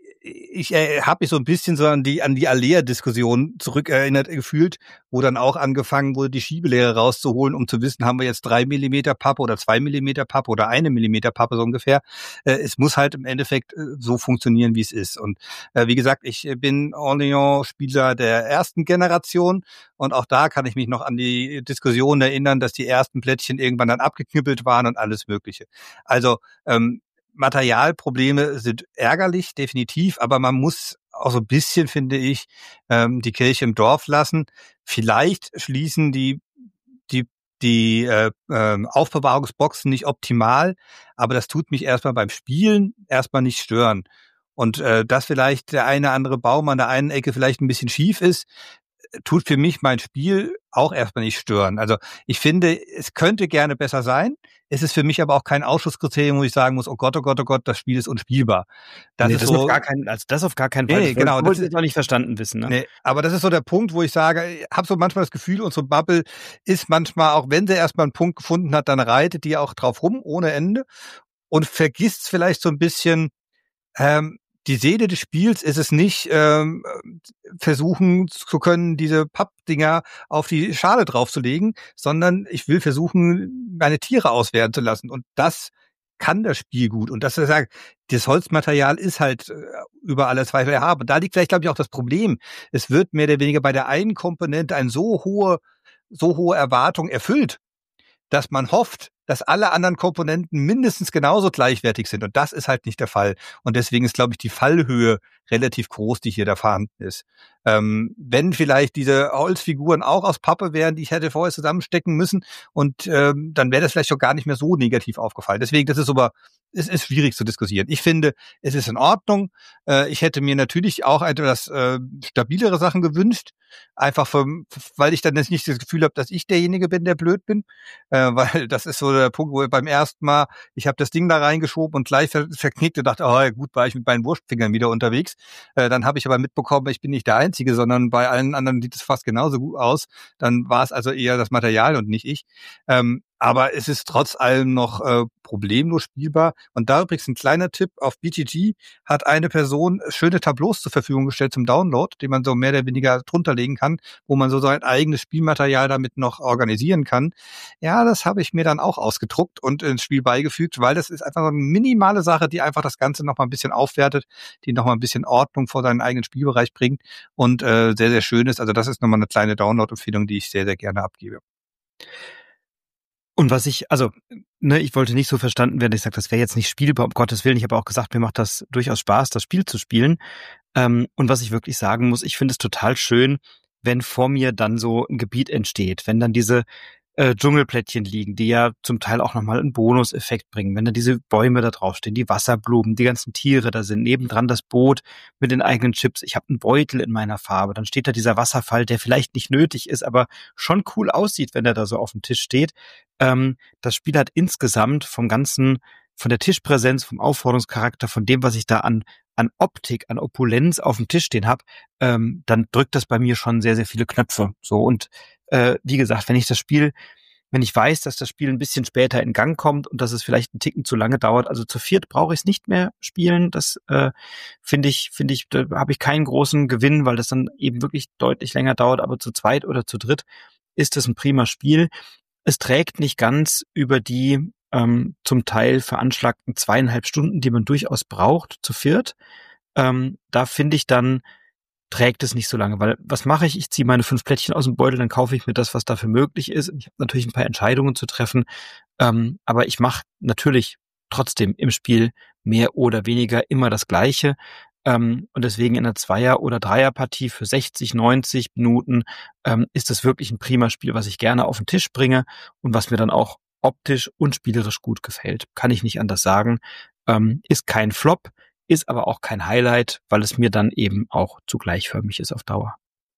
ich äh, habe mich so ein bisschen so an die an die Alea-Diskussion zurückerinnert gefühlt, wo dann auch angefangen wurde, die Schiebelehre rauszuholen, um zu wissen, haben wir jetzt drei Millimeter Pappe oder zwei Millimeter Pappe oder eine Millimeter Pappe so ungefähr. Äh, es muss halt im Endeffekt äh, so funktionieren, wie es ist. Und äh, wie gesagt, ich bin Orléans-Spieler der ersten Generation, und auch da kann ich mich noch an die Diskussion erinnern, dass die ersten Plättchen irgendwann dann abgeknüppelt waren und alles Mögliche. Also ähm, Materialprobleme sind ärgerlich, definitiv, aber man muss auch so ein bisschen, finde ich, ähm, die Kirche im Dorf lassen. Vielleicht schließen die die die äh, äh, Aufbewahrungsboxen nicht optimal, aber das tut mich erstmal beim Spielen erstmal nicht stören. Und äh, dass vielleicht der eine andere Baum an der einen Ecke vielleicht ein bisschen schief ist, tut für mich mein Spiel auch erstmal nicht stören. Also ich finde, es könnte gerne besser sein. Es ist für mich aber auch kein Ausschlusskriterium, wo ich sagen muss, oh Gott, oh Gott, oh Gott, das Spiel ist unspielbar. Das nee, ist das so, auf gar keinen, also das auf gar keinen Fall. Nee, genau. Das ist noch nicht verstanden wissen. Ne? Nee, aber das ist so der Punkt, wo ich sage, ich habe so manchmal das Gefühl, unsere Bubble ist manchmal, auch wenn sie erstmal einen Punkt gefunden hat, dann reitet die auch drauf rum, ohne Ende, und vergisst vielleicht so ein bisschen, ähm, die Seele des Spiels ist es nicht, ähm, versuchen zu können, diese Pappdinger auf die Schale draufzulegen, sondern ich will versuchen, meine Tiere auswerten zu lassen. Und das kann das Spiel gut. Und das ist ja, das Holzmaterial ist halt äh, über alle Zweifel erhaben. Da liegt vielleicht, glaube ich, auch das Problem. Es wird mehr oder weniger bei der einen Komponente eine so hohe, so hohe Erwartung erfüllt, dass man hofft, dass alle anderen Komponenten mindestens genauso gleichwertig sind. Und das ist halt nicht der Fall. Und deswegen ist, glaube ich, die Fallhöhe relativ groß, die hier da vorhanden ist. Ähm, wenn vielleicht diese Holzfiguren auch aus Pappe wären, die ich hätte vorher zusammenstecken müssen, und ähm, dann wäre das vielleicht auch gar nicht mehr so negativ aufgefallen. Deswegen, das ist aber, es ist schwierig zu diskutieren. Ich finde, es ist in Ordnung. Äh, ich hätte mir natürlich auch etwas äh, stabilere Sachen gewünscht, einfach vom, weil ich dann jetzt nicht das Gefühl habe, dass ich derjenige bin, der blöd bin, äh, weil das ist so der Punkt, wo beim ersten Mal, ich habe das Ding da reingeschoben und gleich ver- verknickt und dachte, oh ja, gut, war ich mit meinen Wurstfingern wieder unterwegs. Äh, dann habe ich aber mitbekommen, ich bin nicht der Einzige, sondern bei allen anderen sieht es fast genauso gut aus. Dann war es also eher das Material und nicht ich. Ähm, aber es ist trotz allem noch äh, problemlos spielbar. Und da übrigens ein kleiner Tipp: Auf B G G hat eine Person schöne Tableaus zur Verfügung gestellt zum Download, die man so mehr oder weniger drunter legen kann, wo man so sein eigenes Spielmaterial damit noch organisieren kann. Ja, das habe ich mir dann auch ausgedruckt und ins Spiel beigefügt, weil das ist einfach so eine minimale Sache, die einfach das Ganze noch mal ein bisschen aufwertet, die noch mal ein bisschen Ordnung vor seinen eigenen Spielbereich bringt und äh, sehr, sehr schön ist. Also das ist nochmal eine kleine Download-Empfehlung, die ich sehr, sehr gerne abgebe. Und was ich, also, ne, ich wollte nicht so verstanden werden, ich sage, das wäre jetzt nicht spielbar, um Gottes Willen. Ich habe auch gesagt, mir macht das durchaus Spaß, das Spiel zu spielen. Ähm, und was ich wirklich sagen muss, ich finde es total schön, wenn vor mir dann so ein Gebiet entsteht, wenn dann diese äh, Dschungelplättchen liegen, die ja zum Teil auch nochmal einen Bonuseffekt bringen, wenn dann diese Bäume da draufstehen, die Wasserblumen, die ganzen Tiere da sind, nebendran das Boot mit den eigenen Chips, ich habe einen Beutel in meiner Farbe, dann steht da dieser Wasserfall, der vielleicht nicht nötig ist, aber schon cool aussieht, wenn er da so auf dem Tisch steht. Ähm, das Spiel hat insgesamt vom ganzen, von der Tischpräsenz, vom Aufforderungscharakter, von dem, was ich da an an Optik, an Opulenz auf dem Tisch stehen habe, ähm, dann drückt das bei mir schon sehr, sehr viele Knöpfe. So, und äh, wie gesagt, wenn ich das Spiel, wenn ich weiß, dass das Spiel ein bisschen später in Gang kommt und dass es vielleicht einen Ticken zu lange dauert, also zu viert brauche ich es nicht mehr spielen. Das äh, finde ich, finde ich, da habe ich keinen großen Gewinn, weil das dann eben wirklich deutlich länger dauert. Aber zu zweit oder zu dritt ist es ein prima Spiel. Es trägt nicht ganz über die ähm, zum Teil veranschlagten zweieinhalb Stunden, die man durchaus braucht, zu viert. Ähm, da finde ich dann, trägt es nicht so lange, weil was mache ich? Ich ziehe meine fünf Plättchen aus dem Beutel, dann kaufe ich mir das, was dafür möglich ist. Ich habe natürlich ein paar Entscheidungen zu treffen, ähm, aber ich mache natürlich trotzdem im Spiel mehr oder weniger immer das Gleiche. Ähm, und deswegen in einer Zweier- oder Dreierpartie für sechzig, neunzig Minuten ähm, ist das wirklich ein prima Spiel, was ich gerne auf den Tisch bringe und was mir dann auch optisch und spielerisch gut gefällt. Kann ich nicht anders sagen. Ähm, ist kein Flop, ist aber auch kein Highlight, weil es mir dann eben auch zu gleichförmig ist auf Dauer.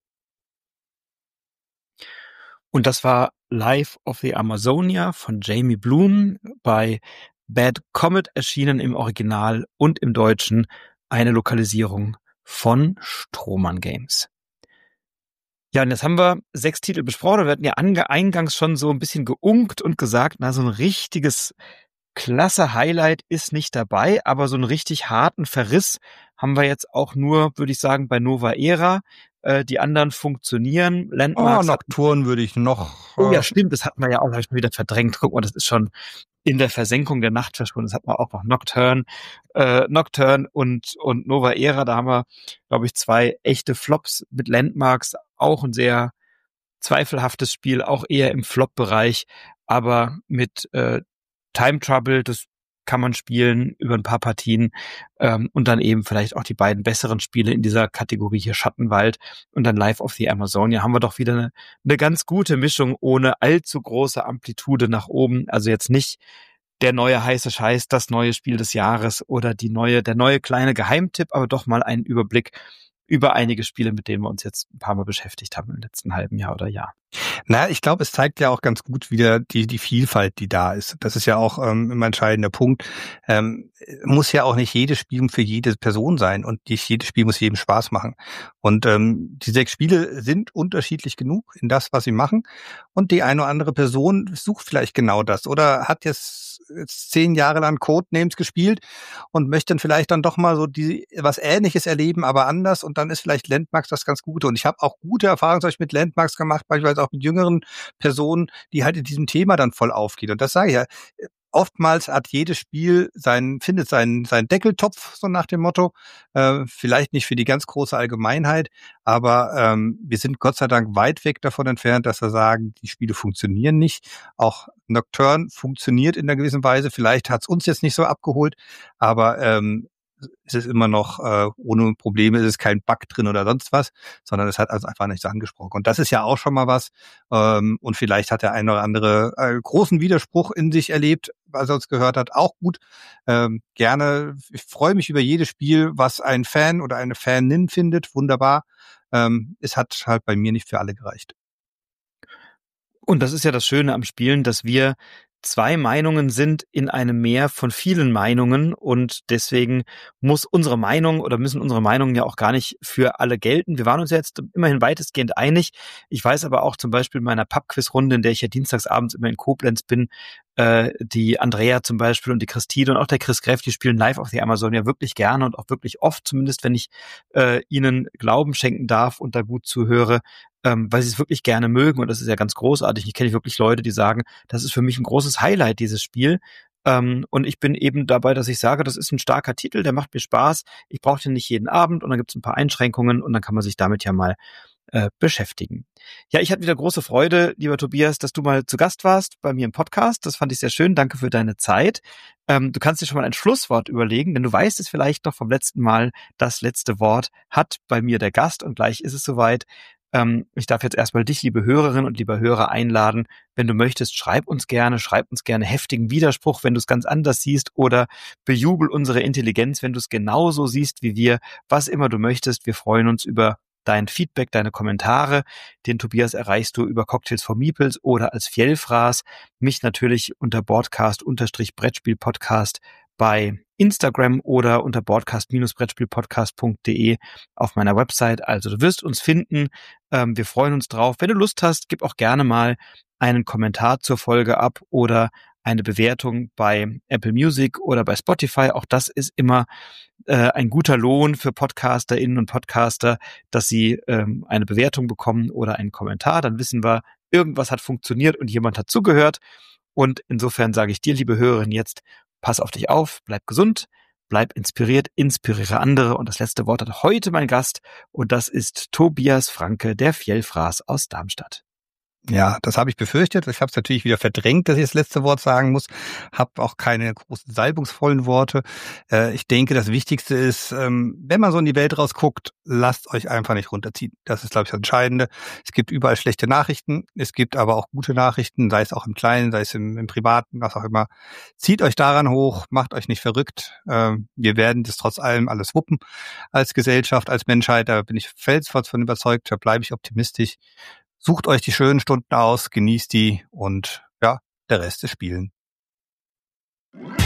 Und das war Life of the Amazonia von Jamie Bloom, bei Bad Comet erschienen im Original und im Deutschen, eine Lokalisierung von Strohmann Games. Ja, und jetzt haben wir sechs Titel besprochen. Wir hatten ja ange- eingangs schon so ein bisschen geunkt und gesagt, na, so ein richtiges klasse Highlight ist nicht dabei, aber so einen richtig harten Verriss haben wir jetzt auch nur, würde ich sagen, bei Nova Era. Äh, die anderen funktionieren. Oh, Landmarks. Nocturne würde ich noch. Oh ja, äh, stimmt, das hatten wir ja auch, habe ich schon wieder verdrängt. Guck mal, das ist schon in der Versenkung der Nacht verschwunden. Das hatten wir auch noch. Nocturne, äh, Nocturne und, und Nova Era. Da haben wir, glaube ich, zwei echte Flops mit Landmarks. Auch ein sehr zweifelhaftes Spiel, auch eher im Flop-Bereich, aber mit äh, Time Trouble, das kann man spielen über ein paar Partien, ähm, und dann eben vielleicht auch die beiden besseren Spiele in dieser Kategorie hier Schattenwald und dann Life of the Amazonia. Haben wir doch wieder eine, eine ganz gute Mischung ohne allzu große Amplitude nach oben. Also jetzt nicht der neue heiße Scheiß, das neue Spiel des Jahres oder die neue, der neue kleine Geheimtipp, aber doch mal einen Überblick über einige Spiele, mit denen wir uns jetzt ein paar Mal beschäftigt haben im letzten halben Jahr oder Jahr. Na, ich glaube, es zeigt ja auch ganz gut wieder die die Vielfalt, die da ist. Das ist ja auch ähm, immer ein entscheidender Punkt. Ähm, muss ja auch nicht jedes Spiel für jede Person sein und nicht jedes Spiel muss jedem Spaß machen. Und ähm, die sechs Spiele sind unterschiedlich genug in das, was sie machen. Und die eine oder andere Person sucht vielleicht genau das oder hat jetzt, jetzt zehn Jahre lang Codenames gespielt und möchte dann vielleicht dann doch mal so die was Ähnliches erleben, aber anders. Und dann ist vielleicht Landmarks das ganz Gute. Und ich habe auch gute Erfahrungen zum Beispiel mit Landmarks gemacht, beispielsweise auch mit jüngeren Personen, die halt in diesem Thema dann voll aufgehen. Und das sage ich ja, oftmals hat jedes Spiel seinen, findet seinen, seinen Deckeltopf, so nach dem Motto. Äh, vielleicht nicht für die ganz große Allgemeinheit, aber ähm, wir sind Gott sei Dank weit weg davon entfernt, dass wir sagen, die Spiele funktionieren nicht. Auch Nocturne funktioniert in einer gewissen Weise. Vielleicht hat es uns jetzt nicht so abgeholt, aber ähm, es ist immer noch, äh, ohne Probleme, ist es kein Bug drin oder sonst was, sondern es hat also einfach nichts angesprochen. Und das ist ja auch schon mal was. Ähm, und vielleicht hat der eine oder andere äh, großen Widerspruch in sich erlebt, was er uns gehört hat. Auch gut. Ähm, gerne. Ich freue mich über jedes Spiel, was ein Fan oder eine Fanin findet. Wunderbar. Ähm, es hat halt bei mir nicht für alle gereicht. Und das ist ja das Schöne am Spielen, dass wir zwei Meinungen sind in einem Meer von vielen Meinungen und deswegen muss unsere Meinung oder müssen unsere Meinungen ja auch gar nicht für alle gelten. Wir waren uns jetzt immerhin weitestgehend einig. Ich weiß aber auch zum Beispiel in meiner Pub-Quiz-Runde, in der ich ja dienstagsabends immer in Koblenz bin, äh, die Andrea zum Beispiel und die Christine und auch der Chris Greff, die spielen live auf der Amazon ja wirklich gerne und auch wirklich oft, zumindest wenn ich äh, ihnen Glauben schenken darf und da gut zuhöre, ähm, weil sie es wirklich gerne mögen und das ist ja ganz großartig. Ich kenne wirklich Leute, die sagen, das ist für mich ein großes Highlight, dieses Spiel. Ähm, und ich bin eben dabei, dass ich sage, das ist ein starker Titel, der macht mir Spaß. Ich brauche den nicht jeden Abend und dann gibt es ein paar Einschränkungen und dann kann man sich damit ja mal äh, beschäftigen. Ja, ich hatte wieder große Freude, lieber Tobias, dass du mal zu Gast warst bei mir im Podcast. Das fand ich sehr schön. Danke für deine Zeit. Ähm, du kannst dir schon mal ein Schlusswort überlegen, denn du weißt es vielleicht noch vom letzten Mal. Das letzte Wort hat bei mir der Gast und gleich ist es soweit. Ähm, ich darf jetzt erstmal dich, liebe Hörerinnen und lieber Hörer, einladen. Wenn du möchtest, schreib uns gerne, schreib uns gerne heftigen Widerspruch, wenn du es ganz anders siehst oder bejubel unsere Intelligenz, wenn du es genauso siehst wie wir. Was immer du möchtest. Wir freuen uns über dein Feedback, deine Kommentare. Den Tobias erreichst du über Cocktails for Meeples oder als Fjellfraß. Mich natürlich unter Broadcast-Brettspiel-Podcast bei Instagram oder unter broadcast-brettspielpodcast punkt de auf meiner Website. Also du wirst uns finden. Ähm, wir freuen uns drauf. Wenn du Lust hast, gib auch gerne mal einen Kommentar zur Folge ab oder eine Bewertung bei Apple Music oder bei Spotify. Auch das ist immer äh, ein guter Lohn für PodcasterInnen und Podcaster, dass sie ähm, eine Bewertung bekommen oder einen Kommentar. Dann wissen wir, irgendwas hat funktioniert und jemand hat zugehört. Und insofern sage ich dir, liebe Hörerin, jetzt pass auf dich auf, bleib gesund, bleib inspiriert, inspiriere andere. Und das letzte Wort hat heute mein Gast und das ist Tobias Franke, der Fjellfraß aus Darmstadt. Ja, das habe ich befürchtet. Ich habe es natürlich wieder verdrängt, dass ich das letzte Wort sagen muss. Habe auch keine großen salbungsvollen Worte. Äh, ich denke, das Wichtigste ist, ähm, wenn man so in die Welt rausguckt, lasst euch einfach nicht runterziehen. Das ist, glaube ich, das Entscheidende. Es gibt überall schlechte Nachrichten. Es gibt aber auch gute Nachrichten, sei es auch im Kleinen, sei es im, im Privaten, was auch immer. Zieht euch daran hoch, macht euch nicht verrückt. Ähm, wir werden das trotz allem alles wuppen als Gesellschaft, als Menschheit. Da bin ich felsenfest von überzeugt. Da bleibe ich optimistisch. Sucht euch die schönen Stunden aus, genießt die und ja, der Rest ist Spielen.